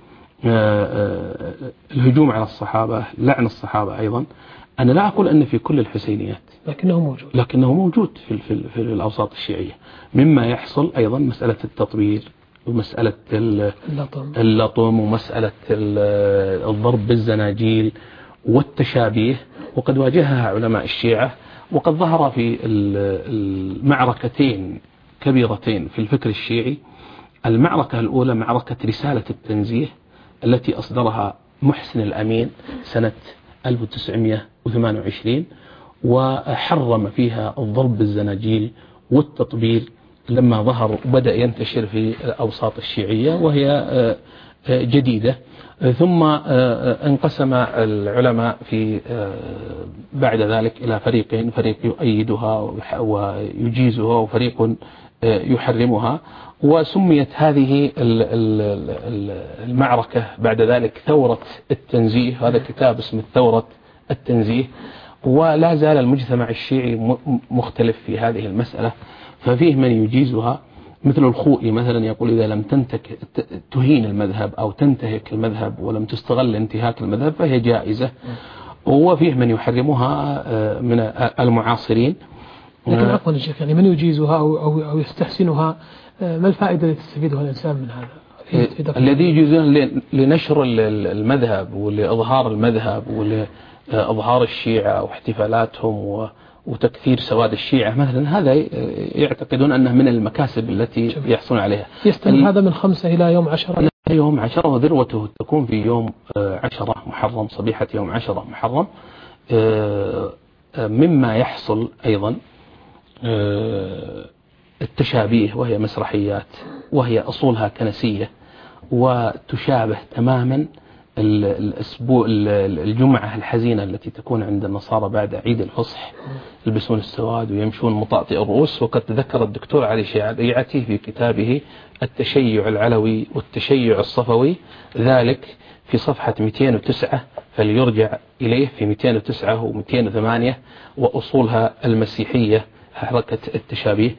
الهجوم على الصحابة، لعن الصحابة أيضا. أنا لا أقول أن في كل الحسينيات، لكنه موجود لكنه موجود في, في, في الأوساط الشيعية. مما يحصل أيضا مسألة التطوير ومسألة اللطم, اللطم ومسألة الضرب بالزناجيل والتشابيه، وقد واجهها علماء الشيعة، وقد ظهر في المعركتين كبيرتين في الفكر الشيعي. المعركة الأولى معركة رسالة التنزيه التي أصدرها محسن الأمين سنة ألف وتسعمائة وثمانية وعشرين، وحرم فيها الضرب بالزناجيل والتطبيل لما ظهر وبدأ ينتشر في الأوساط الشيعية، وهي جديدة. ثم انقسم العلماء في بعد ذلك إلى فريقين، فريق يؤيدها ويجيزها وفريق يحرمها، وسميت هذه المعركة بعد ذلك ثورة التنزيه. هذا كتاب اسمه ثورة التنزيه، ولا زال المجتمع الشيعي مختلف في هذه المسألة. ففيه من يجيزها مثل الخوئي مثلا، يقول إذا لم تنتك تهين المذهب أو تنتهك المذهب ولم تستغل انتهاك المذهب فهي جائزة. وفيه من يحرمها من المعاصرين. لكن عفوا يا شيخ، يعني من يجيزها أو, أو, أو يستحسنها، ما الفائدة التي تستفيدها الإنسان من هذا؟ الذي يجيزون لنشر المذهب ولإظهار المذهب ولإظهار الشيعة واحتفالاتهم وتكثير سواد الشيعة مثلا، هذا يعتقدون أنه من المكاسب التي يحصلون عليها. يستمر هذا من خمسة إلى يوم عشرة، يوم عشرة، وذروته تكون في يوم عشرة محرم، صبيحة يوم عشرة محرم. مما يحصل أيضا التشابيه، وهي مسرحيات، وهي أصولها كنسية، وتشابه تماما الأسبوع الجمعة الحزينة التي تكون عند النصارى بعد عيد الفصح، يلبسون السواد ويمشون مطاطئ الرؤوس. وقد تذكر الدكتور علي شيعتي في كتابه التشيع العلوي والتشيع الصفوي ذلك في صفحة مئتين وتسعة، فليرجع إليه في مئتين وتسعة ومئتين وثمانية، وأصولها المسيحية حركة التشابيه.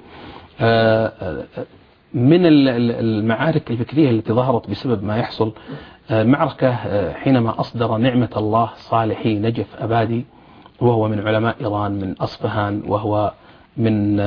من المعارك الفكرية التي ظهرت بسبب ما يحصل، معركة حينما أصدر نعمة الله صالحي نجف أبادي، وهو من علماء إيران من أصفهان، وهو من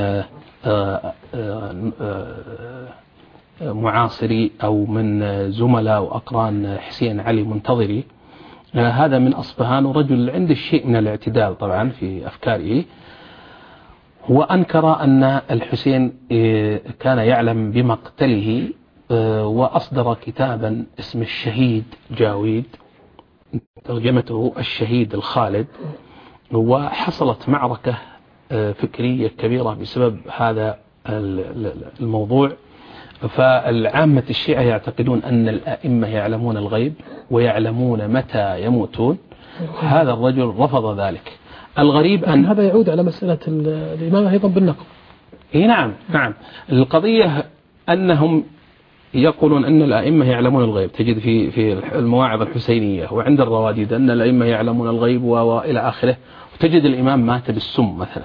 معاصري أو من زملاء وأقران حسين علي منتظري. هذا من أصفهان، ورجل عنده شيء من الاعتدال طبعا في أفكاره، وأنكر أن الحسين كان يعلم بمقتله، وأصدر كتابا اسم الشهيد جاويد، ترجمته الشهيد الخالد. وحصلت معركة فكرية كبيرة بسبب هذا الموضوع. فالعامة الشيعة يعتقدون أن الأئمة يعلمون الغيب ويعلمون متى يموتون. هذا الرجل رفض ذلك. الغريب أن هذا يعود على مسألة الإمامة أيضا بالنقل. إيه نعم نعم. القضية أنهم يقولون أن الأئمة يعلمون الغيب، تجد في في المواعظ الحسينية وعند الرواديد أن الأئمة يعلمون الغيب وإلى آخره، وتجد الإمام مات بالسم مثلا.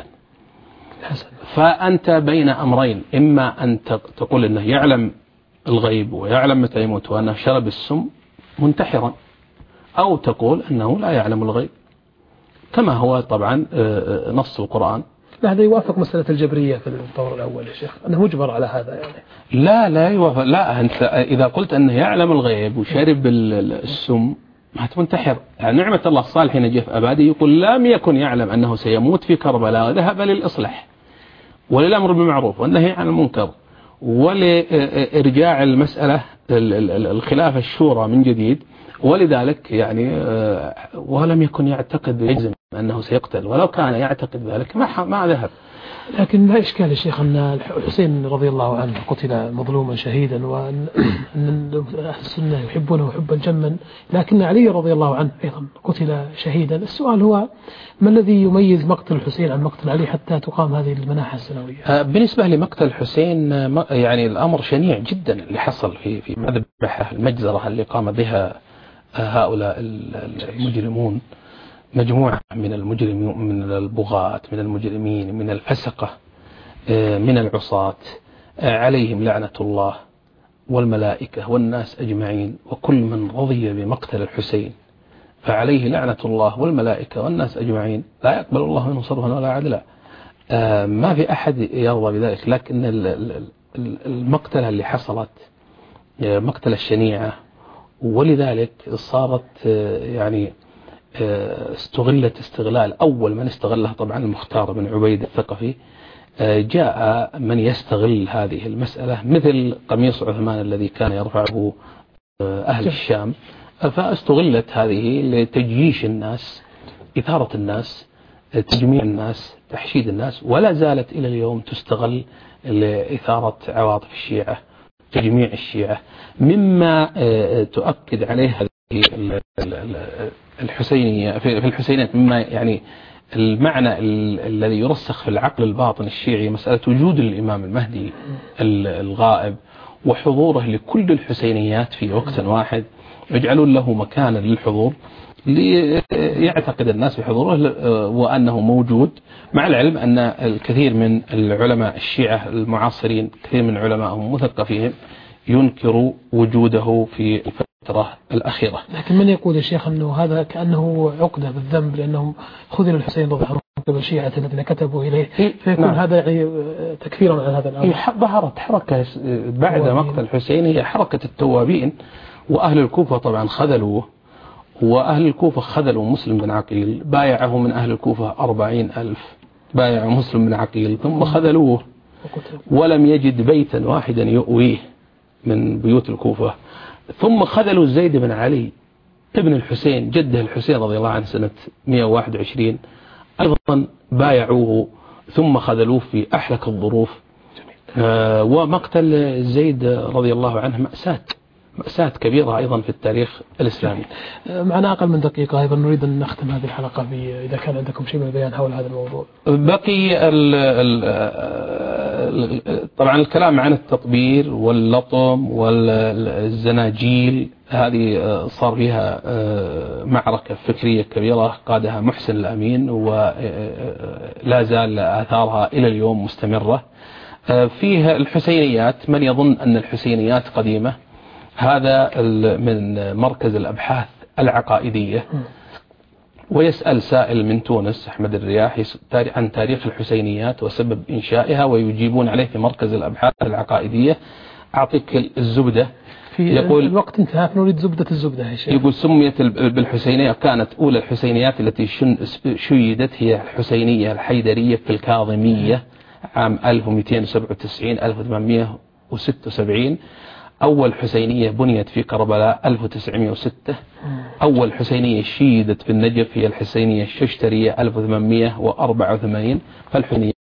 فأنت بين أمرين، إما أن تقول أنه يعلم الغيب ويعلم متى يموت وأنه شرب السم منتحرا، أو تقول أنه لا يعلم الغيب كما هو طبعا نص القرآن. لا هذا يوافق مسألة الجبرية في الطور الأول يا شيخ، أنه مجبر على هذا يعني. لا لا يوافق. لا أنت إذا قلت أنه يعلم الغيب وشرب السم ما تنتحر. يعني نعمة الله الصالح نجف أبادي يقول لم يكن يعلم أنه سيموت في كربلاء وذهب للإصلاح وللأمر بالمعروف والنهي عن المنكر ولإرجاع المسألة الخلافة الشورى من جديد، ولذلك يعني ولم يكن يعتقد يجزم أنه سيقتل، ولو كان يعتقد ذلك ما ما ذهب. لكن لا إشكال يا شيخ أن الحسين رضي الله عنه قتل مظلوما شهيدا، وأن أهل السنة يحبونه حبا جما، لكن علي رضي الله عنه أيضا قتل شهيدا. السؤال هو ما الذي يميز مقتل الحسين عن مقتل علي حتى تقام هذه المناحة السنوية؟ بالنسبة لمقتل الحسين يعني الأمر شنيع جدا اللي حصل في في مذبحة المجزرة اللي قام بها هؤلاء المجرمون، مجموعة من المجرمين، من البغاة، من المجرمين، من الفسقة، من العصاة، عليهم لعنة الله والملائكة والناس أجمعين، وكل من رضي بمقتل الحسين فعليه لعنة الله والملائكة والناس أجمعين، لا يقبل الله منه صرفا ولا عدلا. ما في أحد يرضى بذلك. لكن المقتلة اللي حصلت مقتلة الشنيعة، ولذلك صارت يعني استغلت استغلال. أول من استغلها طبعا المختار بن عبيد الثقفي. جاء من يستغل هذه المسألة مثل قميص عثمان الذي كان يرفعه أهل الشام، فاستغلت هذه لتجييش الناس، إثارة الناس، تجميع الناس، تحشيد الناس، ولا زالت إلى اليوم تستغل لإثارة عواطف الشيعة، تجميع الشيعة، مما تؤكد عليه هذه الحسينية في الحسينيات، مما يعني المعنى الذي يرسخ في العقل الباطن الشيعي مسألة وجود الإمام المهدي الغائب وحضوره لكل الحسينيات في وقت واحد، يجعلون له مكانا للحضور ليعتقد الناس بحضوره وأنه موجود، مع العلم أن الكثير من العلماء الشيعة المعاصرين، كثير من علمائهم مثقفين، ينكروا وجوده في الفترة الأخيرة. لكن من يقول يا شيخ أنه هذا كأنه عقدة بالذنب لأنهم خذل الحسين رضي الله عنه قبل الشيعة الذين كتبوا إليه، فيكون نعم. هذا يعني تكفيرا عن هذا الأمر. ظهرت حركة بعد مقتل الحسين هي حركة التوابين، وأهل الكوفة طبعا خذلوه، وأهل الكوفة خذلوا مسلم بن عقيل، بايعه من أهل الكوفة أربعين ألف، بايعوا مسلم بن عقيل ثم خذلوه، ولم يجد بيتا واحدا يؤويه من بيوت الكوفة. ثم خذلوا زيد بن علي ابن الحسين جده الحسين رضي الله عنه سنة مئة وواحد وعشرين، أيضا بايعوه ثم خذلوه في أحلك الظروف. آه ومقتل زيد رضي الله عنه مأساة مأساة كبيرة أيضا في التاريخ الإسلامي. معنا أقل من دقيقة، أيضا نريد أن نختم هذه الحلقة إذا كان عندكم شيء من البيان حول هذا الموضوع. بقي ال ال طبعا الكلام عن التطبير واللطم والزناجيل، هذه صار فيها معركة فكرية كبيرة قادها محسن الأمين، ولا زال آثارها إلى اليوم مستمرة. فيها الحسينيات، من يظن أن الحسينيات قديمة، هذا من مركز الأبحاث العقائدية، ويسأل سائل من تونس أحمد الرياحي عن تاريخ الحسينيات وسبب إنشائها، ويجيبون عليه في مركز الأبحاث العقائدية. أعطيك الزبدة. يقول الوقت انتهى، نريد زبدة الزبدة يا شيخ. يقول سميت بالحسينية، كانت أولى الحسينيات التي شيدت هي الحسينية الحيدرية في الكاظمية عام ألف ومئتين وسبعة وتسعين ألف وثمانمئة وستة وسبعين. أول حسينية بنيت في كربلاء ألف وتسعمئة وستة. أول حسينية شيدت في النجف هي الحسينية الششترية ألف وثمانمئة وأربعة وثمانين. فالحسينية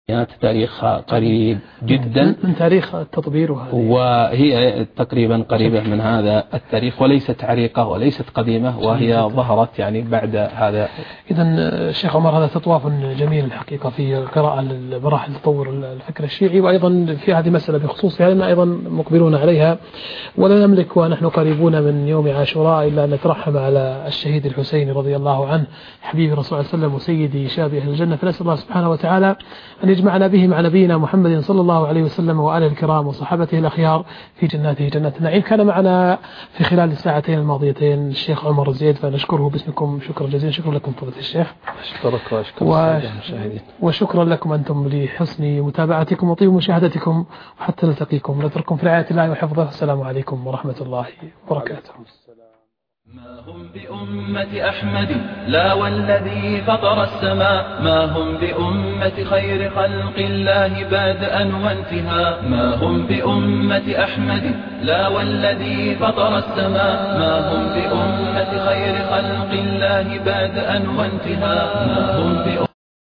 تاريخها قريب جدا من تاريخ التطبير، وهي تقريبا قريبة من هذا التاريخ وليست عريقة وليست قديمة، وهي ظهرت يعني بعد هذا. إذا شيخ عمر هذا تطواف جميل الحقيقة في قراءة مراحل تطور الفكر الشيعي، وأيضا في هذه مسألة بخصوصها لأننا أيضا مقبلون عليها، ولا نملك ونحن قريبون من يوم عاشوراء إلا أن نترحم على الشهيد الحسين رضي الله عنه حبيب الرسول صلى الله عليه وسلم وسيدي شاب أهل الجنة، فنسأل الله سبحانه وتعالى أن يجمعنا به مع نبينا محمد صلى الله عليه وسلم وآله الكرام وصحابته الأخيار في جناته جنات النعيم. كان معنا في خلال الساعتين الماضيتين الشيخ عمر الزيد، فنشكره باسمكم شكرا جزيلا. شكرا لكم فضيلة الشيخ. أشكرك وأشكر و... المشاهدين، وشكرا لكم أنتم لحسن متابعتكم وطيب مشاهدتكم، وحتى نلتقيكم نترككم في رعاية الله وحفظه. السلام عليكم ورحمة الله وبركاته. ما هم بأمة أحمد لا والذي فطر السماء، ما هم بأمة خير خلق الله بادئا وانتهاء، ما هم بأمة أحمد لا والذي فطر السماء، ما هم بأمة خير خلق الله بادئا وانتهاء، ما هم بأمة